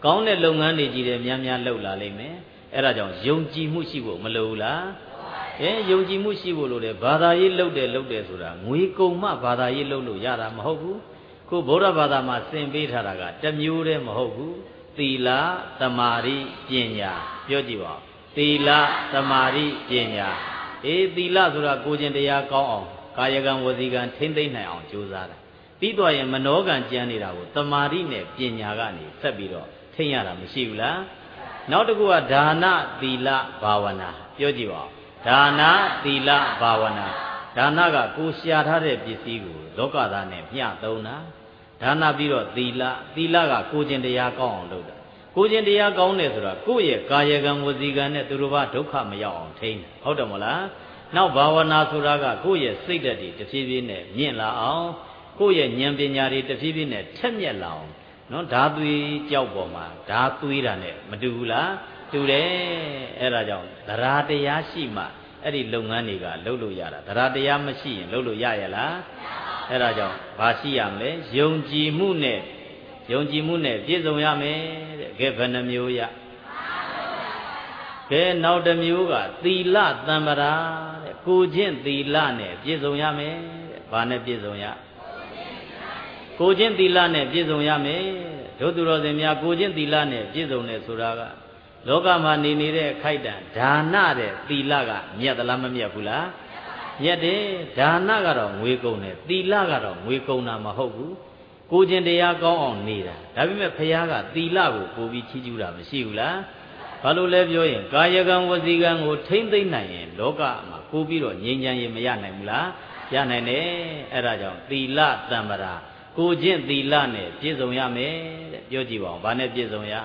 ကောင်းတဲ့လုပ်ငန်းတွေကြီးတယ်များများလုပ်လာလိမ့်မယ်အဲ့ဒါကြောင့်ယုံကြည်မှုရှိဖို့မလိုဘူးလားအဲယုံကြည်မှုရှိဖို့လိုတယ်ဘာသာရေးလုပ်တယ်လုပ်တယ်ဆိုတာငွေကုန်မှဘာသာရေးလုပ်လို့ရတာမဟုတ်ဘူးခုဗုဒ္ဓဘာသာမှာသင်ပေးထားတာကတစ်မျိုးတည်းမဟုတ်ဘူးသီလသမာဓိပညာပြောကြည့်ပါသီလသမာဓိပညာအေးသီလဆိုတာကိုယ်ကျင့်တရားကောင်းအောင်ကာယကံဝစီကံထိမ့်သိမ့်နိုင်အောင်ကြိုးစားတာပြီးတော့ရင်မနောကံကြမ်းနေတာကိုသမာဓိနဲ့ပညာကနေဆက်ပြီးတော့ထိမ့်ရတာမရှိဘူးလားနောက်တစ်ခုကဒါနသီလဘာဝနာပြောကြည့်ပါဒါနသီလဘာဝနာဒါနကကိုရှာထားတဲ့ပစ္စည်းကိုလောကသားနဲ့မျှသုံးတာဒါနပြီးတော့သီလသီလကကိုကျင့်တရားကောင်းအောင်လုပ်တာကိုကျင့်တရားကောင်းတယ်ဆိုတာကိုယ့်ရဲ့ကာယကံဝစီကံနဲ့သူတို့ဘာဒုက္ခမရောက်အောင်ထိန်းတယ်ဟုတ်တယ်မလားနောက်ဘာဝနာဆိုတာကကိုယ့်ရဲ့စိတ်ဓာတ်တွေတဖြည်းဖြည်းနဲ့မြင့်လာအောင်ကိုယ့်ရဲ့ဉာဏ်ပညာတွေတဖြည်းဖြည်းနဲ့ထက်မြက်လာအောင်နော်ဓာသွေးကြောက်ပေါ်မှာဓာသွေးတာနဲ့မတူဘူးလားတူတယ်အဲ့ဒါကြောင့်သရတရားရှိမှအဲ့ဒီလုပ်ငန်းတွေကလုပ်လို့ရတာသရတရားမရှိရင်လုပ်လို့ရရလားအဲ့ဒါကြောင့်ဘာရှိရမလဲယုံကြည်မှုနဲ့ယုံကြည်မှုနဲ့ပြည့်စုံရမယ်တဲ့ကဲဘယ်နှမျိုးရကဲနောက်တစ်မျိုးကသီလသံ္ပရာတဲ့ကိုချင်းသီလနဲ့ပြည့်စုံရမယ်တဲ့ဘာနဲ့ပြည့်စုံရကိုချင်းသီလနဲ့ပြည့်စုံရမယ်တို့သူတော်စင်များကိုချင်းသီလနဲ့ပြည့်စုံတယ်ဆိုတာကလောကမှာနေနေတဲ့အခိုက်တန်ဒါနတဲ့သီလကမြတ်သလားမမြတ်ဘူးလားမြတ်တယ်ဒါနကတော့ငွေကုန်တယ်သီလကတော့ငွေကုန်တာမဟုတ်ဘူးကိုကျင်တရားကောင်းအောင်နေတာဒါပေမဲ့ဖះကသီလကိုပို့ပြီးချီးကျူးတာမရှိဘူးလားဘာလို့လဲပြောရင်ကာယကံဝစီကံကိုထိမ့်သိမ့်နိုင်ရင်လောကမှာပို့ပြီးတော့ငြိမ်းချမ်းရေးမရနိုင်ဘူးလားရနိုင်တယ်အဲ့ဒါကြောင့်သီလတံ္ပရာကိုကျင့်သီလနဲ့ပြည့်စုံရမယ်တဲ့ပြောကြည့်ပါဦးဘာနဲ့ပြည့်စုံရ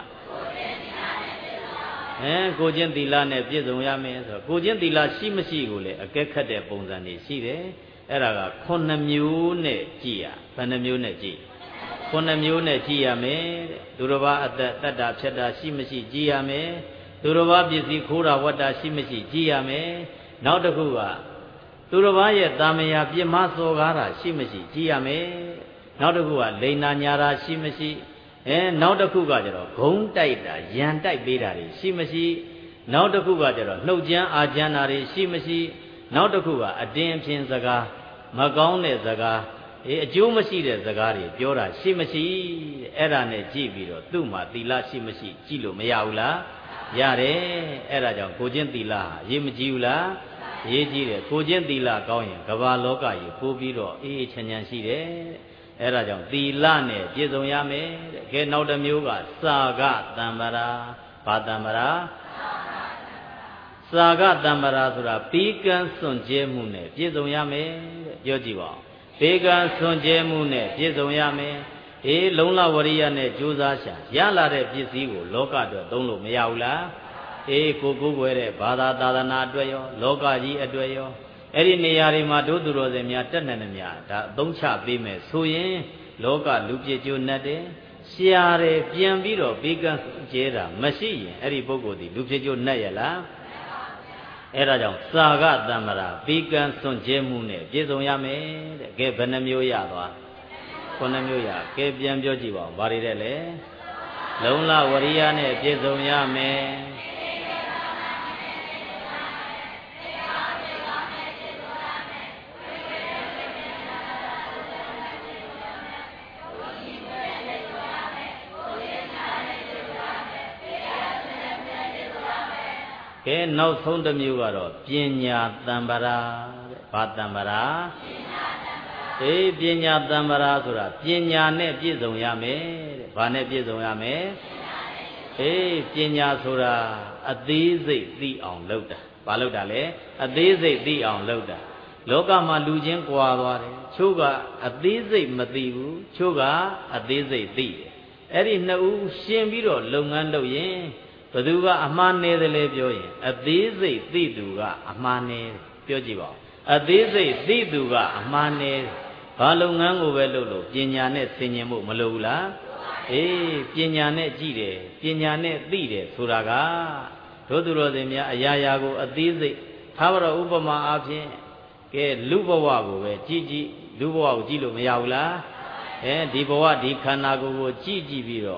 အဲကိုကျင့်သီလနဲ့ပြည့်စုံရမယ်ဆိုတော့ကိုကျင့်သီလရှိမရှိကိုလေအကဲခတ်တဲ့ပုံစံတွေရှိတယ်အဲ့ဒါကခုနှစ်မျိုးနဲ့ကြည့်ရဘယ်နှမျိုးနဲ့ကြည့်ခုနှစ်မျိုးနဲ့ကြည့်ရမယ်တဲ့သူတော်ဘာအသက်တတ္တာဖြတ်တာရှိမရှိကြည့်ရမယ်သူတော်ဘာပစ္စည်းခိုးတာဝတ်တာရှိမရှိကြည့်ရမယ်နောက်တစ်ခုကသူတော်ဘာရဲ့တာမယာပြစ်မှားစော်ကားတာရှိမရှိကြည့်ရမယ်နောက်တစ်ခုကလိန်နာညာတာရှိမရှိအဲနောက်တစ်ခုကကျတော့ဂုံးတိုက်တာရန်တိုက်ပေးတာတွေရှိမရှိနောက်တစ်ခုကကျတော့နှုတ်ကြမ်းအာကြမ်းတာတွေရှိမရှိနောက်တစ်ခုကအတင်းအဖျင်းစကားမကောင်းတဲ့စကားအေးအကျိုးမရှိတဲ့စကားတွေပြောတာရှိမရှိအဲ့ဒါနဲ့ကြည့်ပြီးတော့သူ့မှာသီလရှိမရှိကြည့်လို့မရဘူးလားရတယ်အဲ့ဒါကြောင့်ကိုချင်းသီလအရေးမကြီးဘူးလားအရေးကြီးတယ်ကိုချင်းသီလကောင်းရင်ကမ္ဘာလောကကြီးပို့ပြီးတော့အေးအေးချမ်းချမ်းရှိတယ်အဲ့ဒါကြောင့်သီလနဲ့ပြည့်စုံရမယ်တဲ့ကဲနောက်တစ်မျိုးကစာကတံ္ပရာဘာတံ္ပရာစာကတံ္ပရာဆိုတာပေကံစွန့်ကြဲမှုနဲ့ပြည့်စုံရမယ်တဲ့ပြောကြည့်ပါဦးပေကံစွန့်ကြဲမှုနဲ့ပြည့်စုံရမယ်အေးလုံလဝရိယနဲ့ကြိုးစားရှာရလာတဲ့ပစ္စည်းကိုလောကအတွက်သုံးလို့မရဘူးလားအေးကိုကိုကိုွယ်တဲ့ဘာသာသာသနာအတွက်ရောလောကကြီးအတွက်ရောအဲ့ဒီနေရာတွေမှာတို့သူတော်စင်များတက်နေတယ်များဒါအသုံးချပေးမယ်ဆိုရင်လောကလူပြည့်ကျိုးနဲ့တယ်ရှားတယ်ပြန်ပြီးတော့ပေကံကျဲတာမရှိရင်အဲ့ဒီပုဂ္ဂိုလ်ဒီလူပြည့်ကျိုးနဲ့ရလားအဲ့ဒါကြောင့်စာကတံ္မရာပေကံစွန့်ကြဲမှုနဲ့ပြည့်စုံရမယ်တဲ့ကဲဘယ်နှမျိုးရသွားခုနှစ်မျိုးရကဲပြန်ပြောကြည့်ပါဦးဘာတွေတဲ့လဲလုံလဝရိယနဲ့ပြည့်စုံရမယ်ကဲနောက်ဆုံးတစ်မျိုးကတော့ပညာတံ္ပရာတဲ့ဘာတံ္ပရာအေးပညာတံ္ပရာဆိုတာပညာနဲ့ပြည့်စုံရမယ်တဲ့ဘာနဲ့ပြည့်စုံရမယ်အေးပညာဆိုတာအသေးစိတ်သိအောင်လုပ်တာဘာလုပ်တာလဲအသေးစိတ်သိအောင်လုပ်တာလောကမှာလူချင်းကြွာသွားတယ်ချို့ကအသေးစိတ်မသိဘူးချို့ကအသေးစိတ်သိတယ်အဲ့ဒီနှစ်ဦးရှင်းပြီးတော့လုပ်ငန်းလုပ်ရင်ဘသူကအမှားနေတယ်လေပြောရင်အသေးစိတ်သိသူကအမှားနေပြောကြည့်ပါဦးအသေးစိတ်သိသူကအမှားနေဘာလုပ်ငန်းကိုပဲလုပ်လို့ပညာနဲ့ဆင်ញင်ဖို့မလိုဘူးလားအေးပညာနဲ့ကြည့်တယ်ပညာနဲ့သိတယ်ဆိုတာကတို့သူတော်စင်များအရာရာကိုအသေးစိတ်ထားပါတော့ဥပမာအားဖြင့်ကဲလူဘဝကိုပဲကြည့်ကြည့်လူဘဝကိုကြည့်လို့မရဘူးလားအဲဒီဘဝဒီခန္ဓာကိုယ်ကိုကြည့်ကြည့်ပြီးတော့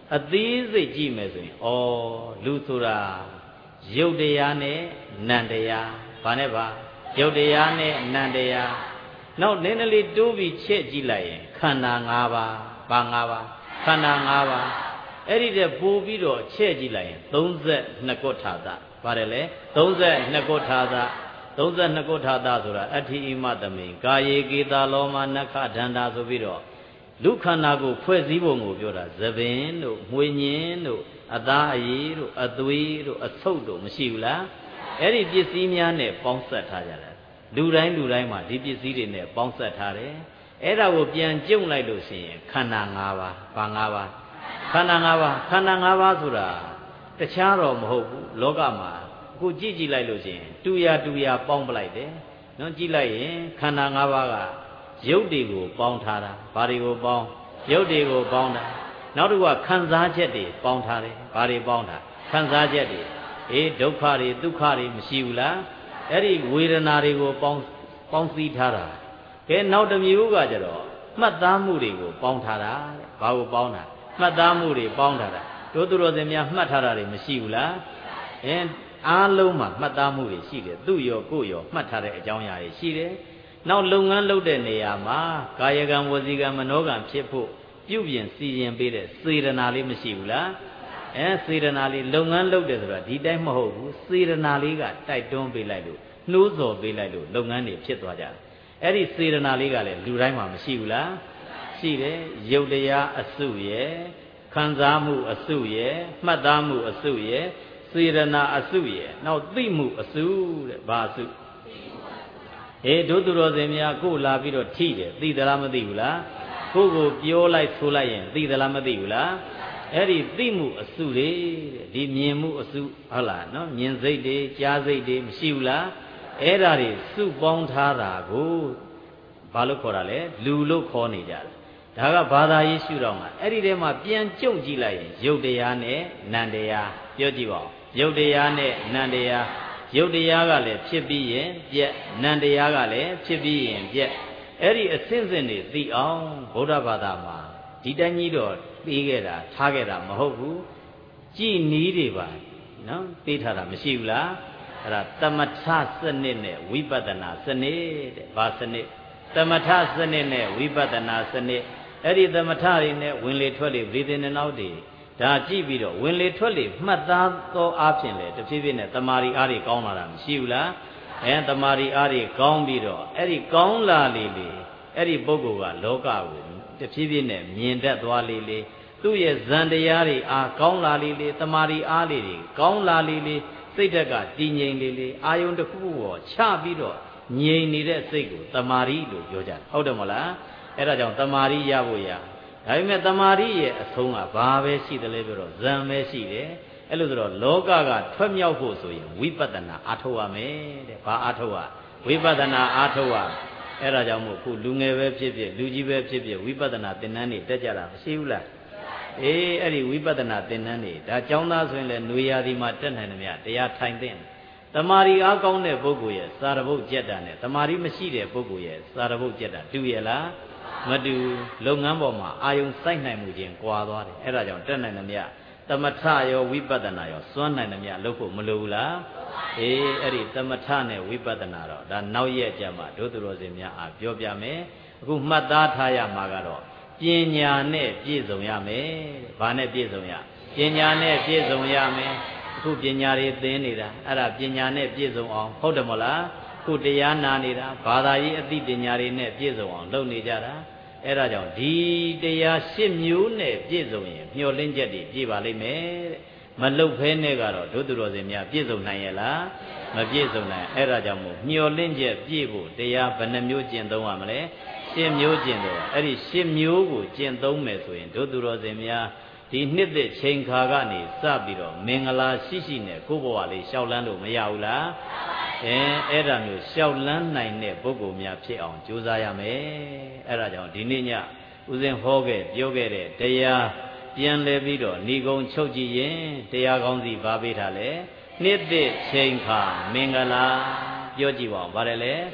အသေးစိတ်ကြည့်မယ်ဆိုရင်ဩလူဆိုတာရုပ်တရားနဲ့နံတရားဘာနဲ့ပါရုပ်တရားနဲ့နံတရားနောက်နည်းနည်းလေးတိုးပြီးချက်ကြည့်လိုက်ရင်ခန္ဓာ၅ပါးဘာ၅ပါးခန္ဓာ၅ပါးအဲ့ဒီတဲ့ပို့ပြီးတော့ချက်ကြည့်လိုက်ရင်သုံး十二ကုဋ္ဌာသပါတယ်လေသုံး十二ကုဋ္ဌာသသုံး十二ကုဋ္ဌာသဆိုတာအဋ္ဌိဣမသမိန်ကာယေကေတာလောမနခဒန္တာဆိုပြီးတော့လူခန္ဓာကိုဖွဲ့စည်းပုံကိုပြောတာသပင်တို့မွေညင်းတို့အသားအရည်တို့အသွေးတို့အဆုပ်တို့မရှိဘူးလားအဲ့ဒီပစ္စည်းများနဲ့ပေါင်းစပ်ထားကြတယ်လူတိုင်းလူတိုင်းမှာဒီပစ္စည်းတွေနဲ့ပေါင်းစပ်ထားတယ်အဲ့ဒါကိုပြန်ကျုံလိုက်လို့ရှိရင်ခန္ဓာ၅ပါးဘာ၅ပါးခန္ဓာ၅ပါးခန္ဓာ၅ပါးဆိုတာတခြားတော့မဟုတ်ဘူးလောကမှာအခုကြည့်ကြည့်လိုက်လို့ရှိရင်တူရတူရပေါင်းပလိုက်တယ်နော်ကြည့်လိုက်ရင်ခန္ဓာ၅ပါးကရုပ်တွေကိုပေါင်းထားတာဘာတွေကိုပေါင်းရုပ်တွေကိုပေါင်းတာနောက်တစ်ခုကခံစားချက်တွေပေါင်းထားတယ်ဘာတွေပေါင်းတာခံစားချက်တွေအေးဒုက္ခတွေဒုက္ခတွေမရှိဘူးလားအဲ့ဒီဝေဒနာတွေကိုပေါင်းပေါင်းစည်းထားတာကဲနောက်တစ်မျိုးကကြတော့မှတ်သားမှုတွေကိုပေါင်းထားတာတဲ့ဘာကိုပေါင်းတာမှတ်သားမှုတွေပေါင်းထားတာတို့သူတော်စင်များမှတ်ထားတာတွေမရှိဘူးလားအင်းအားလုံးမှာမှတ်သားမှုတွေရှိတယ်သူ့ရောကိုယ်ရောမှတ်ထားတဲ့အကြောင်းအရာတွေရှိတယ်နောက်လုပ်ငန်းလုပ်တဲ့နေရာမှာကာယကံဝစီကံမနောကံဖြစ်ဖို့ပြုပြင်စီရင်ပေးတဲ့စေတနာလေးမရှိဘူးလားအဲစေတနာလေးလုပ်ငန်းလုပ်တယ်ဆိုတာဒီတိုင်းမဟုတ်ဘူးစေတနာလေးကတိုက်တွန်းပေးလိုက်လို့နှိုးဆော်ပေးလိုက်လို့လုပ်ငန်းတွေဖြစ်သွားကြတယ်အဲ့ဒီစေတနာလေးကလည်းလူတိုင်းမှာမရှိဘူးလားရှိတယ်ရုပ်တရားအစုရဲ့ခံစားမှုအစုရဲ့မှတ်သားမှုအစုရဲ့စေတနာအစုရဲ့နောက်သိမှုအစုတဲ့ဘာအစုအေးတို့သူတော်စင်များကိုလာပြီးတော့ထိတယ်သိသလားမသိဘူးလားကိုကိုပြောလိုက်ဆိုလိုက်ရင်သိသလားမသိဘူးလားအဲ့ဒီသိမှုအစုတွေတဲ့ဒီမြင်မှုအစုဟုတ်လားနော်မြင်စိတ်တွေကြားစိတ်တွေမရှိဘူးလားအဲ့ဓာတွေစုပေါင်းထားတာကိုဘာလို့ခေါ်တာလဲလူလို့ခေါ်နေကြတယ်ဒါကဘာသာရေးရှုတော့မှာအဲ့ဒီထဲမှာပြန်ကြုံကြည့်လိုက်ရင်ရုပ်တရားနဲ့နံတရားပြောကြည့်ပါဦးရုပ်တရားနဲ့နံတရားရုပ်တရားကလည်းဖြစ်ပြီးရင်ပြက်နံတရားကလည်းဖြစ်ပြီးရင်ပြက်အဲ့ဒီအစဉ်စဉ်တွေသိအောင်ဗုဒ္ဓဘာသာမှာဒီတိုင်းကြီးတော့ပြီးခဲ့တာထားခဲ့တာမဟုတ်ဘူးကြည်နီးတွေပါနော်ပေးထားတာမရှိဘူးလားအဲ့ဒါသမထစနစ်နဲ့ဝိပဿနာစနစ်တဲ့ဘာစနစ်သမထစနစ်နဲ့ဝိပဿနာစနစ်အဲ့ဒီသမထတွေနဲ့ဝင်လေထွက်လေဗေဒနာနောက်တွေဒါကြည့်ပြီးတော့ဝင်လေထွက်လေမှတ်သားသောအားဖြင့်လေတဖြည်းဖြည်းနဲ့တမာရီအားတွေကောင်းလာတာမရှိဘူးလားအဲတမာရီအားတွေကောင်းပြီးတော့အဲ့ဒီကောင်းလာလေလေအဲ့ဒီပုဂ္ဂိုလ်ကလောကကိုတဖြည်းဖြည်းနဲ့မြင်တတ်သွားလေလေသူ့ရဲ့ဇန်တရားတွေအားကောင်းလာလေလေတမာရီအားလေးတွေကောင်းလာလေလေစိတ်ဓာတ်ကတည်ငြိမ်လေလေအာယုန်တစ်ခုကိုချပြီးတော့ငြိမ်နေတဲ့စိတ်ကိုတမာရီလို့ပြောကြတယ်ဟုတ်တယ်မလားအဲ့ဒါကြောင့်တမာရီရဖို့ရဒါပေမဲ့တမာရီရဲ့အဆုံးကဘာပဲရှိတယ်လဲပြောတော့ဇံပဲရှိတယ်အဲ့လိုဆိုတော့လောကကထွက်မြောက်ဖို့ဆိုရင်ဝိပဿနာအားထုတ်ရမယ်တဲ့ဘာအားထုတ်ရဝိပဿနာအားထုတ်ရအဲ့ဒါကြောင့်မို့ခုလူငယ်ပဲဖြစ်ဖြစ်လူကြီးပဲဖြစ်ဖြစ်ဝိပဿနာသင်တန်းတွေတက်ကြတာမရှိဘူးလားအေးအဲ့ဒီဝိပဿနာသင်တန်းတွေဒါကျောင်းသားဆိုရင်လည်းຫນွေရာသီမှာတက်နိုင်တယ်မြတ်တရားထိုင်သင့်တမာရီအားကောင်းတဲ့ပုဂ္ဂိုလ်ရဲ့စာရပုတ်ကျက်တာနဲ့တမာရီမရှိတဲ့ပုဂ္ဂိုလ်ရဲ့စာရပုတ်ကျက်တာတူရဲ့လားမတူလုပ်ငန်းပေါ်မှာအာယုံစိုက်နိုင်မှုချင်းကွာသွားတယ်အဲ့ဒါကြောင့်တက်နိုင်တယ်မြတ်သမထရောဝိပဿနာရောစွမ်းနိုင်တယ်မြတ်လုပ်ဖို့မလိုဘူးလားအေးအဲ့ဒီသမထနဲ့ဝိပဿနာတော့ဒါနောက်ရက်ကြမှာဒုသူတော်စင်များအားပြောပြမယ်အခုမှတ်သားထားရမှာကတော့ပညာနဲ့ပြည့်စုံရမယ်တဲ့ဘာနဲ့ပြည့်စုံရပညာနဲ့ပြည့်စုံရမယ်အခုပညာတွေသင်နေတာအဲ့ဒါပညာနဲ့ပြည့်စုံအောင်ဟုတ်တယ်မလားခုတရားနာနေတာဘာသာရေးအသိပညာတွေနဲ့ပြည့်စုံအောင်လုပ်နေကြတာအဲ့ဒါကြောင့်ဒီတရားရှစ်မျိုးနဲ့ပြည့်စုံရင်မျှော်လင့်ချက်တွေပြည့်ပါလိမ့်မယ်တဲ့မလုတ်ဖဲနဲ့ကတော့ဒုသူတော်စင်များပြည့်စုံနိုင်ရဲ့လားမပြည့်စုံနိုင်အဲ့ဒါကြောင့်မို့မျှော်လင့်ချက်ပြည့်ဖို့တရားဘယ်နှမျိုးကျင့်သုံးရမလဲရှစ်မျိုးကျင့်တော့အဲ့ဒီရှစ်မျိုးကိုကျင့်သုံးမယ်ဆိုရင်ဒုသူတော်စင်များဒီနှစ်သက်ချိန်ခါကနေစပြီးတော့မင်္ဂလာရှိရှိနဲ့ကိုယ့်ဘဝလေးရှောက်လန်းလို့မရဘူးလားအဲအဲ့ဒါမျိုးရှောက်လန်းနိုင်တဲ့ပုဂ္ဂိုလ်များဖြစ်အောင်ကြိုးစားရမယ်အဲ့ဒါကြောင့်ဒီနေ့ညဦးဇင်းဟောခဲ့ပြောခဲ့တဲ့တရားပြန်လဲပြီးတော့ဏီကုံချုပ်ကြည့်ရင်တရားကောင်းစီဘာပေးထားလဲနှစ်သက်ချိန်ခါမင်္ဂလာပြောကြည့်ပါဦးဗါတယ်လေ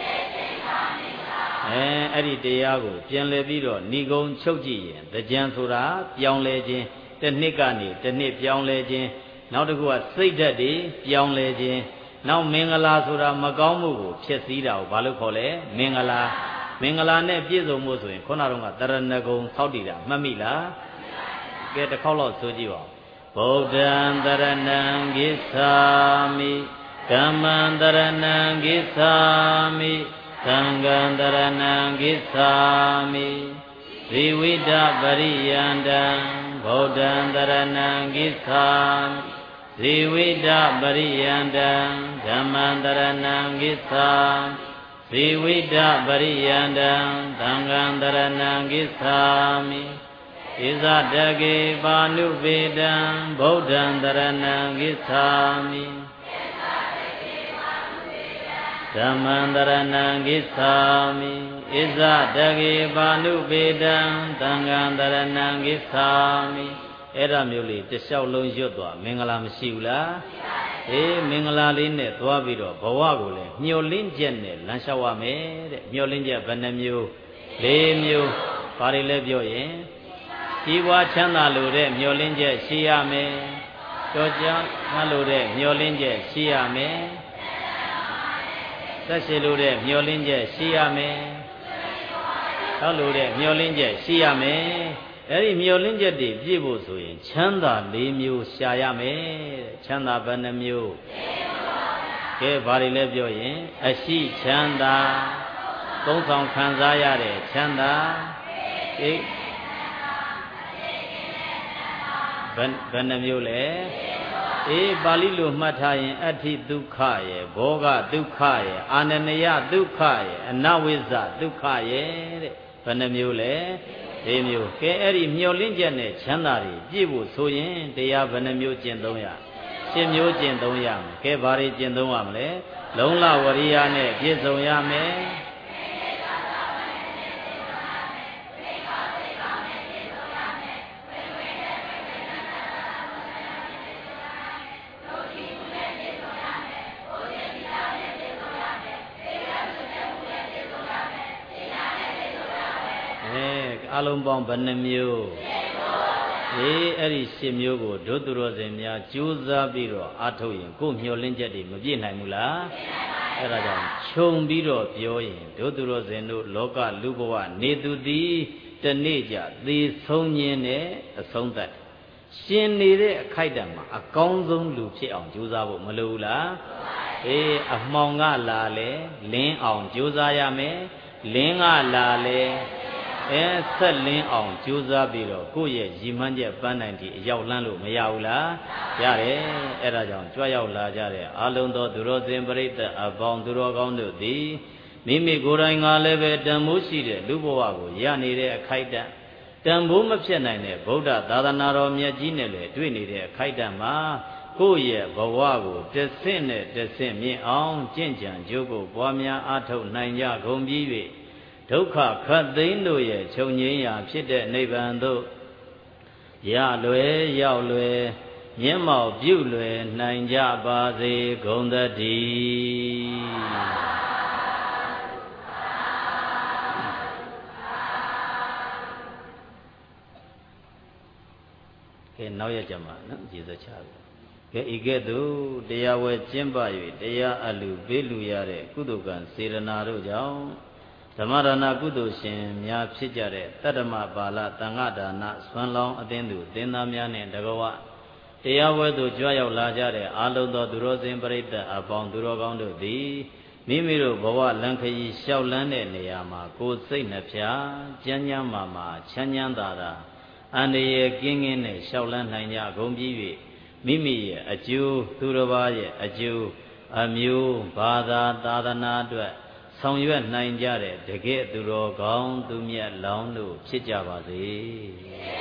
အဲအဲ့ဒီတရားကိုပြန်လဲပြီးတော့ဏီကုံချုပ်ကြည့်ရင်တကြံဆိုတာပြောင်းလဲခြင်းတစ်နှစ်ကနေတစ်နှစ်ပြောင်းလဲခြင်းနောက်တစ်ခုကစိတ်ဓာတ်တွေပြောင်းလဲခြင်းနောက်မင်္ဂလာဆိုတာမကောင်းမှုကိုဖျက်ဆီးတာကိုဘာလို့ခေါ်လဲမင်္ဂလာမင်္ဂလာနဲ့ပြည့်စုံမှုဆိုရင်ခုနကတော့ကတရဏဂုံဆောက်တည်တာမှတ်မိလားကဲတစ်ခေါက်လောက်ဆိုကြည့်ပါဦးဗုဒ္ဓံတရဏံဂစ္ဆာမိဓမ္မံတရဏံဂစ္ဆာမိသံဃံတရဏံဂစ္ဆာမိဇီဝိတပရိယန္တံဗုဒ္ဓံတရဏံဂစ္ဆာမိဇီဝိတပရိယန္တံဓမ္မံတရဏံဂစ္ဆာဇီဝိတပရိယန္တံသံဃံတရဏံဂစ္ဆာမိဣဇတကေပါဏုပေတံဗုဒ္ဓံတရဏံဂစ္ဆာမိဓမ္မံတရဏံဂစ္ဆာမိဣဇတကေပါဏုပေတံသံဃံတရဏံဂစ္ဆာမိအဲ့ဒါမျိုးလေးတစ်လျှောက်လုံးရွတ်သွားမင်္ဂလာမရှိဘူးလားအေးမင်္ဂလာလေးနဲ့သွားပြီးတော့ဘဝကိုလည်းမျောလင်းချက်နဲ့လမ်းလျှောက်ရမယ်တဲ့မျောလင်းချက်ဘယ်နှမျိုးလေးမျိုးဘာတွေလဲပြောရင်ဒီဘဝချမ်းသာလို့တဲ့မျောလင်းချက်ရှိရမယ်ကြောကြမှလို့တဲ့မျောလင်းချက်ရှိရမယ်သက်ရှိလို့တဲ့မျောလင်းချက်ရှိရမယ်ထောက်လို့တဲ့မျောလင်းချက်ရှိရမယ်အဲ့ဒီမျောလင်းချက်တွေပြည့်ဖို့ဆိုရင်ချမ်းသာ၄မျိုးရှာရမယ်တဲ့ချမ်းသာဘယ်နှမျိုးကဲဘာတွေလဲပြောရင်အရှိချမ်းသာသုံးဆောင်ခံစားရတဲ့ချမ်းသာအေးဘယ်ဘယ်နှမျိုးလဲအေးပါဠိလိုမှတ်ထားရင်အဋ္ဌိဒုက္ခရဲ့ဘောဂဒုက္ခရဲ့အာနနယဒုက္ခရဲ့အနဝိဇ္ဇဒုက္ခရဲ့တဲ့ဘယ်နှမျိုးလဲ၄မျိုးကဲအဲ့ဒီမျောလင်းချက်နဲ့ချမ်းသာတွေပြည့်ဖို့ဆိုရင်တရားဘယ်နှမျိုးကျင့်သုံးရရှင်းမျိုးကျင့်သုံးရမယ်ကဲဘာတွေကျင့်သုံးရမလဲလုံလဝရိယနဲ့ပြည့်စုံရမယ်အလုံးပေါင်းဘယ်နှမျိုးအေးအဲ့ဒီရှစ်မျိုးကိုဒုသူတော်စင်များကြိုးစားပြီးတော့အားထုတ်ရင်ကိုယ်မျှော်လင့်ချက်တွေမပြည့်နိုင်ဘူးလားအဲ့ဒါကြောင့်ခြုံပြီးတော့ပြောရင်ဒုသူတော်စင်တို့လောကလူဘဝနေသူသည်တနေ့ကြသေဆုံးခြင်းနဲ့အဆုံးသတ်ရှင်နေတဲ့အခိုက်အတန့်မှာအကောင်းဆုံးလူဖြစ်အောင်ကြိုးစားဖို့မလိုဘူးလားအေးအမှောင်ကလာလဲလင်းအောင်ကြိုးစားရမယ်လင်းကလာလဲအဲဆက်လင်းအောင်ကြိုးစားပြီးတော့ကိုယ့်ရဲ့ရည်မှန်းချက်ပန်းနိုင်တီအရောက်လန်းလို့မရဘူးလားရတယ်အဲ့ဒါကြောင့်ကြွရောက်လာကြတဲ့အာလုံသောသူတော်စင်ပရိသတ်အပေါင်းသူတော်ကောင်းတို့သည်မိမိကိုယ်တိုင်ကလည်းပဲတန်ဖိုးရှိတဲ့လူဘဝကိုရနေတဲ့အခိုက်အတန့်တန်ဖိုးမဖြစ်နိုင်တဲ့ဗုဒ္ဓသာသနာတော်မြတ်ကြီးနဲ့လည်းတွေ့နေတဲ့အခိုက်အတန့်မှာကိုယ့်ရဲ့ဘဝကိုတဆင့်နဲ့တဆင့်မြင့်အောင်ကြင့်ကြံကြိုးကိုပွားများအားထုတ်နိုင်ကြကုန်ပြီး၍ဒုက္ခခတ်သိမ်းတို့ရဲ့ချုပ်ငြိမ်းရာဖြစ်တဲ့နိဗ္ဗာန်သို့ရလွယ်ရောက်လွယ်မျက်မှောက်ပြုလွယ်နိုင်ကြပါစေကုန်သတည်းကဲနောက်ရကြမှာနော်ကျေစချပြီကဲဤကဲ့သို့တရားဝဲကျင့်ပ၍တရားအလူပေးလူရတဲ့ကုသိုလ်ကံစေရနာတို့ကြောင့်ဓမ္မဒါနကုသိုလ်ရှင်များဖြစ်ကြတဲ့တတ္တမပါဠတန်ဃဒါနဆွမ်းလောင်းအသင်းသူသင်္သားများနဲ့တကဝတရားဝဲသို့ကြွရောက်လာကြတဲ့အာလုံသောသူတော်စင်ပရိသတ်အပေါင်းသူတော်ကောင်းတို့သည်မိမိတို့ဘဝလံခရီးလျှောက်လန်းတဲ့နေရာမှာကိုယ်စိတ်နှဖျားကျမ်းကျမ်းမာမာချမ်းချမ်းသာသာအန္တရာယ်ကင်းကင်းနဲ့လျှောက်လန်းနိုင်ကြကုန်ပြီး၍မိမိရဲ့အကျိုးသူတော်ဘာရဲ့အကျိုးအမျိုးဘာသာသာသနာအတွက်ဆောင်ရွက်နိုင်ကြတဲ့တကယ့်သူတော်ကောင်းသူမြတ်လောင်းတို့ဖြစ်ကြပါစေ